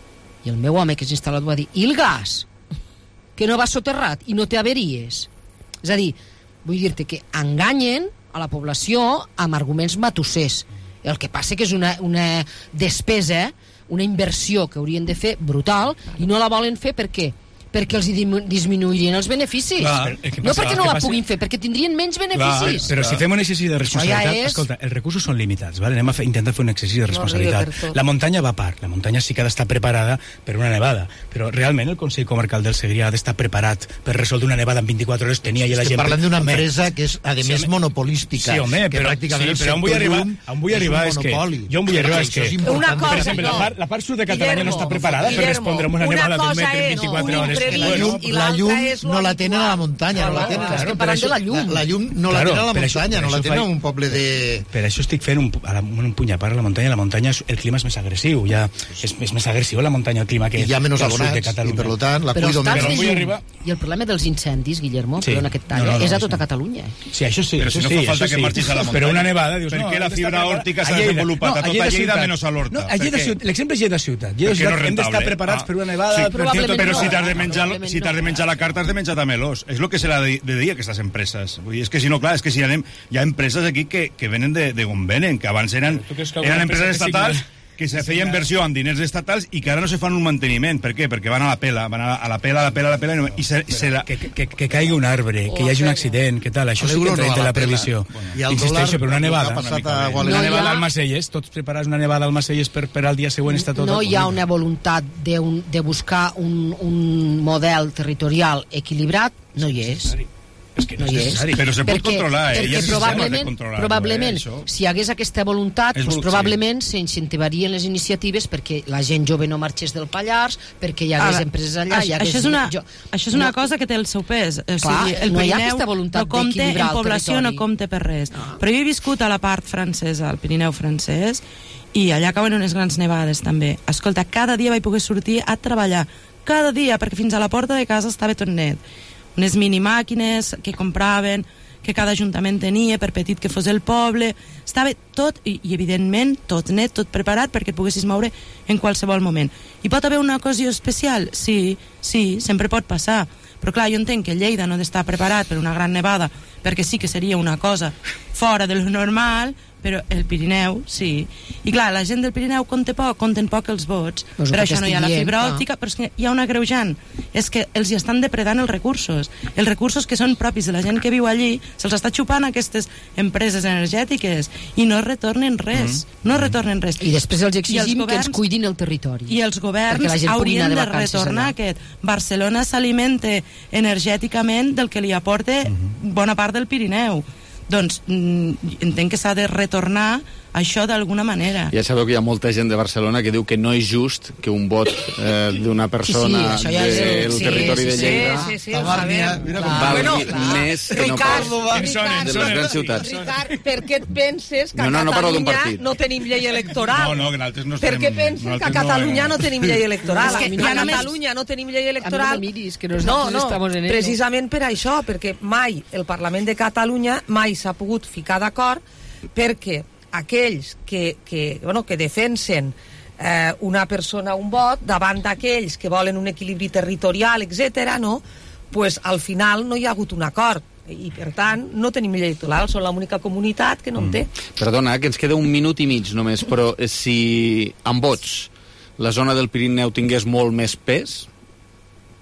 I el meu home, que és instal·lat, va dir, i el gas? Que no va soterrat i no té averies? És a dir, vull dir-te que enganyen a la població amb arguments matossers. El que passa que és una, una despesa, una inversió que haurien de fer brutal, i no la volen fer per què? Perquè els hi dim- disminuirien els beneficis. Clar, el que no passa- perquè el no que la passa- puguin fer, perquè tindrien menys beneficis. Però si fem un exercici de responsabilitat, Això ja és- escolta, els recursos són limitats, ¿vale? Anem a fer, intentar fer un exercici de responsabilitat. No arriba per tot. La muntanya va a part, la muntanya sí que ha d'estar preparada per una nevada, però realment el Consell Comarcal del Segrià ha d'estar preparat per resoldre una nevada en vint-i-quatre hores, tenia ja la Estem gent... parlant d'una Home, empresa que és, a sí, més, home. monopolística. Sí, home, que però, pràcticament sí, el però on vull sector arribar, llum on vull és arribar un és que... monopoli. Jo on vull arribar és Això que... és important. Una cosa, per exemple, no. la part, la part sud de Catalunya no Guillermo, està preparada per Guillermo, respondre a una una nevada d'un cosa metre en és vint-i-quatre un hores. imprevist La llum, i la l'altra llum és lo no la tenen a la habitual. muntanya, no la Claro, tenen. claro, Estem per parlant això- de la llum. La, la llum no la Claro, tenen a la per això- muntanya, per no la això tenen faig- en un poble de... Per això estic fent un, a la, un puny a part a la muntanya. La muntanya, és- el clima és més agressiu. Ja, és, és més agressiu la muntanya, el clima, que, I hi ha menys que al sud de abonats, Catalunya. i per tant la Però cuido els talls menys. de vull llum arribar- i el problema dels incendis, Guillermo, Sí. perdona que et talla, No, no, no, és a sí. tota Catalunya. Sí, això sí, Però això si no sí, fa falta això que sí. marxis a la muntanya. Però una nevada, dius, Per no, què la hem d'estar fibra preparats. òptica s'ha A Lleida. desenvolupat a tota Lleida Lleida ciutat. menys a l'Horta? No, a Per Lleida què? ciutat, l'exemple és Lleida ciutat. Lleida Perquè no ciutat és hem d'estar rentable. preparats Ah. per una nevada. Sí, per probablement però no. si t'has de menjar, Probablement si t'has de no. menjar la carta, has de menjar també l'os. És el que se l'ha de, de dir a aquestes empreses. Vull dir, és que si no, clar, és que si anem, hi ha empreses aquí que, que venen de, de on venen, que abans eren, tu creus que alguna eren empreses empresa que estatals signa- que se que feia signa- inversió amb diners estatals i que ara no se fan un manteniment. Per què? Perquè van a la pela, van a la, a la pela, a la pela, a la pela, i, no, i se, se la... Que, que, que caigui un arbre, que hi hagi un accident, que tal, això sí que L'euro entra no, a dintre la la pela. previsió. I el Insisteixo, dòlar, per una el que nevada. ha passat Una, a una Gualena. nevada No hi ha- al Macelles, tots preparats una nevada al Macelles per, per al dia següent està tot... No hi ha una voluntat de, un, de buscar un, un model territorial equilibrat, no hi és. És que no No és hi és. necessari. Però se pot controlar, eh? Perquè Ja se sembla de probablement, controlar-ho, probablement eh, això. si hi hagués aquesta voluntat, És doncs vol- probablement s'incentivarien les iniciatives perquè la gent jove no marxés del Pallars, perquè hi hagués Ara, empreses allà, hi això, hagués... això, és una, jo- això és una no- cosa que té el seu pes. O Clar, sigui, el no hi ha Pirineu aquesta voluntat no compte d'equilibrar en el població, territori. no compte per res. Però jo he viscut a la part francesa, al Pirineu francès, i allà cauen unes grans nevades també. Escolta, cada dia vaig poder sortir a treballar, cada dia, perquè fins a la porta de casa estava tot net. Unes minimàquines que compraven, que cada ajuntament tenia, per petit que fos el poble, estava tot, i, i evidentment, tot net, tot preparat perquè et poguessis moure en qualsevol moment. I pot haver una ocasió especial? Sí, sí, sempre pot passar. Però clar, jo entenc que Lleida no ha d'estar preparat per una gran nevada, perquè sí que seria una cosa fora de lo normal, però el Pirineu, sí. I clar, la gent del Pirineu compta poc, compten poc els vots, Pues per el que això no hi ha la t'estic fibra dient, òptica, però és que hi ha una greujant, és que els hi estan depredant els recursos. Els recursos que són propis de la gent que viu allí, se'ls està xupant aquestes empreses energètiques i no retornen res, mm. no retornen res. I després els exigim governs, que ens cuidin el territori. I els governs perquè la gent pugui haurien anar de, de vacances retornar allà. aquest. Barcelona s'alimenta energèticament del que li aporta Mhm. bona part del Pirineu. Doncs mm, entenc que s'ha de retornar això d'alguna manera. Ja sabeu que hi ha molta gent de Barcelona que diu que no és just que un vot eh, d'una persona Sí, sí, això ja és el- del sí, territori sí, de sí, Lleida Sí, sí, La ho Bàrnia, sabem. mira com Clar. valgui Bueno, clar. més que no Ricardo, pas Ricard, de les grans ciutats. Ricard, per què et penses que No, no, a no parlo d'un Catalunya partit. no tenim llei electoral? No, no, que nosaltres no Per estem... què penses que a nosaltres Catalunya no eh, tenim llei electoral? És que a ja a només- Catalunya no tenim llei A mi electoral. no me miris, que No, nosaltres no, estamos en ello. precisament per això, perquè mai el Parlament de Catalunya mai s'ha pogut ficar d'acord perquè aquells que, que, bueno, que defensen eh, una persona un vot davant d'aquells que volen un equilibri territorial, etcètera, no? Pues al final no hi ha hagut un acord i per tant no tenim llei electoral, són l'única comunitat que no en té. Perdona, que ens queda un minut i mig només, però eh, si amb vots la zona del Pirineu tingués molt més pes,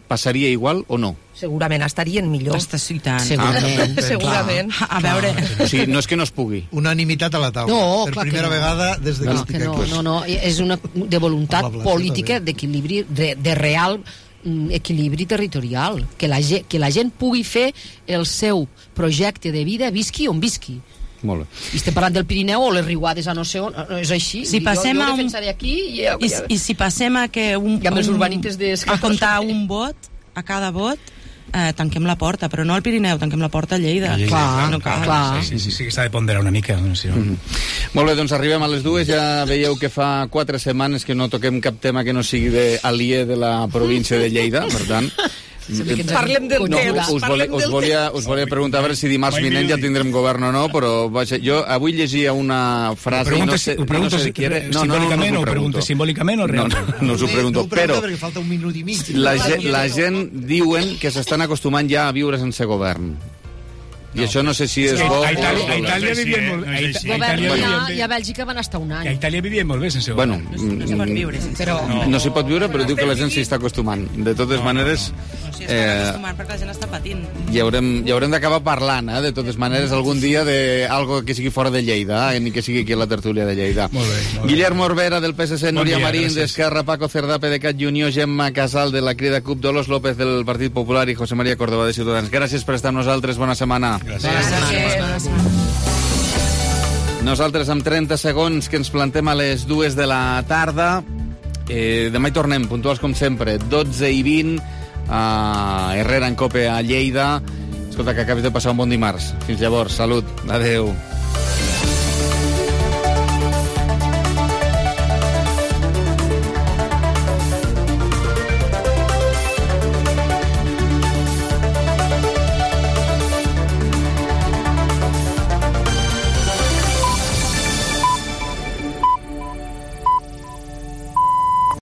passaria igual o no? Segurament estarien millor. Està citant. Segurament. Ah, Segurament. A veure... O sigui, no és que no es pugui. Unanimitat a la taula. No, per clar primera que no. vegada des de que No, estic que no, aquí. no, no, és una de voluntat Amb la política, també. d'equilibri, de, de real mm, equilibri territorial. Que la, ge- que la gent pugui fer el seu projecte de vida, visqui on visqui. Molt bé. I estem parlant del Pirineu o les riuades a no sé on, no és així. Si jo, passem jo a un- defensaré aquí i, I, I si passem a que un, I amb els un- urbanites de... a comptar un vot, a cada vot, eh, tanquem la porta, però no al Pirineu, tanquem la porta a Lleida. A Lleida. Clar, no clar, cal. Sí, sí, sí, sí que s'ha de ponderar una mica. No? Si no... Mm -hmm. Molt bé, doncs arribem a les dues. Ja veieu que fa quatre setmanes que no toquem cap tema que no sigui de aliè de la província de Lleida, per tant... Parlem del no, temps. us, volia, us, volia, us volia preguntar a veure si dimarts vinent ja tindrem govern o no, però vaja, jo avui llegia una frase... Ho pregunto, no sé, ho pregunto no sé si, qui era. No, no, no, simbòlicament no, no, o pregunto simbòlicament o no, realment? no, no us ho pregunto, No ho pregunta però perquè falta un minut i mig. la, gent, la gent diuen que s'estan acostumant ja a viure sense govern. I no, això no sé si és bo... A Itàlia, a o- Itàlia vivien molt bé. A Ita- a Govern Itàlia ja, vivien bé. i a Bèlgica van estar un any. A Itàlia vivien molt bé sense Bueno, govern. No s'hi pot viure sense Però... no, no s'hi pot viure, però diu que la gent s'hi està acostumant. De totes maneres... No s'hi està Eh, acostumant perquè la gent està patint. i haurem, i haurem d'acabar parlant, eh, de totes maneres, algun dia de algo que sigui fora de Lleida, eh, ni que sigui aquí a la tertúlia de Lleida. Molt bé, molt bé. Guillermo Orbera, del P S C, Bon Núria dia, Marín, gràcies. d'Esquerra, Paco Cerdà, PDeCAT i Unió, Gemma Casal, de la Crida C U P, Dolors López, del Partit Popular, i José María Córdoba, de Ciutadans. Gràcies per estar amb nosaltres, bona setmana. Gràcies. Nosaltres, amb trenta segons, que ens plantem a les dues de la tarda. Eh, demà hi tornem, puntuals com sempre, dotze i vint, a Herrera en Cope a Lleida. Escolta, que acabis de passar un bon dimarts. Fins llavors, salut, adeu.